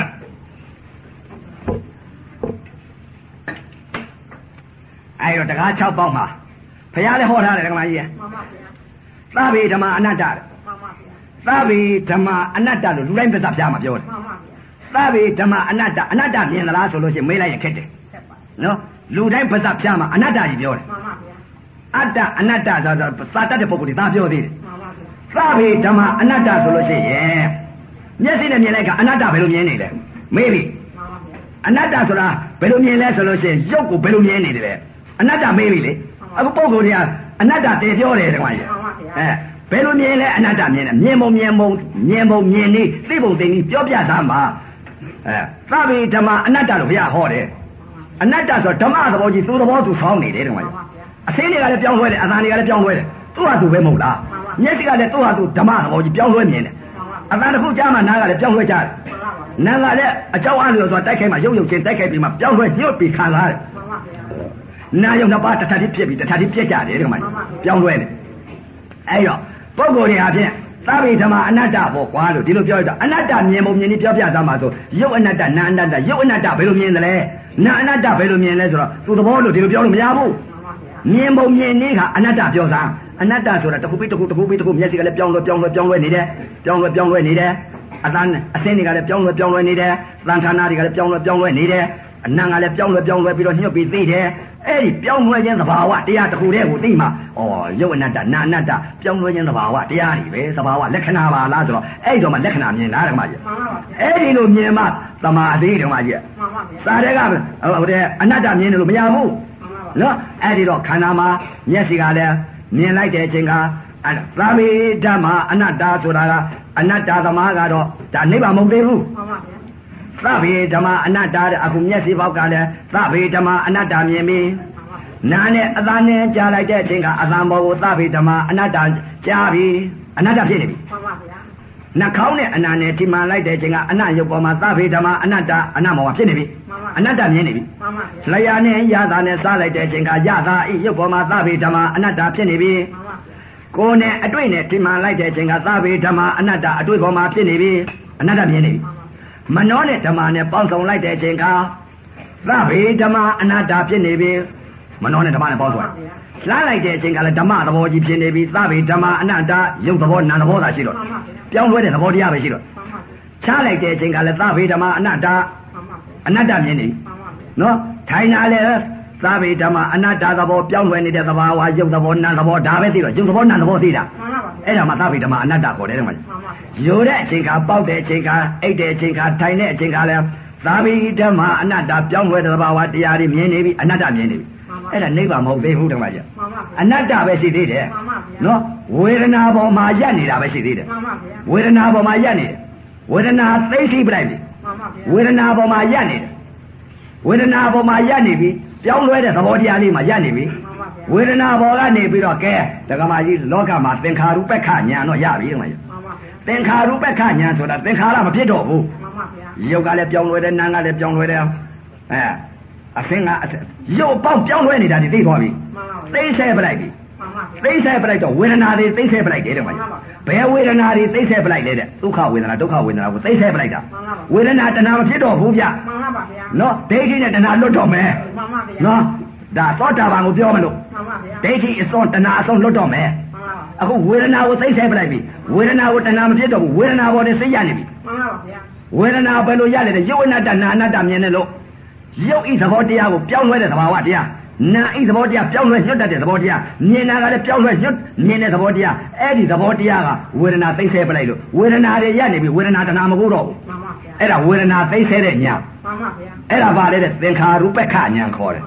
အဲ့တော့တကား၆ပေါက်မှာဘုရားလည်းဟောထားတယ်တခါမကြီးမှန်ပါဗျာသဗ္ဗေဓမ္မာအနတ္တတဲ့မှန်ပါဗျာသဗ္ဗေဓမ္မာအနတ္တလို့လူတိုင်းပြဿနာမှာပြောတယ်မှန်ပါဗျာသဗ္ဗေဓမ္မာအနတ္တအနတ္တမြင်သလားဆိုလို့ရှိရင်မေးလိုက်ရင်ခက်တယ်နော်လူတိုင်းပြဿနာပြမှာအနတ္တကြီးပြောတယ်မှန်ပါဗျာအတ္တအနတ္တဆိုတော့သာတတ်တဲ့ပုဂ္ဂိုလ်တွေဒါပြောသေးတယ်မှန်ပါဗျာသဗ္ဗေဓမ္မာအနတ္တဆိုလို့ရှိရင်မျက်စိနဲ့မြင်လိုက်ကအနတ္တဘယ်လိုမြင်နေလဲမေးပြီမှန်ပါဗျာအနတ္တဆိုတာဘယ်လိုမြင်လဲဆိုလို့ရှိရင်ရုပ်ကိုဘယ်လိုမြင်နေတယ်လဲအနတ္တမေးပြီလေအခုပုဂ္ဂိုလ်တွေကအနတ္တတည်ပြောတယ်တခါကြီးအဲဘယ်လိုမြင်လဲအနတ္တမြင်တယ်မြင်ပုံမြင်ပုံမြင်ပုံမြင်နေသိပုံသိနေပြောပြသားမှာအဲသဗ္ဗေဓမ္မာအနတ္တလို့ဘုရားဟောတယ်အနတ္တဆိုဓမ္မသဘောကြီးသူ့သဘောသူဆောင်းနေတယ်တခါကြီးအသိတွေကလည်းပြောင်းလဲတယ်အသာတွေကလည်းပြောင်းလဲတယ်သူ့ဟာသူပဲမဟုတ်လားမျက်စိကလည်းသူ့ဟာသူဓမ္မသဘောကြီးပြောင်းလဲမြင်တယ်အသာတစ်ခုကြားမှနားကလည်းပြောင်းလဲကြတယ်နားကလည်းအကြောင်းအားလျော်စွာတိုက်ခိုက်မှရုပ်ရုပ်ချင်းတိုက်ခိုက်ပြီးမှပြောင်းလဲညှို့ပြီးခံလာတယ်နာယုံနှစ်ပါးတစ်ထပ်တည်းပြက်ပြီးတစ်ထပ်တည်းပြက်ကြတယ်ဒီမှာပြောင်းလဲတယ်အဲ့တော့ပုဂ္ဂိုလ်တွေအဖြစ်သဗ္ဗေဓမ္မာအနတ္တပေါ့ကွာလို့ဒီလိုပြောရတော့အနတ္တမြင်ပုံမြင်ပြီးပြောပြသားမှာဆိုရုပ်အနတ္တနာအနတ္တရုပ်အနတ္တဘယ်လိုမြင်သလဲနာအနတ္တဘယ်လိုမြင်လဲဆိုတော့သူသဘောလို့ဒီလိုပြောလို့မရဘူးမြင်ပုံမြင်နေကအနတ္တပြောသားအနတ္တဆိုတာတစ်ခုပြီးတစ်ခုတစ်ခုပြီးတစ်ခုမျက်စိကလည်းပြောင်းလဲပြောင်းလဲပြောင်းလဲနေတယ်ပြောင်းလဲပြောင်းလဲနေတယ်အသံအစင်းတွေကလည်းပြောင်းလဲပြောင်းလဲနေတယ်သံဌာနတွေကလည်းပြောင်းလဲပြောင်းလဲနေတယ်အနံကလည်းပြောင်းလဲပြောင်းလဲပြီးတော့ညှို့ပြီးသိတယ်အဲ့ဒီပြောင်းလဲခြင်းသဘာဝတရားတစ်ခုတည်းကိုသိမှဩရုပ်အနတ္တနာအနတ္တပြောင်းလဲခြင်းသဘာဝတရားတွေပဲသဘာဝလက္ခဏာပါလားဆိုတော့အဲ့တော့မှလက္ခဏာမြင်လားဓမ္မကြီးမှန်ပါပါအဲ့ဒီလိုမြင်မှသမာဓိဓမ္မကြီးမှန်ပါပါစာတဲ့ကဟိုတဲ့အနတ္တမြင်တယ်လို့မရဘူးနော်အဲ့ဒီတော့ခန္ဓာမှာမျက်စိကလည်းမြင်လိုက်တဲ့အချိန်ကသဗ္ဗေဓမ္မာအနတ္တဆိုတာကအနတ္တသမားကတော့ဒါနိဗ္ဗာန်မဟုတ်သေးဘူးမှန်ပါဗျာသဗ္ဗေဓမ္မာအနတ္တတဲ့အခုမျက်စိပေါက်ကလည်းသဗ္ဗေဓမ္မာအနတ္တမြင်ပြီနာနဲ့အသာနဲ့ကြားလိုက်တဲ့အချိန်ကအသံပေါ်ကိုသဗ္ဗေဓမ္မာအနတ္တကြားပြီအနတ္တဖြစ်နေပြီမှန်ပါဗျာနှာခေါင်းနဲ့အနာနဲ့ဒီမှလိုက်တဲ့အချိန်ကအနတ်ရုပ်ပေါ်မှာသဗ္ဗေဓမ္မာအနတ္တအနတ်မောဖြစ်နေပြီအနတ္တမြင်နေပြီမှန်ပါဗျာလျာနဲ့ရတာနဲ့စားလိုက်တဲ့အချိန်ကရတာဤရုပ်ပေါ်မှာသဗ္ဗေဓမ္မာအနတ္တဖြစ်နေပြီမှန်ပါကိုယ်နဲ့အတွေ့နဲ့ဒီမှလိုက်တဲ့အချိန်ကသဗ္ဗေဓမ္မာအနတ္တအတွေ့ပေါ်မှာဖြစ်နေပြီအနတ္တမြင်နေပြီမနောနဲ့ဓမ္မနဲ့ပေါင်းစုံလိုက်တဲ့အချိန်ကသဗ္ဗေဓမ္မာအနတ္တဖြစ်နေပြီမနောနဲ့ဓမ္မနဲ့ပေါင်းစုံလှမ်းလိုက်တဲ့အချိန်ကလည်းဓမ္မသဘောကြီးဖြစ်နေပြီသဗ္ဗေဓမ္မာအနတ္တရုပ်သဘောနာမ်သဘောသာရှိတော့ပြောင်းလဲတဲ့သဘောတရားပဲရှိတော့ချလိုက်တဲ့အချိန်ကလည်းသဗ္ဗေဓမ္မာအနတ္တအနတ္တမြင်နေပြီနော်ထိုင်လာလေသဗ္ဗေဓမ္မာအနတ္တသဘောပြောင်းလဲနေတဲ့သဘာဝရုပ်သဘောနာမ်သဘောဒါပဲသိတော့ရုပ်သဘောနာမ်သဘောသိတာအဲ့ဒါမှသဗ္ဗေဓမ္မာအနတ္တခေါ်တယ်တဲ့မှာရိုတဲ့အချိန်ကပေါက်တဲ့အချိန်ကအိတ်တဲ့အချိန်ကထိုင်တဲ့အချိန်ကလည်းသဗ္ဗေဓမ္မာအနတ္တပြောင်းလဲတဲ့သဘာဝတရားတွေမြင်နေပြီအနတ္တမြင်နေပြီအဲ့ဒါနိဗ္ဗာန်မဟုတ်သေးဘူးတမကြီးအနတ္တပဲရှိသေးတယ်နော်ဝေဒနာပေါ်မှာရပ်နေတာပဲရှိသေးတယ်ဝေဒနာပေါ်မှာရပ်နေတယ်ဝေဒနာသိသိပလိုက်ပြီဝေဒနာပေါ်မှာရပ်နေတယ်ဝေဒနာပေါ်မှာရပ်နေပြီပြောင်းလဲတဲ့သဘောတရားလေးမှာရပ်နေပြီဝေဒနာပေါ်ကနေပြီးတော့ကဲဒကမာကြီးလောကမှာသင်္ခါရုပ္ပခညာတော့ရပြီတမကြီးသင်္ခါရုပ္ပခညာဆိုတာသင်္ခါရမဖြစ်တော့ဘူးရုပ်ကလည်းပြောင်းလဲတယ်နာမ်ကလည်းပြောင်းလဲတယ်အဲအသင်ကရုပ်ပေါက်ပြောင်းလဲနေတာဒီသိသွားပြီသိဆဲပလိုက်ပြီသိဆဲပလိုက်တော့ဝေဒနာတွေသိဆဲပလိုက်တယ်တဲ့မှာဘယ်ဝေဒနာတွေသိဆဲပလိုက်လဲတဲ့ဒုက္ခဝေဒနာဒုက္ခဝေဒနာကိုသိဆဲပလိုက်တာဝေဒနာတဏှာမဖြစ်တော့ဘူးဗျမှန်ပါပါဗျာနော်ဒိဋ္ဌိနဲ့တဏှာလွတ်တော့မယ်မှန်ပါဗျာနော်ဒါသောတာပန်ကိုပြောမလို့မှန်ပါဗျာဒိဋ္ဌိအစွန်းတဏှာအစွန်းလွတ်တော့မယ်အခုဝေဒနာကိုသိဆဲပလိုက်ပြီဝေဒနာကိုတဏှာမဖြစ်တော့ဘူးဝေဒနာပေါ်နဲ့သိရနေပြီမှန်ပါဗျာဝေဒနာဘယ်လိုရလဲတဲ့ရုပ်အနတ္တနာအနတ္တမြင်တယ်လို့ရုပ်ဤသဘောတရားကိုပြောင်းလဲတဲ့သဘာဝတရားနာဤသဘောတရားပြောင်းလဲညွတ်တတ်တဲ့သဘောတရားမြင်တာကလည်းပြောင်းလဲညွတ်မြင်တဲ့သဘောတရားအဲ့ဒီသဘောတရားကဝေဒနာသိဆဲပလိုက်လို့ဝေဒနာတွေရနေပြီဝေဒနာတဏှာမဟုတ်တော့ဘူးမှန်ပါဗျာအဲ့ဒါဝေဒနာသိဆဲတဲ့ညာမှန်ပါဗျာအဲ့ဒါပါလေတဲ့သင်္ခါရုပ္ပခညာခေါ်တယ်မှန်ပါဗျာ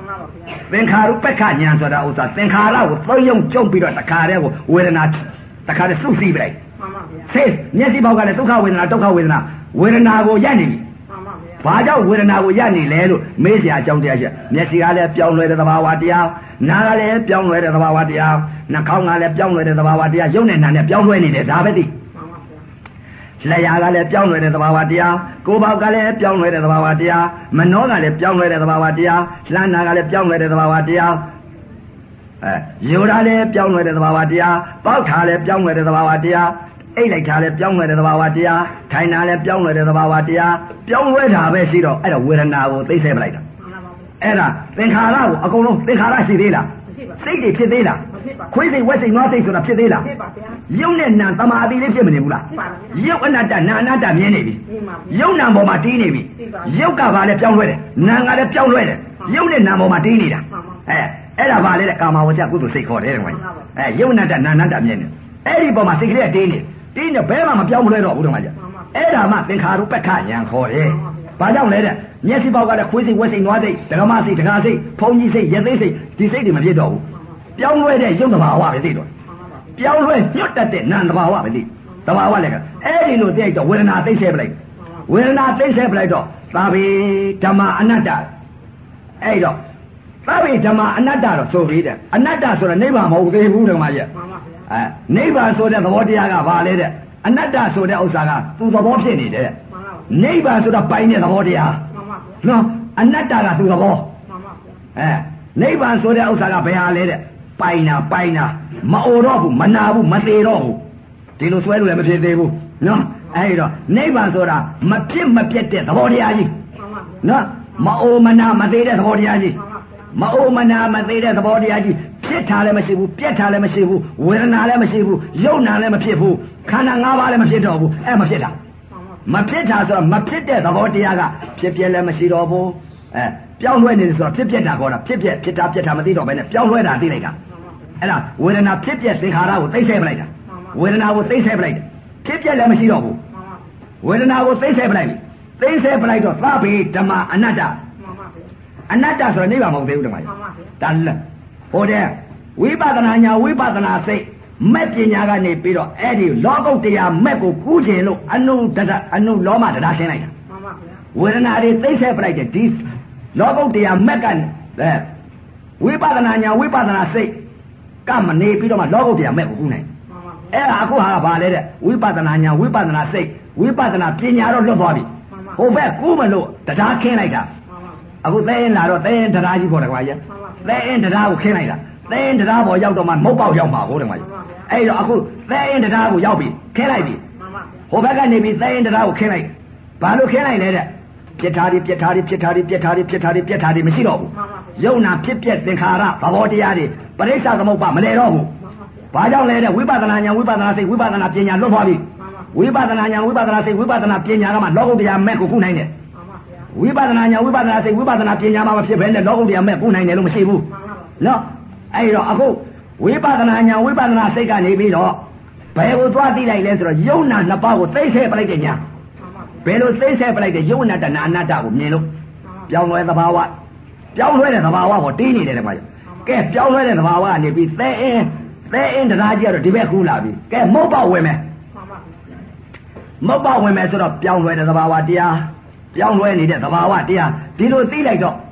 သင်္ခါရုပ္ပခဉာဏ်ဆိုတာဥစ္စာသင်္ခါရကိုသုံးယုံကျုံပြီးတော့တခါတည်းကိုဝေဒနာတခါတည်းစုစည်းပလိုက်မှန်ပါဗျာသိမျက်စိပေါက်ကလည်းဒုက္ခဝေဒနာဒုက္ခဝေဒနာဝေဒနာကိုရပ်နေပြီမှန်ပါဗျာဘာကြောင့်ဝေဒနာကိုရပ်နေလဲလို့မေးစရာအကြောင်းတရားချက်မျက်စိကလည်းပြောင်းလဲတဲ့သဘာဝတရားနားကလည်းပြောင်းလဲတဲ့သဘာဝတရားနှာခေါင်းကလည်းပြောင်းလဲတဲ့သဘာဝတရားရုပ်နဲ့နာနဲ့ပြောင်းလဲနေတယ်ဒါပဲသိလျှာကလည်းပြောင်းလဲတဲ့သဘာဝတရားကိုယ်ပေါက်ကလည်းပြောင်းလဲတဲ့သဘာဝတရားမနှောကလည်းပြောင်းလဲတဲ့သဘာဝတရားလှမ်းနာကလည်းပြောင်းလဲတဲ့သဘာဝတရားအဲယူတာလည်းပြောင်းလဲတဲ့သဘာဝတရားပေါက်ထားလည်းပြောင်းလဲတဲ့သဘာဝတရားအိတ်လိုက်ထားလည်းပြောင်းလဲတဲ့သဘာဝတရားထိုင်တာလည်းပြောင်းလဲတဲ့သဘာဝတရားပြောင်းလဲတာပဲရှိတော့အဲ့တော့ဝေဒနာကိုသိစေပလိုက်တာအဲ့ဒါသင်္ခါရကိုအကုန်လုံးသင်္ခါရရှိသေးလားစိတ်တွေဖြစ်သေးလားခွေးစိတ်ဝက်စိတ်နွားစိတ်ဆိုတာဖြစ်သေးလားရုပ်နဲ့နာသမာဓိလေးဖြစ်မနေဘူးလားရုပ်အနတ္တနာအနတ္တမြင်နေပြီရုပ်နာပေါ်မှာတီးနေပြီရုပ်ကဘာလဲပြောင်းလဲတယ်နာကလည်းပြောင်းလဲတယ်ရုပ်နဲ့နာပေါ်မှာတီးနေတာအဲအဲ့ဒါဘာလဲတဲ့ကာမဝဇ္ဇကုသိုလ်စိတ်ခေါ်တယ်ကွာအဲရုပ်အနတ္တနာအနတ္တမြင်နေအဲ့ဒီပေါ်မှာစိတ်ကလေးတင်းနေတင်းနေဘဲမှမပြောင်းလဲတော့ဘူးတော့မကြအဲ့ဒါမှသင်္ခါရုပ္ပခဉာဏ်ခေါ်တယ်ဘာကြောင့်လဲတဲ့မျက်စိပေါက်ကလည်းခွေးစိတ်ဝက်စိတ်နွားစိတ်ဒကမစိတ်ဒကာစိတ်ဖုံကြီးစိတ်ရသိစိတ်ဒီစိတ်တွေမဖြစ်တော့ဘူးပြောင်းလဲတဲ့ရုပ်သဘာဝပဲသိတော့ပြောင်းလဲညွတ်တတ်တဲ့နာမ်သဘာဝပဲသိသဘာဝလည်းကအဲ့ဒီလိုသိတော့ဝေဒနာသိစေပလိုက်ဝေဒနာသိစေပလိုက်တော့သာဘိဓမ္မအနတ္တအဲ့တော့သာဘိဓမ္မအနတ္တတော့ဆိုပြီးတဲ့အနတ္တဆိုတာနိဗ္ဗာန်မဟုတ်သေးဘူးဓမ္မကြီးအဲနိဗ္ဗာန်ဆိုတဲ့သဘောတရားကဘာလဲတဲ့အနတ္တဆိုတဲ့ဥစ္စာကသူ့သဘောဖြစ်နေတယ်နိဗ္ဗာန်ဆိုတာပိုင်တဲ့သဘောတရားနော်အနတ္တကသူ့သဘောအဲနိဗ္ဗာန်ဆိုတဲ့ဥစ္စာကဘယ်ဟာလဲတဲ့ပိုင်နာပိုင်နာမအိုတော့ဘူးမနာဘူးမသေးတော့ဘူးဒီလိုဆွဲလို့လည်းမဖြစ်သေးဘူးနော်အဲဒီတော့နိဗ္ဗာန်ဆိုတာမဖြစ်မပြတ်တဲ့သဘောတရားကြီးနော်မအိုမနာမသေးတဲ့သဘောတရားကြီးမအိုမနာမသေးတဲ့သဘောတရားကြီးဖြစ်တာလည်းမရှိဘူးပြက်တာလည်းမရှိဘူးဝေဒနာလည်းမရှိဘူးယုံနာလည်းမဖြစ်ဘူးခန္ဓာ၅ပါးလည်းမဖြစ်တော့ဘူးအဲမဖြစ်တာမဖြစ်တာဆိုတော့မဖြစ်တဲ့သဘောတရားကဖြစ်ပြက်လည်းမရှိတော့ဘူးအဲပြောင်းလဲနေတယ်ဆိုတော့ဖြစ်ပြက်တာခေါ်တာဖြစ်ပြက်ဖြစ်တာပြက်တာမသိတော့ဘဲနဲ့ပြောင်းလဲတာသိလိုက်တာအဲ့ဒါဝေဒနာဖြစ်ပြက်သင်္ခါရကိုသိစေပလိုက်တာဝေဒနာကိုသိစေပလိုက်တယ်ဖြစ်ပြက်လည်းမရှိတော့ဘူးဝေဒနာကိုသိစေပလိုက်ပြီသိစေပလိုက်တော့သဗ္ဗေဓမ္မအနတ္တအနတ္တဆိုတော့နိဗ္ဗာန်မဟုတ်သေးဘူးဓမ္မကြီးဒါလည်းဟိုတဲ့ဝိပဿနာညာဝိပဿနာစိတ်မဲ့ပညာကနေပြီးတော့အဲ့ဒီလောကုတ္တရာမဲ့ကိုကူးခြင်းလို့အနုတတအနုလောမတရားရှင်းလိုက်တာဝေဒနာတွေသိစေပလိုက်တယ်ဒီလောကုတ္တရာမဲ့ကနေဝိပဿနာညာဝိပဿနာစိတ်ကမနေပြီးတော့မှလောကုတ္တရာမဲ့ကိုကူးနိုင်အဲ့ဒါအခုဟာကဘာလဲတဲ့ဝိပဿနာညာဝိပဿနာစိတ်ဝိပဿနာပညာတော့လွတ်သွားပြီဟိုဘက်ကူးမလို့တရားခင်းလိုက်တာအခုသဲရင်လာတော့သဲရင်တရားကြီးပေါ်တယ်ကွာကြီးသဲရင်တရားကိုခင်းလိုက်တာသဲရင်တရားပေါ်ရောက်တော့မှမုတ်ပေါက်ရောက်မှာဟုတ်တယ်ကွာကြီးအဲ့တော့အခုသဲရင်တရားကိုရောက်ပြီခင်းလိုက်ပြီဟိုဘက်ကနေပြီးသဲရင်တရားကိုခင်းလိုက်ဘာလို့ခင်းလိုက်လဲတဲ့ပြစ်ထားတယ်ပြစ်ထားတယ်ပြစ်ထားတယ်ပြစ်ထားတယ်ပြစ်ထားတယ်ပြစ်ထားတယ်မရှိတော့ဘူးယုံနာဖြစ်ပြက်သင်္ခါရသဘောတရားတွေပရိစ္ဆသမုပ္ပါမလဲတော့ဘူးဘာကြောင့်လဲတဲ့ဝိပဿနာဉာဏ်ဝိပဿနာစိတ်ဝိပဿနာပညာလွတ်သွားပြီဝိပဿနာဉာဏ်ဝိပဿနာစိတ်ဝိပဿနာပညာကမှလောကုတ္တရာမဲ့ကိုခုနိုင်တယ်ဝိပဿနာဉာဏ်ဝိပဿနာစိတ်ဝိပဿနာပညာမှာမဖြစ်ဘဲနဲ့လောကုတ္တရာမဲ့ခုနိုင်တယ်လို့မရှိဘူးနော်အဲ့တော့အခုဝိပဿနာဉာဏ်ဝိပဿနာစိတ်ကနေပြီးတော့ဘယ်ကိုသွားသိလိုက်လဲဆိုတော့ယုံနာနှစ်ပါးကိုသိစေပလိုက်တဲ့ညာဘယ်လိုသိစေပလိုက်တဲ့ယုံနာတဏအနတ္တကိုမြင်လို့ပြောင်းလဲသဘာဝပြောင်းလဲတဲ့သဘာဝကိုတင်းနေတယ်ကွာကဲပြောင်းလဲတဲ့သဘာဝကနေပြီးသဲအင်းသဲအင်းတရားကြီးကတော့ဒီဘက်ကူးလာပြီကဲမုတ်ပေါက်ဝင်မယ်မုတ်ပေါက်ဝင်မယ်ဆိုတော့ပြောင်းလဲတဲ့သဘာဝတရားပြောင်းလဲနေတဲ့သဘာဝတရားဒီလိုသိလိုက်တော့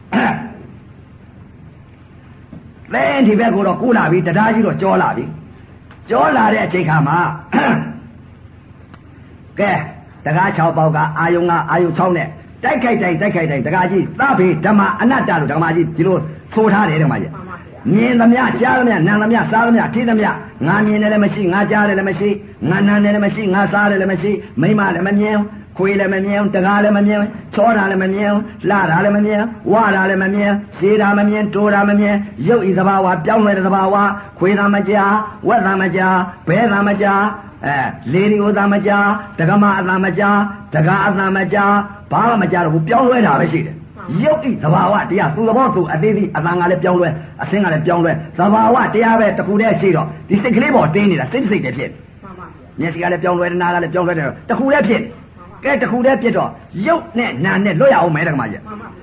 သဲအင်းဒီဘက်ကိုတော့ကူးလာပြီတရားကြီးတော့ကြောလာပြီကြောလာတဲ့အချိန်ခါမှာကဲတကား၆ပေါက်ကအာယုံကအာယုံ၆နဲ့တိုက်ခိုက်တိုင်းတိုက်ခိုက်တိုင်းတကားကြီးသဗ္ဗေဓမ္မအနတ္တလို့ဓမ္မကြီးဒီလိုဆိုထားတယ်ဓမ္မကြီးမြင်သမျှကြားသမျှနားသမျှစားသမျှထိသမျှငါမြင်တယ်လည်းမရှိငါကြားတယ်လည်းမရှိငါနားတယ်လည်းမရှိငါစားတယ်လည်းမရှိမိမလည်းမမြင်ခွေးလည်းမမြင်တကားလည်းမမြင်ချောတာလည်းမမြင်လှတာလည်းမမြင်ဝါတာလည်းမမြင်ရှည်တာမမြင်တိုးတာမမြင်ရုပ်ဤသဘာဝပြောင်းလဲတဲ့သဘာဝခွေးသာမကြားဝက်သာမကြားဘဲသာမကြားအဲလေဒီဥသာမကြားတက္ကမအသာမကြားတကားအသာမကြားဘာမှမကြားတော့ဘူးပြောင်းလဲတာပဲရှိတယ်ရုပ်ဤသဘာဝတရားသူသဘောသူအသေးသေးအသာငါလည်းပြောင်းလဲအစင်းကလည်းပြောင်းလဲသဘာဝတရားပဲတခုတည်းရှိတော့ဒီစိတ်ကလေးပေါ်တင်းနေတာစိတ်စိတ်တည်းဖြစ်မျက်စိကလည်းပြောင်းလဲတယ်နားကလည်းပြောင်းလဲတယ်တခုတည်းဖြစ်ကဲတခုတည်းဖြစ်တော့ရုပ်နဲ့နာနဲ့လွတ်ရအောင်မဲတက္ကမကြီး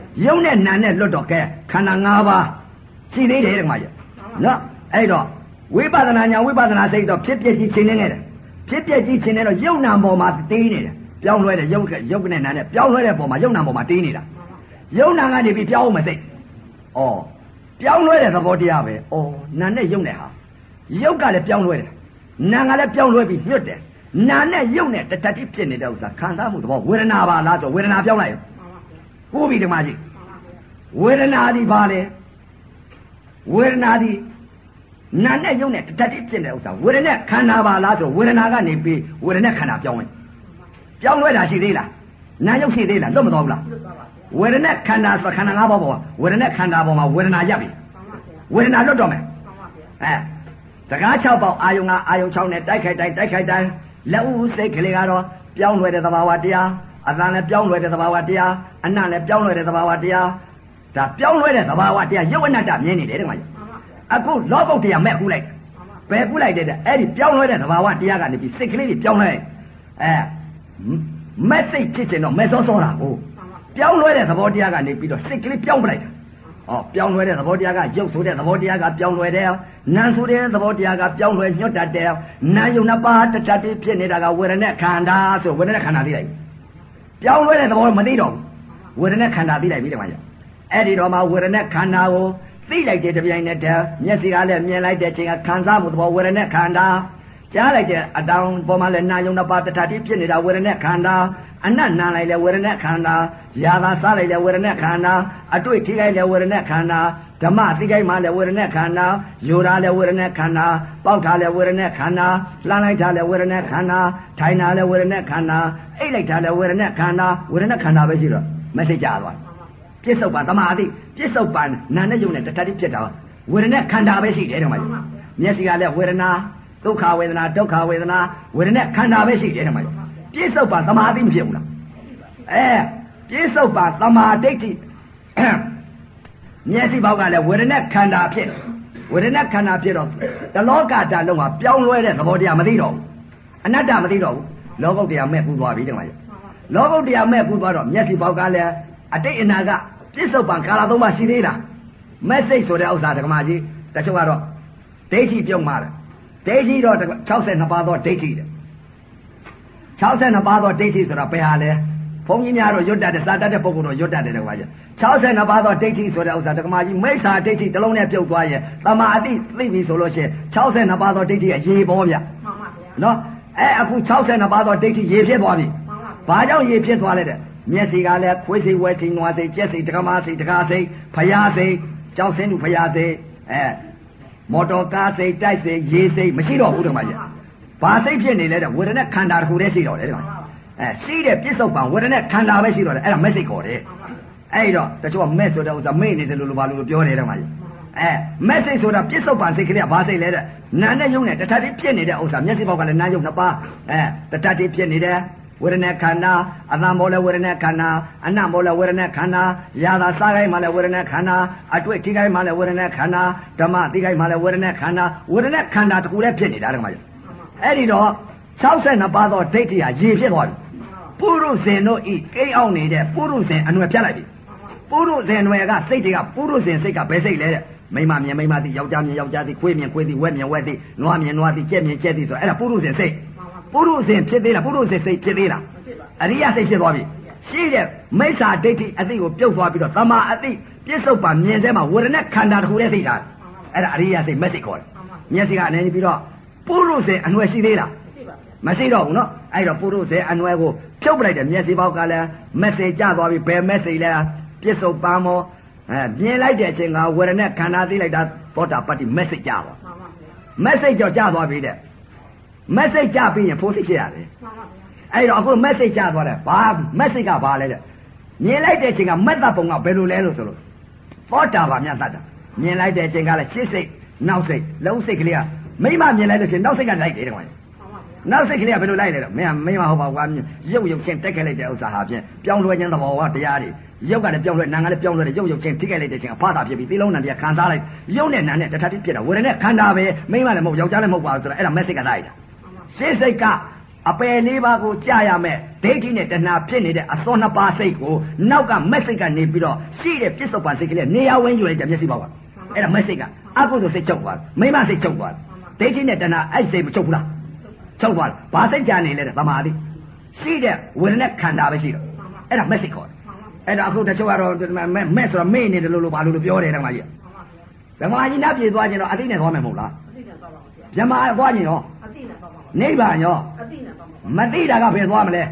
ရုပ်နဲ့နာနဲ့လွတ်တော့ကဲခန္ဓာ၅ပါးရှိသေးတယ်ဓမ္မကြီးနော်အဲ့တော့ဝိပဿနာညာဝိပဿနာစိတ်တော့ဖြစ်ပြကြီးရှင်းနေတယ်ဖြစ်ပြကြီးရှင်းနေတော့ရုပ်နာပေါ်မှာတေးနေတယ်ပြောင်းလဲတဲ့ရုပ်ရုပ်နဲ့နာနဲ့ပြောင်းလဲတဲ့ပေါ်မှာရုပ်နာပေါ်မှာတေးနေတာရုပ်နာကနေပြီးပြောင်းအောင်မစိတ်ဩပြောင်းလဲတဲ့သဘောတရားပဲဩနာနဲ့ရုပ်နဲ့ဟာရုပ်ကလည်းပြောင်းလဲတယ်နာကလည်းပြောင်းလဲပြီးညွတ်တယ်နာနဲ့ရုပ်နဲ့တတတိဖြစ်နေတဲ့ဥစ္စာခံစားမှုသဘောဝေဒနာပါလားဆိုဝေဒနာပြောင်းလိုက်ရောကိုပြီဓမ္မကြီးဝေဒနာဒီပါလေဝေဒနာဒီနာနဲ့ရုပ်နဲ့တတတိဖြစ်နေတဲ့ဥစ္စာဝေဒနာခန္ဓာပါလားဆိုဝေဒနာကနေပြီးဝေဒနာခန္ဓာပြောင်းလိုက်ပြောင်းလဲတာရှိသေးလားနာရုပ်ရှိသေးလားလွတ်မသွားဘူးလားဝေဒနာခန္ဓာဆိုခန္ဓာ၅ပါးပေါ်ဝေဒနာခန္ဓာပေါ်မှာဝေဒနာရပ်ပြီဝေဒနာလွတ်တော့မယ်အဲစကား၆ပေါက်အာယုံကအာယုံ၆နဲ့တိုက်ခိုက်တိုင်းတိုက်ခိုက်တိုင်းလက်ဥစိတ်ကလေးကတော့ပြောင်းလဲတဲ့သဘာဝတရားအသံလည်းပြောင်းလဲတဲ့သဘာဝတရားအနံ့လည်းပြောင်းလဲတဲ့သဘာဝတရားဒါပြောင်းလဲတဲ့သဘာဝတရားရုပ်အနတ္တမြင်နေတယ်တဲ့မကြီးအခုလောကုတ်တရားမဲ့ခုလိုက်ဘယ်ခုလိုက်တဲ့အဲ့ဒီပြောင်းလဲတဲ့သဘာဝတရားကနေပြီးစိတ်ကလေးတွေပြောင်းလဲအဲမဲ့စိတ်ဖြစ်ချင်တော့မဲ့စောစောတာကိုပြောင်းလဲတဲ့သဘောတရားကနေပြီးတော့စိတ်ကလေးပြောင်းပလိုက်တာဟောပြောင်းလဲတဲ့သဘောတရားကရုပ်ဆိုတဲ့သဘောတရားကပြောင်းလဲတယ်နာမ်ဆိုတဲ့သဘောတရားကပြောင်းလဲညွတ်တတ်တယ်နာယုံနှစ်ပါးတတတိဖြစ်နေတာကဝေဒနာခန္ဓာဆိုဝေဒနာခန္ဓာသိလိုက်ပြောင်းလဲတဲ့သဘောမသိတော့ဘူးဝေဒနာခန္ဓာသိလိုက်ပြီတမကြီးအဲ့ဒီတော့မှဝေဒနာခန္ဓာကိုသိလိုက်တဲ့တပြိုင်နက်တည်းမျက်စိကလည်းမြင်လိုက်တဲ့အချိန်ကခံစားမှုသဘောဝေဒနာခန္ဓာကြားလိုက်တဲ့အတောင်ပေါ်မှာလည်းနာယုံနှစ်ပါးတထတိဖြစ်နေတာဝေဒနာခန္ဓာအနတ်နာလိုက်လည်းဝေဒနာခန္ဓာယာသာစားလိုက်လည်းဝေဒနာခန္ဓာအတွေ့ထိခိုက်လည်းဝေဒနာခန္ဓာဓမ္မသိခိုက်မှလည်းဝေဒနာခန္ဓာယူတာလည်းဝေဒနာခန္ဓာပေါက်တာလည်းဝေဒနာခန္ဓာလှမ်းလိုက်တာလည်းဝေဒနာခန္ဓာထိုင်တာလည်းဝေဒနာခန္ဓာအိတ်လိုက်တာလည်းဝေဒနာခန္ဓာဝေဒနာခန္ဓာပဲရှိတော့မသိကြသွားပြစ္ဆုတ်ပံသမာဓိပြစ္ဆုတ်ပံနာနဲ့ယုံနဲ့တထတိဖြစ်တာဝေဒနာခန္ဓာပဲရှိတယ်ဓမ္မကြီးမျက်စိကလည်းဝေဒနာဒုက္ခဝေဒနာဒုက္ခဝေဒနာဝေဒနာခန္ဓာပဲရှိတယ်ဓမ္မကြီးပြစ္ဆုတ်ပံသမာဓိမဖြစ်ဘူးလားအဲပြစ္ဆုတ်ပံသမာဓိဋ္ဌိမျက်စိပေါက်ကလည်းဝေဒနာခန္ဓာဖြစ်ဝေဒနာခန္ဓာဖြစ်တော့တလောကဓာတ်လုံးမှာပြောင်းလဲတဲ့သဘောတရားမသိတော့ဘူးအနတ္တမသိတော့ဘူးလောကုတ္တရာမဲ့ပူသွားပြီဓမ္မကြီးလောကုတ္တရာမဲ့ပူသွားတော့မျက်စိပေါက်ကလည်းအတိတ်အနာကပြစ္ဆုတ်ပံကာလသုံးပါးရှိသေးလားမဲ့စိတ်ဆိုတဲ့ဥစ္စာဓမ္မကြီးတချို့ကတော့ဒိဋ္ဌိပြုံးမှာတယ်ဒိဋ္ဌိတော့၆၂ပါးသောဒိဋ္ဌိတယ်၆၂ပါးသောဒိဋ္ဌိဆိုတာဘယ်ဟာလဲဘုန်းကြီးများတော့ရွတ်တတ်တယ်စာတတ်တဲ့ပုဂ္ဂိုလ်တော့ရွတ်တတ်တယ်ဓမ္မကြီး၆၂ပါးသောဒိဋ္ဌိဆိုတဲ့ဥစ္စာဓမ္မကြီးမိစ္ဆာဒိဋ္ဌိတစ်လုံးနဲ့ပြုတ်သွားရင်သမာအတိသိပြီဆိုလို့ရှိရင်၆၂ပါးသောဒိဋ္ဌိကရေပေါ်ဗျမှန်ပါဗျာနော်အဲအခု၆၂ပါးသောဒိဋ္ဌိရေဖြစ်သွားပြီဘာကြောင့်ရေဖြစ်သွားလဲတဲ့မျက်စိကလည်းခွေးစိဝဲစိနွားစိကြက်စိတက္ကမစိတက္ကစိဖယားစိကြောက်စင်းသူဖယားစိအဲမော်တော်ကားစိတိုက်စိရေစိမရှိတော့ဘူးဓမ္မကြီးဘာစိဖြစ်နေလဲတဲ့ဝေဒနာခန္ဓာတစ်ခုတည်းရှိတော့တယ်ဓမ္မကြီးအဲရှိတဲ့ပြစ္ဆုတ်ပံဝေဒနာခန္ဓာပဲရှိတော့တယ်အဲ့ဒါမက်စိတ်ခေါ်တယ်အဲ့တော့တချို့ကမက်ဆိုတဲ့ဥစ္စာမေ့နေတယ်လို့ဘာလို့ပြောတယ်ဓမ္မကြီးအဲမက်စိတ်ဆိုတာပြစ္ဆုတ်ပံစိတ်ကလေးကဘာစိတ်လဲတဲ့နာနဲ့ယုံနဲ့တထတိဖြစ်နေတဲ့ဥစ္စာမျက်စိပေါက်ကလည်းနာယုံနှစ်ပါးအဲတထတိဖြစ်နေတယ်ဝေဒနာခန္ဓာအသံဘောလည်းဝေဒနာခန္ဓာအနံ့ဘောလည်းဝေဒနာခန္ဓာယာသာစားခိုင်းမှလည်းဝေဒနာခန္ဓာအတွေ့ထိခိုင်းမှလည်းဝေဒနာခန္ဓာဓမ္မသိခိုင်းမှလည်းဝေဒနာခန္ဓာဝေဒနာခန္ဓာတစ်ခုလည်းဖြစ်နေတာဓမ္မကြီးအဲ့ဒီတော့၆၂ပါးသောဒိဋ္ဌိဟာရေဖြစ်သွားပြီပုရုဇဉ်တို့ဤကိန်းအောင်နေတဲ့ပုရုဇဉ်အနွယ်ဖြတ်လိုက်ပြီပုရုဇဉ်အနွယ်ကစိတ်တွေကပုရုဇဉ်စိတ်ကဘယ်စိတ်လဲတဲ့မိမမြင်မိမသိယောက်ျားမြင်ယောက်ျားသိခွေးမြင်ခွေးသိဝက်မြင်ဝက်သိနွားမြင်နွားသိကြက်မြင်ကြက်သိဆိုအဲ့ဒါပုရုဇဉ်စိတ်ပုရုဇဉ်ဖြစ်သေးလားပုရုဇဉ်စိတ်ဖြစ်သေးလားအရိယစိတ်ဖြစ်သွားပြီရှိတဲ့မိစ္ဆာဒိဋ္ဌိအသိကိုပြုတ်သွားပြီးတော့သမာအသိပြစ္ဆုတ်ပံမြင်စေမှာဝေဒနာခန္ဓာတစ်ခုတည်းသိတာအဲ့ဒါအရိယစိတ်မက်စိတ်ခေါ်တယ်မျက်စိကအနေနဲ့ပြီးတော့ပုရုဇဉ်အနွယ်ရှိသေးလားမရှိတော့ဘူးနော်အဲ့တော့ပုရုဇဉ်အနွယ်ကိုဖြုတ်ပလိုက်တယ်မျက်စိပေါက်ကလည်းမက်ဆေ့ကျသွားပြီဘယ်မက်ဆေ့လဲပြစ္ဆုတ်ပံမောအဲမြင်လိုက်တဲ့အချိန်ကဝေဒနာခန္ဓာသိလိုက်တာသောတာပတ္တိမက်ဆေ့ကြပါမက်ဆေ့ကြောင့်ကျသွားပြီတဲ့မက်ဆေ့ကြပြီးရင်ဖိုးစိတ်ဖြစ်ရတယ်အဲ့တော့အခုမက်ဆေ့ကြသွားတယ်ဘာမက်ဆေ့ကဘာလဲတဲ့မြင်လိုက်တဲ့အချိန်ကမက်သပုံကဘယ်လိုလဲလို့ဆိုလို့သောတာပန်မြတ်သတ္တမြင်လိုက်တဲ့အချိန်ကလည်းရှစ်စိတ်နောက်စိတ်လုံးစိတ်ကလေးကမိမမြင်လိုက်လို့ရှိရင်နောက်စိတ်ကလိုက်တယ်တဲ့ကွာနောက်စိတ်ကလေးကဘယ်လိုလိုက်လဲတော့မင်းကမိမဟုတ်ပါဘူးကွာရုပ်ရုပ်ချင်းတက်ခဲ့လိုက်တဲ့ဥစ္စာဟာဖြင့်ပြောင်းလဲခြင်းသဘောဝတရားတွေရုပ်ကလည်းပြောင်းလဲနာမ်ကလည်းပြောင်းလဲတယ်ရုပ်ရုပ်ချင်းထိခဲ့လိုက်တဲ့အချိန်အဖသာဖြစ်ပြီးသီလုံးနံတရားခံစားလိုက်ရုပ်နဲ့နာမ်နဲ့တထတိဖြစ်တာဝေဒနာခန္ဓာပဲမိမလည်းမဟုတ်ယောက်ျားလည်းမဟုတ်ပါဘူးဆိုတော့အဲ့ဒါမက်ဆေ့ကလိုက်တာရှင်းစိတ်ကအပယ်လေးပါးကိုကြာရမယ်ဒိဋ္ဌိနဲ့တဏှာဖြစ်နေတဲ့အစောနှစ်ပါးစိတ်ကိုနောက်ကမက်စိတ်ကနေပြီးတော့ရှိတဲ့ပြစ္ဆုတ်ပန်စိတ်ကလေးနေရာဝင်းယူလိုက်တဲ့မျက်စိပေါက်ကအဲ့ဒါမက်စိတ်ကအကုသိုလ်စိတ်ချုပ်သွားမိမစိတ်ချုပ်သွားဒိဋ္ဌိနဲ့တဏှာအဲ့စိတ်မချုပ်ဘူးလားချုပ်သွားဘာစိတ်ကြနေလဲတဲ့သမာဓိရှိတဲ့ဝေဒနာခန္ဓာပဲရှိတော့အဲ့ဒါမက်စိတ်ခေါ်တယ်အဲ့ဒါအခုတချို့ကတော့မက်ဆိုတော့မေ့နေတယ်လို့လို့ဘာလို့လို့ပြောတယ်ဓမ္မကြီးဓမ္မကြီးနားပြေသွားခြင်းတော့အသိနဲ့သွားမယ်မဟုတ်လားအသိနဲ့သွားပါဘူးဗျာဓမ္မသွားခြင်းရောအသိနဲ့သွားပါဘူးနိဗ္ဗာန်ရောအသိနဲ့သွားပါဘူးမသိတာကဘယ်သွားမလဲ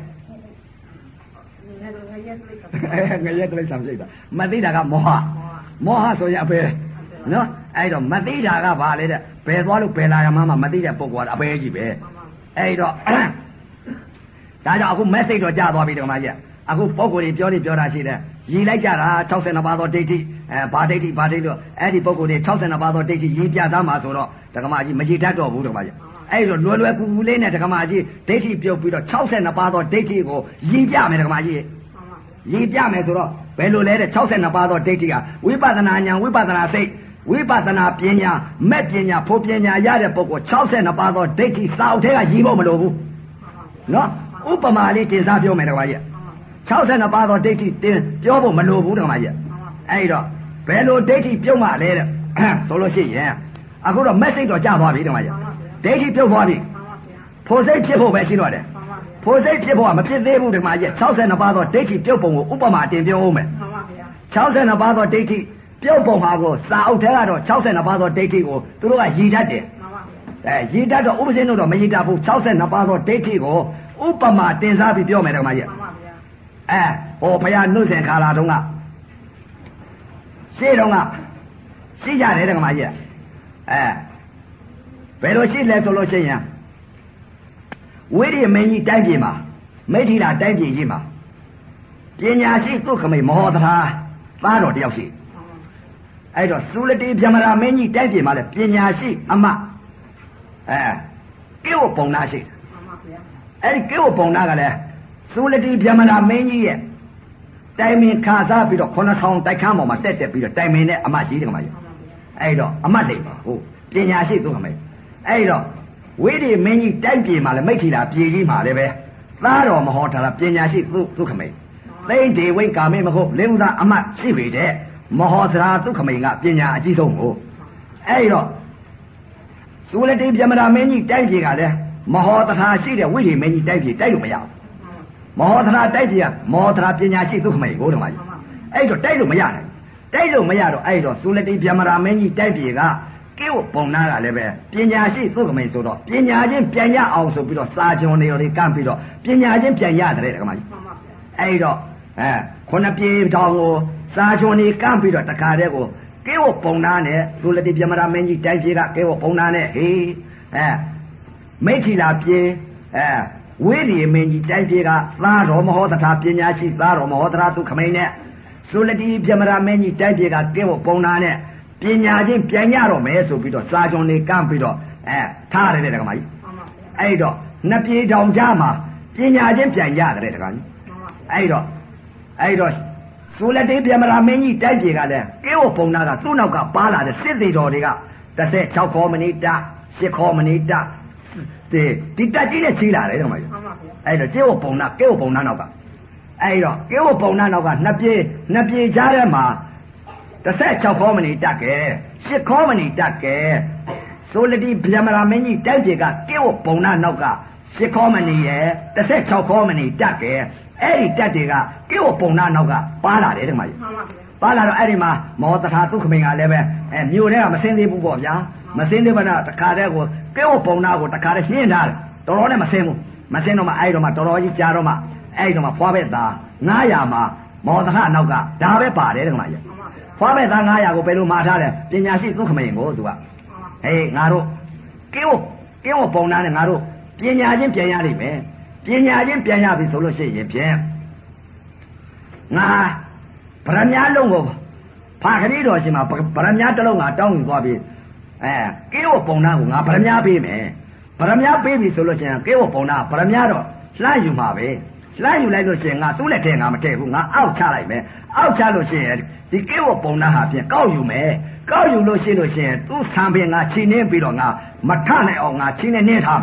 ငရဲကလေးဆံပြိတာမသိတာကမောဟမောဟဆိုရင်အပေနော်အဲ့တော့မသိတာကဘာလဲတဲ့ဘယ်သွားလို့ဘယ်လာရမှမသိတဲ့ပုဂ္ဂိုလ်ကအပေကြီးပဲအဲ့တော့ဒါကြောင့်အခု message တော့ကြာသွားပြီဓမ္မကြီးအခုပုဂ္ဂိုလ်တွေပြောနေပြောတာရှိတယ်ရည်လိုက်ကြတာ၆၂ပါးသောဒိဋ္ဌိအဲဘာဒိဋ္ဌိဘာဒိဋ္ဌိတော့အဲ့ဒီပုဂ္ဂိုလ်တွေ၆၂ပါးသောဒိဋ္ဌိရည်ပြသားမှာဆိုတော့ဓမ္မကြီးမရည်တတ်တော့ဘူးဓမ္မကြီးအဲ့တော့လွယ်လွယ်ကူကူလေးနဲ့ဓမ္မကြီးဒိဋ္ဌိပြုတ်ပြီးတော့၆၂ပါးသောဒိဋ္ဌိကိုရည်ပြမယ်ဓမ္မကြီးရည်ပြမယ်ဆိုတော့ဘယ်လိုလဲတဲ့၆၂ပါးသောဒိဋ္ဌိကဝိပဿနာဉာဏ်ဝိပဿနာစိတ်ဝိပဿနာပညာမဲ့ပညာဖို့ပညာရတဲ့ပုဂ္ဂိုလ်၆၂ပါးသောဒိဋ္ဌိစာအုပ်ထဲကရည်ဖို့မလိုဘူးနော်ဥပမာလေးတင်စားပြောမယ်ဓမ္မကြီး၆၂ပါးသောဒိဋ္ဌိတင်ပြောဖို့မလိုဘူးဓမ္မကြီးအဲ့တော့ဘယ်လိုဒိဋ္ဌိပြုတ်မှလဲတဲ့ဆိုလို့ရှိရင်အခုတော့ message တော့ကြာသွားပြီဓမ္မကြီးဒိဋ္ဌိပြုတ်သွားပြီဖို့စိတ်ဖြစ်ဖို့ပဲရှိတော့တယ်ဖို့စိတ်ဖြစ်ဖို့ကမဖြစ်သေးဘူးဓမ္မကြီး၆၂ပါးသောဒိဋ္ဌိပြုတ်ပုံကိုဥပမာတင်ပြောဦးမယ်၆၂ပါးသောဒိဋ္ဌိပြုတ်ပုံဟာကိုစာအုပ်ထဲကတော့၆၂ပါးသောဒိဋ္ဌိကိုသူတို့ကရည်တတ်တယ်အဲရည်တတ်တော့ဥပဇင်းတို့တော့မရည်တတ်ဘူး၆၂ပါးသောဒိဋ္ဌိကိုဥပမာတင်စားပြီးပြောမယ်ဓမ္မကြီးအဲဟောဘုရားနှုတ်ဆင်ခါလာတုန်းကရှေ့တုန်းကရှိကြတယ်ဓမ္မကြီးအဲဘယ်လိုရှိလဲဆိုလို့ရှိရင်ဝိရိယမင်းကြီးတိုင်းပြည်မှာမိထီလာတိုင်းပြည်ကြီးမှာပညာရှိသုခမိတ်မဟောသရာသားတော်တယောက်ရှိအဲ့တော့သုလတိဗြဟ္မရာမင်းကြီးတိုင်းပြည်မှာလည်းပညာရှိအမအဲကေဝပုံနာရှိအဲ့ဒီကေဝပုံနာကလည်းသုလတိဗြဟ္မရာမင်းကြီးရဲ့တိုင်မင်ခါစားပြီးတော့ခုနှစ်ထောင်တိုက်ခန်းပေါ်မှာတက်တက်ပြီးတော့တိုင်မင်နဲ့အမကြီးတယ်ကမှကြီးအဲ့တော့အမတ်လိမ့်ပါဟုတ်ပညာရှိသုခမိတ်အဲ့တော့ဝိရိယမင်းကြီးတိုက်ပြည်မှာလည်းမိထီလာပြည်ကြီးမှာလည်းပဲသားတော်မဟောထားတာပညာရှိသုသုခမိတ်သိမ့်ဒေဝိကာမေမဟုတ်လင်းဥသာအမတ်ရှိပေတဲ့မဟောသရာသုခမိတ်ကပညာအကြီးဆုံးကိုအဲ့တော့သုလတိဗြဟ္မရာမင်းကြီးတိုက်ပြည်ကလည်းမဟောသရာရှိတဲ့ဝိရိယမင်းကြီးတိုက်ပြည်တိုက်လို့မရဘူးမဟောသရာတိုက်ပြည်ကမဟောသရာပညာရှိသုခမိတ်ကိုတော်မကြီးအဲ့တော့တိုက်လို့မရနိုင်တိုက်လို့မရတော့အဲ့တော့သုလတိဗြဟ္မရာမင်းကြီးတိုက်ပြည်ကကေဝပုံနာကလည်းပဲပညာရှိသုခမိတ်ဆိုတော့ပညာချင်းပြန်ရအောင်ဆိုပြီးတော့စာကျွန်တွေတွေကန့်ပြီးတော့ပညာချင်းပြန်ရတယ်ဓမ္မကြီးအဲ့တော့အဲခုနှစ်ပြေတောင်ကိုစာကျွန်တွေကန့်ပြီးတော့တခါတည်းကိုကေဝပုံနာနဲ့သုလတိဗြဟ္မရာမင်းကြီးတိုက်ပြေကကေဝပုံနာနဲ့ဟေးအဲမိထီလာပြေအဲဝိရိယမင်းကြီးတိုက်ပြေကသားတော်မဟောတထာပညာရှိသားတော်မဟောတထာသုခမိတ်နဲ့သုလတိဗြဟ္မရာမင်းကြီးတိုက်ပြေကကေဝပုံနာနဲ့ပညာချင်းပြန်ရတော့မယ်ဆိုပြီးတော့စာကျွန်တွေကန့်ပြီးတော့အဲထားရတယ်တက္ကမကြီးအဲ့တော့နှစ်ပြေတောင်ကြားမှာပညာချင်းပြန်ရတယ်တက္ကမကြီးအဲ့တော့အဲ့တော့သုလတိဗြဟ္မရာမင်းကြီးတိုက်ပြေကလည်းကေဝပုံနာကသူ့နောက်ကပါလာတဲ့စစ်သေးတော်တွေကတစ်ဆက်၆ခေါ်မဏိတရှစ်ခေါ်မဏိတဒီဒီတက်ကြီးနဲ့ချီလာတယ်တက္ကမကြီးအဲ့တော့ကေဝပုံနာကေဝပုံနာနောက်ကအဲ့တော့ကေဝပုံနာနောက်ကနှစ်ပြေနှစ်ပြေကြားထဲမှာတစ်ဆက်၆ခေါ်မဏိတက်ကဲရှစ်ခေါ်မဏိတက်ကဲသုလတိဗြဟ္မရာမင်းကြီးတိုက်ပြေကကေဝပုံနာနောက်ကရှစ်ခေါ်မဏိရဲ့တစ်ဆက်၆ခေါ်မဏိတက်ကဲအဲ့ဒီတက်တွေကကေဝပုံနာနောက်ကပါလာတယ်တက္ကမကြီးပါလာတော့အဲ့ဒီမှာမောတထာသုခမိန်ကလည်းပဲအဲမြို့ထဲကမစင်းသေးဘူးပေါ့ဗျာမစင်းသေးပါနဲ့တခါတည်းကိုကေဝပုံနာကိုတခါတည်းရှင်းထားတယ်တော်တော်နဲ့မစင်းဘူးမစင်းတော့မှအဲ့တော့မှတော်တော်ကြီးကြားတော့မှအဲ့တော့မှဖွားပဲသားငါးရာမှာမောတထာနောက်ကဒါပဲပါတယ်တက္ကမကြီးဖွားမဲ့သားငါးရာကိုဘယ်လိုမှာထားတယ်ပညာရှိသုခမိန်ကိုသူကဟေးငါတို့ကေဝကေဝပုံနာနဲ့ငါတို့ပညာချင်းပြန်ရလိမ့်မယ်ပညာချင်းပြန်ရပြီဆိုလို့ရှိရင်ဖြင့်ငါဗရမ ्या လုံးကိုဖာခရီးတော်ရှင်မှာဗရမ ्या တစ်လုံးငါတောင်းယူသွားပြီအဲကေဝပုံနာကိုငါဗရမ ्या ပေးမယ်ဗရမ ्या ပေးပြီဆိုလို့ရှိရင်ကေဝပုံနာဗရမ ्या တော့လှမ်းယူမှာပဲလှမ်းယူလိုက်လို့ရှိရင်ငါသူ့လက်ထဲငါမထည့်ဘူးငါအောက်ချလိုက်မယ်အောက်ချလို့ရှိရင်ဒီကေဝပုံနာဟာဖြင့်ကောက်ယူမယ်ကောက်ယူလို့ရှိလို့ရှိရင်သူ့ဆံပင်ငါချီနှင်းပြီးတော့ငါမထနိုင်အောင်ငါချီနှင်းနှင်းထားမယ်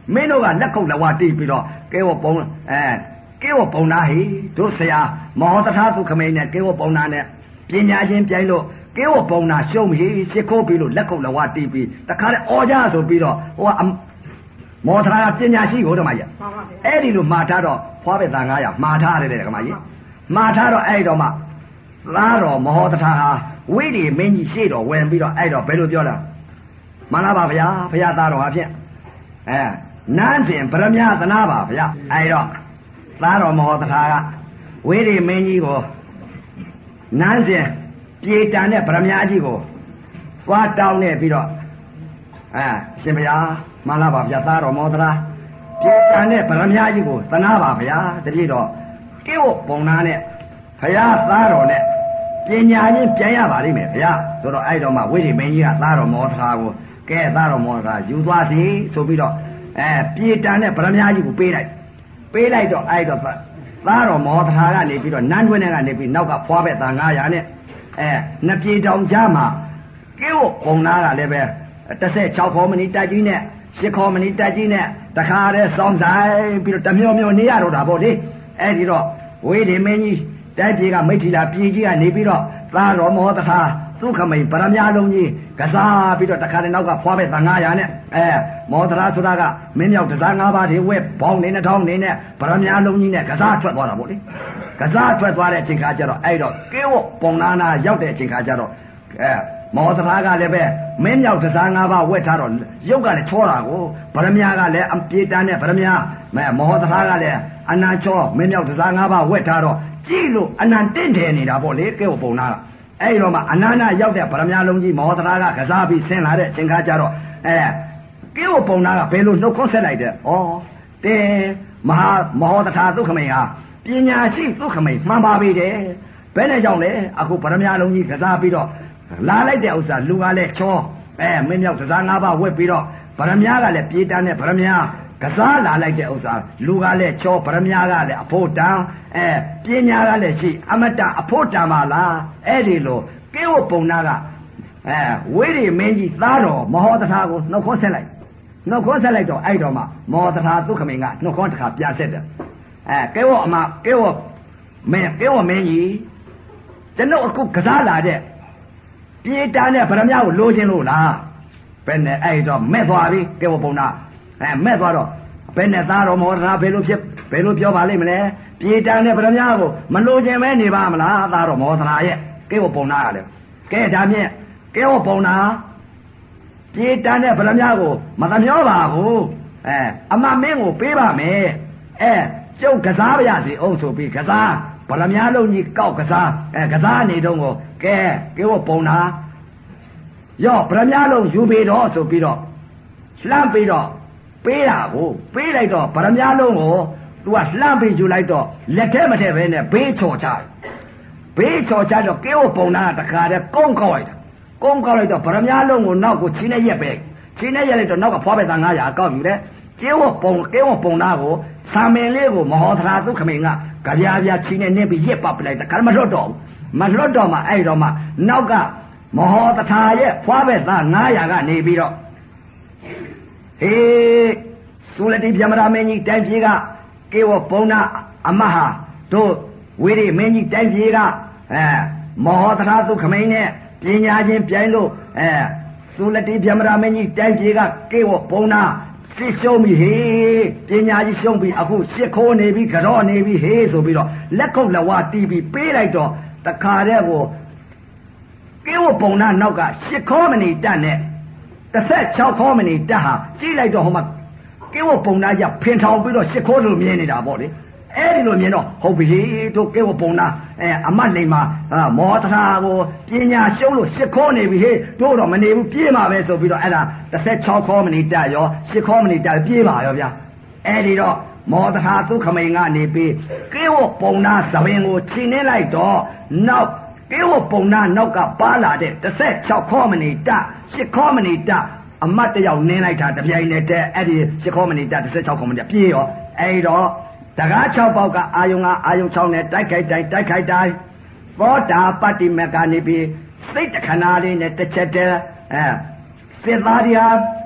မင်းတို့ကလက်ခုပ်လက်ဝါးတီးပြီးတော့ကဲဝပုံအဲကဲဝပုံနာဟိတို့ဆရာမောတထာသုခမိန်နဲ့ကဲဝပုံနာနဲ့ပညာချင်းပြိုင်လို့ကဲဝပုံနာရှုံးပြီရှစ်ခိုးပြီးလို့လက်ခုပ်လက်ဝါးတီးပြီးတခါတည်းအော်ကြဆိုပြီးတော့ဟိုကမောတထာကပညာရှိကိုဓမ္မကြီးအဲ့ဒီလိုမှားထားတော့ဖွားပဲသားငါးရာမှားထားတယ်ဓမ္မကြီးမှားထားတော့အဲ့တော့မှသားတော်မောတထာဟာဝိရိမင်းကြီးရှေ့တော်ဝင်ပြီးတော့အဲ့တော့ဘယ်လိုပြောလဲမှန်လားပါဗျာဘုရားသားတော်ဟာဖြင့်အဲနန်းတင်ဗရမ ्या သနာပါဗျာအဲ့တော့သားတော်မောတထာကဝိရိမင်းကြီးကိုနန်းတင်ပြေတန်တဲ့ဗရမ ्या ကြီးကိုသွားတောင်းနေပြီးတော့အဲရှင်ဘုရားမှန်လားပါဗျာသားတော်မောတထာပြေတန်တဲ့ဗရမ ्या ကြီးကိုသနာပါဗျာတပြည့်တော့ကိဝပုံနာနဲ့ဘုရားသားတော်နဲ့ပညာချင်းပြန်ရပါလိမ့်မယ်ဗျာဆိုတော့အဲ့တော့မှဝိရိမင်းကြီးကသားတော်မောတထာကိုကဲသားတော်မောတထာယူသွားစီဆိုပြီးတော့အဲပြေတန်တဲ့ဗရမ ्या ကြီးကိုပေးလိုက်ပေးလိုက်တော့အဲ့တော့သားတော်မောတထာကနေပြီးတော့နန်းတွင်းထဲကနေပြီးနောက်ကဖွားပဲသားငါးရာနဲ့အဲနှစ်ပြေတောင်ကြားမှာကိဝပုံနာကလည်းပဲတစ်ဆက်၆ခေါ်မနီတက်ကြီးနဲ့ရှစ်ခေါ်မနီတက်ကြီးနဲ့တခါတည်းစောင်းဆိုင်ပြီးတော့တမျောမျောနေရတော့တာပေါ့လေအဲ့ဒီတော့ဝိရိမင်းကြီးတိုက်ပြေကမိထီလာပြည်ကြီးကနေပြီးတော့သားတော်မောတထာသုခမိန်ဗရမ ्या လုံးကြီးကစားပြီးတော့တခါတည်းနောက်ကဖွားပဲသားငါးရာနဲ့အဲမောတထာဆိုတာကမင်းမြောက်တရားငါးပါးတွေဝဲဘောင်းနေနှထောင်းနေနဲ့ဗရမ ्या လုံးကြီးနဲ့ကစားထွက်သွားတာပေါ့လေကစားထွက်သွားတဲ့အချိန်ခါကျတော့အဲ့တော့ကေဝပုံနာနာရောက်တဲ့အချိန်ခါကျတော့အဲမောတထာကလည်းပဲမင်းမြောက်တရားငါးပါးဝဲထားတော့ရုပ်ကလည်းချောတာကိုဗရမ ्या ကလည်းအပြေတန်းနဲ့ဗရမ ्या မဲမောတထာကလည်းအနာချောမင်းမြောက်တရားငါးပါးဝဲထားတော့ကြည့်လို့အနန္တင့်တယ်နေတာပေါ့လေကေဝပုံနာကအဲ့တော့မှအနန္တရောက်တဲ့ဗရမ ्या လုံးကြီးမောတထာကကစားပြီးဆင်းလာတဲ့အချိန်ခါကျတော့အဲကေဝပုံနာကဘယ်လိုနှုတ်ခွန်းဆက်လိုက်တဲ့ဩတဲ့မဟာမောတထာသုခမိန်ဟာပညာရှိသုခမိန်မှန်ပါပြီတဲ့ဘယ်နဲ့ကြောင့်လဲအခုဗရမ ्या လုံးကြီးကစားပြီးတော့လာလိုက်တဲ့ဥစ္စာလူကလည်းချောအဲမင်းမြောက်တရားငါးပါးဝက်ပြီးတော့ဗရမ ्या ကလည်းပြေးတန်းတဲ့ဗရမ ्या ကစားလာလိုက်တဲ့ဥစ္စာလူကလည်းချောဗရမ ्या ကလည်းအဖို့တန်အဲပညာကလည်းရှိအမတအဖို့တန်ပါလားအဲ့ဒီလိုကေဝပုံနာကအဲဝိရိမင်းကြီးသားတော်မဟောတထာကိုနှုတ်ခွန်းဆက်လိုက်နှုတ်ခွန်းဆက်လိုက်တော့အဲ့တော့မှမောတထာသုခမိန်ကနှုတ်ခွန်းတစ်ခါပြန်ဆက်တယ်အဲကေဝအမကေဝမင်းကေဝမင်းကြီးကျွန်တော်အခုကစားလာတဲ့ပြေးတန်းတဲ့ဗရမ ्या ကိုလိုချင်လို့လားဘယ်နဲ့အဲ့တော့မဲ့သွားပြီကေဝပုံနာအဲမဲ့သွားတော့ဘယ်နဲ့သားတော်မောတထာဘယ်လိုဖြစ်ဘယ်လိုပြောပါလိမ့်မလဲပြေးတန်းတဲ့ဗရမ ्या ကိုမလိုချင်မဲနေပါမလားသားတော်မောတထာရဲ့ကေဝပုံနာကလည်းကဲဒါဖြင့်ကေဝပုံနာပြေးတန်းတဲ့ဗရမ ्या ကိုမသမျောပါဘူးအဲအမမင်းကိုပေးပါမယ်အဲကျုပ်ကစားပါရစီအောင်ဆိုပြီးကစားဗရမ ्या လုံးကြီးကောက်ကစားအဲကစားနေတော့ကိုကဲကေဝပုံနာရောဗရမ ्या လုံးယူပြီးတော့ဆိုပြီးတော့လှမ်းပြီးတော့ပေးတာကိုပေးလိုက်တော့ဗရမ ्या လုံးကိုသူကလှမ်းပြီးယူလိုက်တော့လက်ထဲမထည့်ပဲနဲ့ဘေးချော်ချဘေးချော်ချတော့ကေဝပုံနာတခါတည်းကုန်းကောက်လိုက်တာကုန်းကောက်လိုက်တော့ဗရမ ्या လုံးကိုနောက်ကိုချင်းနဲ့ရက်ပဲချင်းနဲ့ရက်လိုက်တော့နောက်ကဖွားပဲသားငါးရာကောက်ယူတယ်ကေဝပုံကေဝပုံနာကိုဆာမင်လေးကိုမဟောတထာသုခမိန်ကကြပြားပြားချင်းနဲ့နင်းပြီးရက်ပတ်ပလိုက်တခါမလွတ်တော့မလွတ်တော့မှအဲ့တော့မှနောက်ကမဟောတထာရဲ့ဖွားပဲသားငါးရာကနေပြီးတော့ဟေးသုလတိဗျမရာမင်းကြီးတိုင်ပြေကကေဝပုံနာအမဟာတို့ဝိရိမင်းကြီးတိုင်ပြေကအဲမောဟတထာသုခမိန်နဲ့ပညာချင်းပြိုင်လို့အဲသုလတိဗျမရာမင်းကြီးတိုင်ပြေကကေဝပုံနာစစ်ရှုံးပြီဟေးပညာကြီးရှုံးပြီအခုရှစ်ခိုးနေပြီကြော့နေပြီဟေးဆိုပြီးတော့လက်ခုပ်လက်ဝါးတီးပြီးပေးလိုက်တော့တခါတည်းကိုကေဝပုံနာနောက်ကရှစ်ခေါ်မဏီတက်နဲ့တစ်ဆက်၆ခေါ်မဏီတက်ဟာကြည့်လိုက်တော့ဟိုမှာကေဝပုံနာကြီးဖင်ထောင်ပြီးတော့ရှစ်ခိုးလို့မြင်နေတာပေါ့လေအဲ့ဒီလိုမြင်တော့ဟုတ်ပြီတို့ကေဝပုံနာအဲအမတ်လိမ္မာမောတထာကိုပညာရှုံးလို့ရှစ်ခေါ်နေပြီဟေးတို့တော့မနေဘူးပြေးမှာပဲဆိုပြီးတော့အဲ့ဒါတစ်ဆက်၆ခေါ်မဏီတက်ရောရှစ်ခေါ်မဏီတက်ပြေးပါရောဗျာအဲ့ဒီတော့မောတထာသုခမိန်ကနေပြီးကေဝပုံနာသဘင်ကိုခြိနှင်းလိုက်တော့နောက်ကေဝပုံနာနောက်ကပါလာတဲ့တစ်ဆက်၆ခေါ်မဏီတက်ရှစ်ခေါ်မဏီတက်အမတ်တယောက်နင်းလိုက်တာတပြိုင်နက်တည်းအဲ့ဒီရှစ်ခေါ်မဏီတက်တစ်ဆက်၆ခေါ်မဏီတက်ပြေးရောအဲ့တော့တကား၆ပေါက်ကအာယုံကအာယုံ၆နဲ့တိုက်ခိုက်တိုင်းတိုက်ခိုက်တိုင်းသောတာပတ္တိမကနေပြီးစိတ်တခဏလေးနဲ့တစ်ချက်တည်းအဲစစ်သားတွေဟာ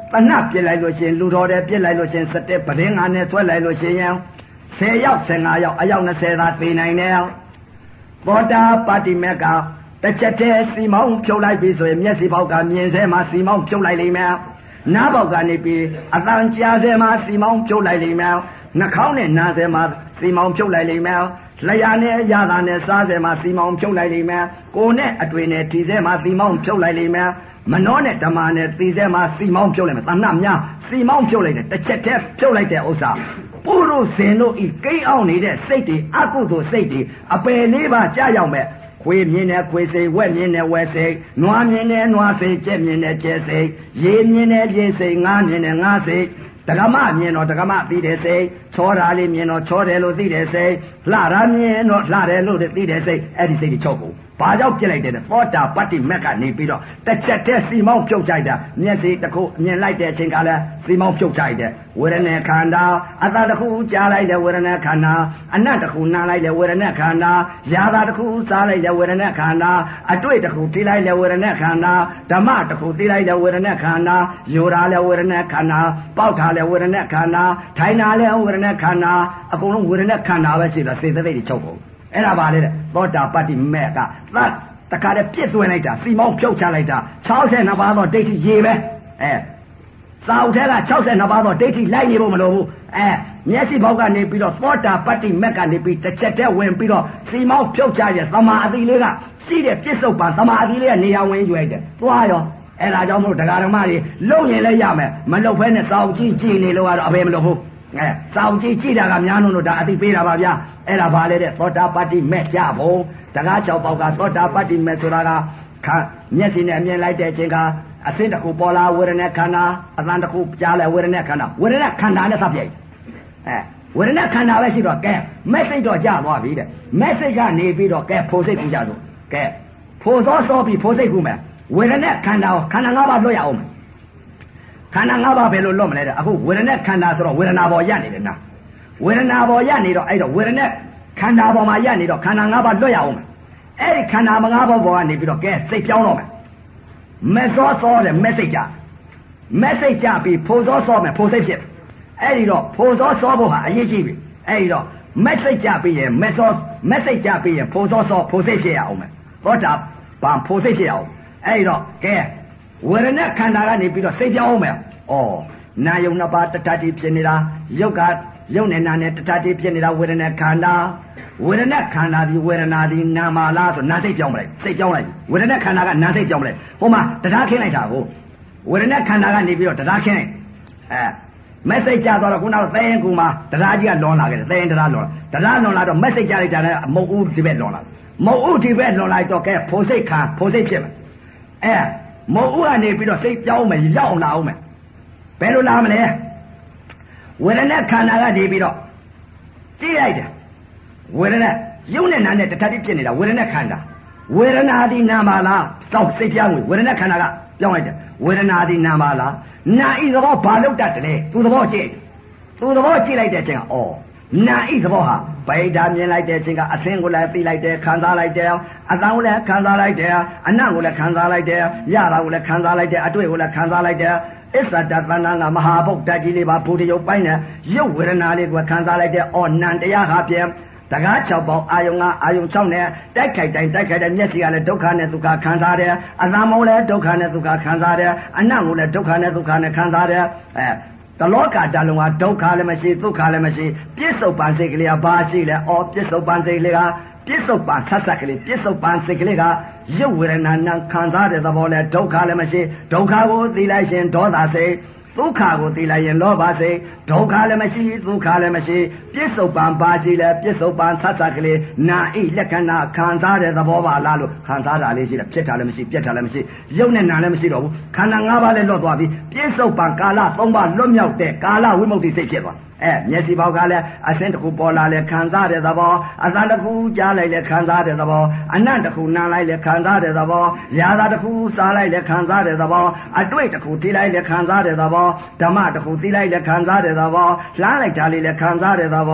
တနပြစ်လိုက်လို့ရှင်လူတော်တယ်ပြစ်လိုက်လို့ရှင်စတဲ့ပရင်းငါနဲ့ဆွဲလိုက်လို့ရှင်ရင်ဆယ်ယောက်ဆယ်ငါယောက်အယောက်၂၀သာသေနိုင်တယ်သောတာပတ္တိမေကတစ်ချက်တည်းစီမောင်းဖြုတ်လိုက်ပြီဆိုရင်မျက်စိပေါက်ကမြင်စဲမှာစီမောင်းဖြုတ်လိုက်လိမ့်မယ်နားပေါက်ကနေပြီးအတန်ကြားစဲမှာစီမောင်းဖြုတ်လိုက်လိမ့်မယ်နှာခေါင်းနဲ့နားစဲမှာစီမောင်းဖြုတ်လိုက်လိမ့်မယ်လျှာနဲ့ရတာနဲ့စားစဲမှာစီမောင်းဖြုတ်လိုက်လိမ့်မယ်ကိုယ်နဲ့အတွေ့နဲ့ဒီစဲမှာစီမောင်းဖြုတ်လိုက်လိမ့်မယ်မနှောနဲ့ဓမ္မနဲ့ဒီစဲမှာစီမောင်းဖြုတ်လိုက်မယ်တဏှများစီမောင်းဖြုတ်လိုက်တယ်တစ်ချက်တည်းဖြုတ်လိုက်တဲ့ဥစ္စာပုရုဇဉ်တို့ဤကိန်းအောင်နေတဲ့စိတ်တွေအကုသိုလ်စိတ်တွေအပယ်လေးပါကြာရောက်မဲ့ခွေမြင်တဲ့ခွေစိတ်ဝက်မြင်တဲ့ဝက်စိတ်နွားမြင်တဲ့နွားစိတ်ကြက်မြင်တဲ့ကြက်စိတ်ရေမြင်တဲ့ရေစိတ်ငါးမြင်တဲ့ငါးစိတ်တက္ကမမြင်တော့တက္ကမသိတဲ့စိတ်ချောတာလေးမြင်တော့ချောတယ်လို့သိတဲ့စိတ်လှတာမြင်တော့လှတယ်လို့သိတဲ့စိတ်အဲ့ဒီစိတ်တွေချုပ်ကုန်ဘာကြောင့်ပြစ်လိုက်တယ်လဲသောတာပတ္တိမက်ကနေပြီးတော့တစ်ချက်တည်းစီမောင်းပြုတ်ကြိုက်တာမျက်စိတစ်ခုမြင်လိုက်တဲ့အချိန်ကလည်းစီမောင်းပြုတ်ကြိုက်တယ်ဝေဒနာခန္ဓာအတတစ်ခုကြားလိုက်တဲ့ဝေဒနာခန္ဓာအနတ်တစ်ခုနားလိုက်တဲ့ဝေဒနာခန္ဓာယာတာတစ်ခုစားလိုက်တဲ့ဝေဒနာခန္ဓာအတွေ့တစ်ခုထိလိုက်တဲ့ဝေဒနာခန္ဓာဓမ္မတစ်ခုသိလိုက်တဲ့ဝေဒနာခန္ဓာယူတာလည်းဝေဒနာခန္ဓာပေါက်တာလည်းဝေဒနာခန္ဓာထိုင်တာလည်းဝေဒနာခန္ဓာအကုန်လုံးဝေဒနာခန္ဓာပဲရှိတာစေတသိက်တွေချုပ်ကုန်အဲ့ဒါပါလေတဲ့သောတာပတ္တိမေကသတ်တခါတည်းပြစ်သွင်းလိုက်တာစီမောင်းဖြုတ်ချလိုက်တာ၆၂ပါးသောဒိဋ္ဌိရေပဲအဲစာအုပ်ထဲက၆၂ပါးသောဒိဋ္ဌိလိုက်နေဖို့မလိုဘူးအဲမျက်စိဘောက်ကနေပြီးတော့သောတာပတ္တိမေကနေပြီးတစ်ချက်တည်းဝင်ပြီးတော့စီမောင်းဖြုတ်ချရဲ့သမာအတိလေးကရှိတဲ့ပြစ္ဆုတ်ပါသမာအတိလေးကနေရာဝင်ရွယ်တယ်သွားရောအဲ့ဒါကြောင့်မို့တရားဓမ္မတွေလုံရင်လည်းရမယ်မလုံဖဲနဲ့စာအုပ်ကြီးကြည်နေလို့ကတော့အဘယ်မလို့ဘူးအဲစာအုပ်ကြီးကြည်တာကများလို့ဒါအတိပေးတာပါဗျာအဲ့ဒါဘာလဲတဲ့သောတာပတ္တိမေကြဖို့တကား၆ပေါက်ကသောတာပတ္တိမေဆိုတာကမျက်စိနဲ့မြင်လိုက်တဲ့အချိန်ကအစိတ်တစ်ခုပေါ်လာဝေဒနာခန္ဓာအသံတစ်ခုကြားလဲဝေဒနာခန္ဓာဝေဒနာခန္ဓာနဲ့စပ်ပြိုက်အဲဝေဒနာခန္ဓာပဲရှိတော့ကဲမက်ဆေ့တော့ကြာသွားပြီတဲ့မက်ဆေ့ကနေပြီးတော့ကဲဖိုစိတ်ကူကြဆိုကဲဖိုသောစောပြီးဖိုစိတ်ကူမယ်ဝေဒနာခန္ဓာခန္ဓာ၅ပါးလွတ်ရအောင်ခန္ဓာ၅ပါးပဲလို့လွတ်မလဲတဲ့အခုဝေဒနာခန္ဓာဆိုတော့ဝေဒနာပေါ်ရနေတယ်နာဝေဒနာပေါ်ရနေတော့အဲ့တော့ဝေဒနာခန္ဓာပေါ်မှာရနေတော့ခန္ဓာ၅ပါးလွတ်ရအောင်အဲ့ဒီခန္ဓာ၅ပါးပေါ်ကနေပြီးတော့ကဲစိတ်ပြောင်းတော့မယ်မက်စောစောတဲ့မက်စိတ်ကြမက်စိတ်ကြပြီးဖိုစောစောမယ်ဖိုစိတ်ဖြစ်အဲ့ဒီတော့ဖိုစောစောဖို့ဟာအရေးကြီးပြီအဲ့ဒီတော့မက်စိတ်ကြပြီးရင်မက်စောမက်စိတ်ကြပြီးရင်ဖိုစောစောဖိုစိတ်ဖြစ်ရအောင်မယ်ဟောတာဘာဖိုစိတ်ဖြစ်အောင်အဲ့ဒီတော့ကဲဝေဒနာခန္ဓာကနေပြီးတော့စိတ်ပြောင်းအောင်မယ်ဩနာယုံနှစ်ပါးတတ္တိဖြစ်နေတာယုတ်ကယုတ်နဲ့နာနဲ့တတ္တိဖြစ်နေတာဝေဒနာခန္ဓာဝေဒနာခန္ဓာဒီဝေဒနာဒီနာမလားဆိုနာစိတ်ပြောင်းမလိုက်စိတ်ပြောင်းလိုက်ဝေဒနာခန္ဓာကနာစိတ်ပြောင်းမလိုက်ဟိုမှာတရားခင်းလိုက်တာကိုဝေဒနာခန္ဓာကနေပြီးတော့တရားခင်းလိုက်အဲမက်ဆေ့ကြတော့ခုနကသဲရင်ကူမှာတရားကြီးကလွန်လာခဲ့တယ်သဲရင်တရားလွန်တရားလွန်လာတော့မက်ဆေ့ကြလိုက်တာလည်းမုတ်ဦးဒီဘက်လွန်လာမုတ်ဦးဒီဘက်လွန်လိုက်တော့ကဲဖိုစိတ်ခံဖိုစိတ်ဖြစ်မယ်အဲမုတ်ဦးကနေပြီးတော့စိတ်ပြောင်းမယ်ရောက်လာအောင်မယ်ဘယ်လိုလာမလဲဝေဒနာခန္ဓာကနေပြီးတော့ကြည့်လိုက်တယ်ဝေဒနာယုံနဲ့နာနဲ့တထတိဖြစ်နေတာဝေဒနာခန္ဓာဝေဒနာဒီနာမလားစောက်စိတ်ပြောင်းဝေဒနာခန္ဓာကပြောင်းလိုက်တယ်ဝေဒနာဒီနာမလားနာဤသဘောဘာလို့တတ်တယ်သူသဘောကြည့်သူသဘောကြည့်လိုက်တဲ့အချိန်ကအော်နာဤသဘောဟာဗိဓာမြင်လိုက်တဲ့အချိန်ကအသင်ကိုလည်းသိလိုက်တယ်ခံစားလိုက်တယ်အသံကိုလည်းခံစားလိုက်တယ်အနံ့ကိုလည်းခံစားလိုက်တယ်ရတာကိုလည်းခံစားလိုက်တယ်အတွေ့ကိုလည်းခံစားလိုက်တယ်အစ္ဆဒသနာကမဟာဗုဒ္ဓကြီးလေးပါဘုဒ္ဓယုတ်ပိုင်းနဲ့ရုပ်ဝေဒနာလေးကိုခံစားလိုက်တယ်အော်နံတရားဟာပြန်တကား၆ပေါက်အာယုံကအာယုံ၆နဲ့တိုက်ခိုက်တိုင်းတိုက်ခိုက်တဲ့မျက်စိကလည်းဒုက္ခနဲ့ဒုက္ခခံစားတယ်အသံမောလည်းဒုက္ခနဲ့ဒုက္ခခံစားတယ်အနံ့ကိုလည်းဒုက္ခနဲ့ဒုက္ခနဲ့ခံစားတယ်အဲတလောကတလုံးကဒုက္ခလည်းမရှိဒုက္ခလည်းမရှိပြစ္ဆုတ်ပန်စိတ်ကလေးကဘာရှိလဲအော်ပြစ္ဆုတ်ပန်စိတ်ကလေးကပြစ္ဆုတ်ပန်ဆက်ဆက်ကလေးပြစ္ဆုတ်ပန်စိတ်ကလေးကရုပ်ဝေဒနာနဲ့ခံစားတဲ့သဘောလဲဒုက္ခလည်းမရှိဒုက္ခကိုသိလိုက်ရင်ဒေါသစိတ်ဒုက္ခကိုသိလိုက်ရင်လောဘစိတ်ဒုက္ခလည်းမရှိဒုက္ခလည်းမရှိပြစ္ဆုတ်ပန်ပါကြည့်လဲပြစ္ဆုတ်ပန်ဆက်ဆက်ကလေးနာဣလက္ခဏာခံစားတဲ့သဘောပါလားလို့ခံစားတာလေးရှိတယ်ဖြစ်တာလည်းမရှိပြက်တာလည်းမရှိရုပ်နဲ့နာလည်းမရှိတော့ဘူးခန္ဓာ၅ပါးလည်းလွတ်သွားပြီပြစ္ဆုတ်ပန်ကာလ၃ပါးလွတ်မြောက်တဲ့ကာလဝိမု ക്തി စိတ်ဖြစ်သွားအဲမျက်စိပေါက်ကလည်းအစင်းတစ်ခုပေါ်လာလဲခံစားတဲ့သဘောအသံတစ်ခုကြားလိုက်လဲခံစားတဲ့သဘောအနံ့တစ်ခုနားလိုက်လဲခံစားတဲ့သဘောရာသာတစ်ခုစားလိုက်လဲခံစားတဲ့သဘောအတွေ့တစ်ခုထိလိုက်လဲခံစားတဲ့သဘောဓမ္မတစ်ခုသိလိုက်လဲခံစားတဲ့သဘောလှမ်းလိုက်တာလေးလဲခံစားတဲ့သဘော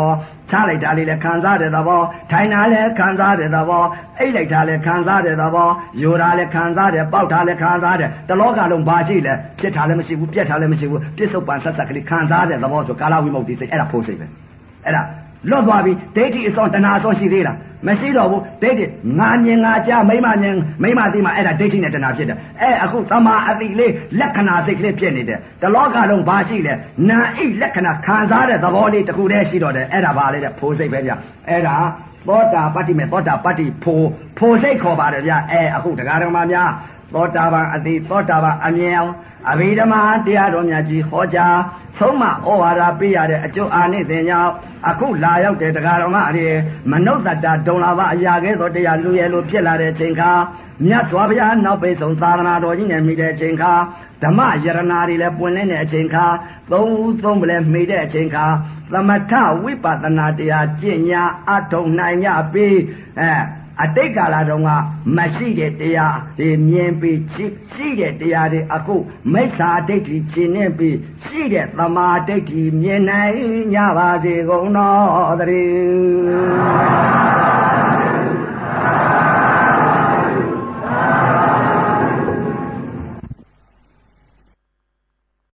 ချလိုက်တာလေးလည်းခံစားတဲ့သဘောထိုင်တာလည်းခံစားတဲ့သဘောအိတ်လိုက်တာလည်းခံစားတဲ့သဘောယူတာလည်းခံစားတယ်ပေါက်တာလည်းခံစားတယ်တလောကလုံးဘာရှိလဲဖြစ်တာလည်းမရှိဘူးပြက်တာလည်းမရှိဘူးပြစ္ဆုတ်ပန်ဆက်ဆက်ကလေးခံစားတဲ့သဘောဆိုကာလဝိမု ക്തി စိတ်အဲ့ဒါဖို့စိတ်ပဲအဲ့ဒါလွတ်သွားပြီဒိဋ္ဌိအစွန်တဏှာအစွန်ရှိသေးလားမရှိတော့ဘူးဒိဋ္ဌိငါမြင်ငါကြားမိမမြင်မိမသိမှအဲ့ဒါဒိဋ္ဌိနဲ့တဏှာဖြစ်တယ်အဲအခုသမာအတိလေးလက္ခဏာစိတ်ကလေးဖြစ်နေတယ်တလောကလုံးဘာရှိလဲနာအိလက္ခဏာခံစားတဲ့သဘောလေးတစ်ခုတည်းရှိတော့တယ်အဲ့ဒါဘာလဲတဲ့ဖို့စိတ်ပဲဗျအဲ့ဒါသောတာပတ္တိမေသောတာပတ္တိဖို့ဖို့စိတ်ခေါ်ပါတယ်ဗျအဲအခုတရားတော်မှာများသောတာပန်အတိသောတာပန်အမြင်အဘိဓမ္မာတရားတော်များကြီးဟောကြားဆုံးမဩဝါဒပေးရတဲ့အကျိုးအာနိသင်ကြောင့်အခုလာရောက်တဲ့တရားတော်မှာအရေမနုဿတ္တဒုံလာဘအရာကဲသောတရားလူရဲလိုဖြစ်လာတဲ့ချိန်ခါမြတ်စွာဘုရားနောက်ပိတ်ဆုံးသာသနာတော်ကြီးနဲ့မိတဲ့ချိန်ခါဓမ္မယရနာတွေလည်းပွင့်လင်းတဲ့အချိန်ခါသုံးဦးသုံးပလဲမိတဲ့အချိန်ခါသမထဝိပဿနာတရားကျင့်ညာအထုံနိုင်ကြပြီးအဲအတိတ်ကာလတုန်းကမရှိတဲ့တရားတွေမြင်ပြီးရှိတဲ့တရားတွေအခုမိစ္ဆာဒိဋ္ဌိရှင်းနေပြီးရှိတဲ့သမာဓိဋ္ဌိမြင်နိုင်ကြပါစေကုန်တော်သတည်း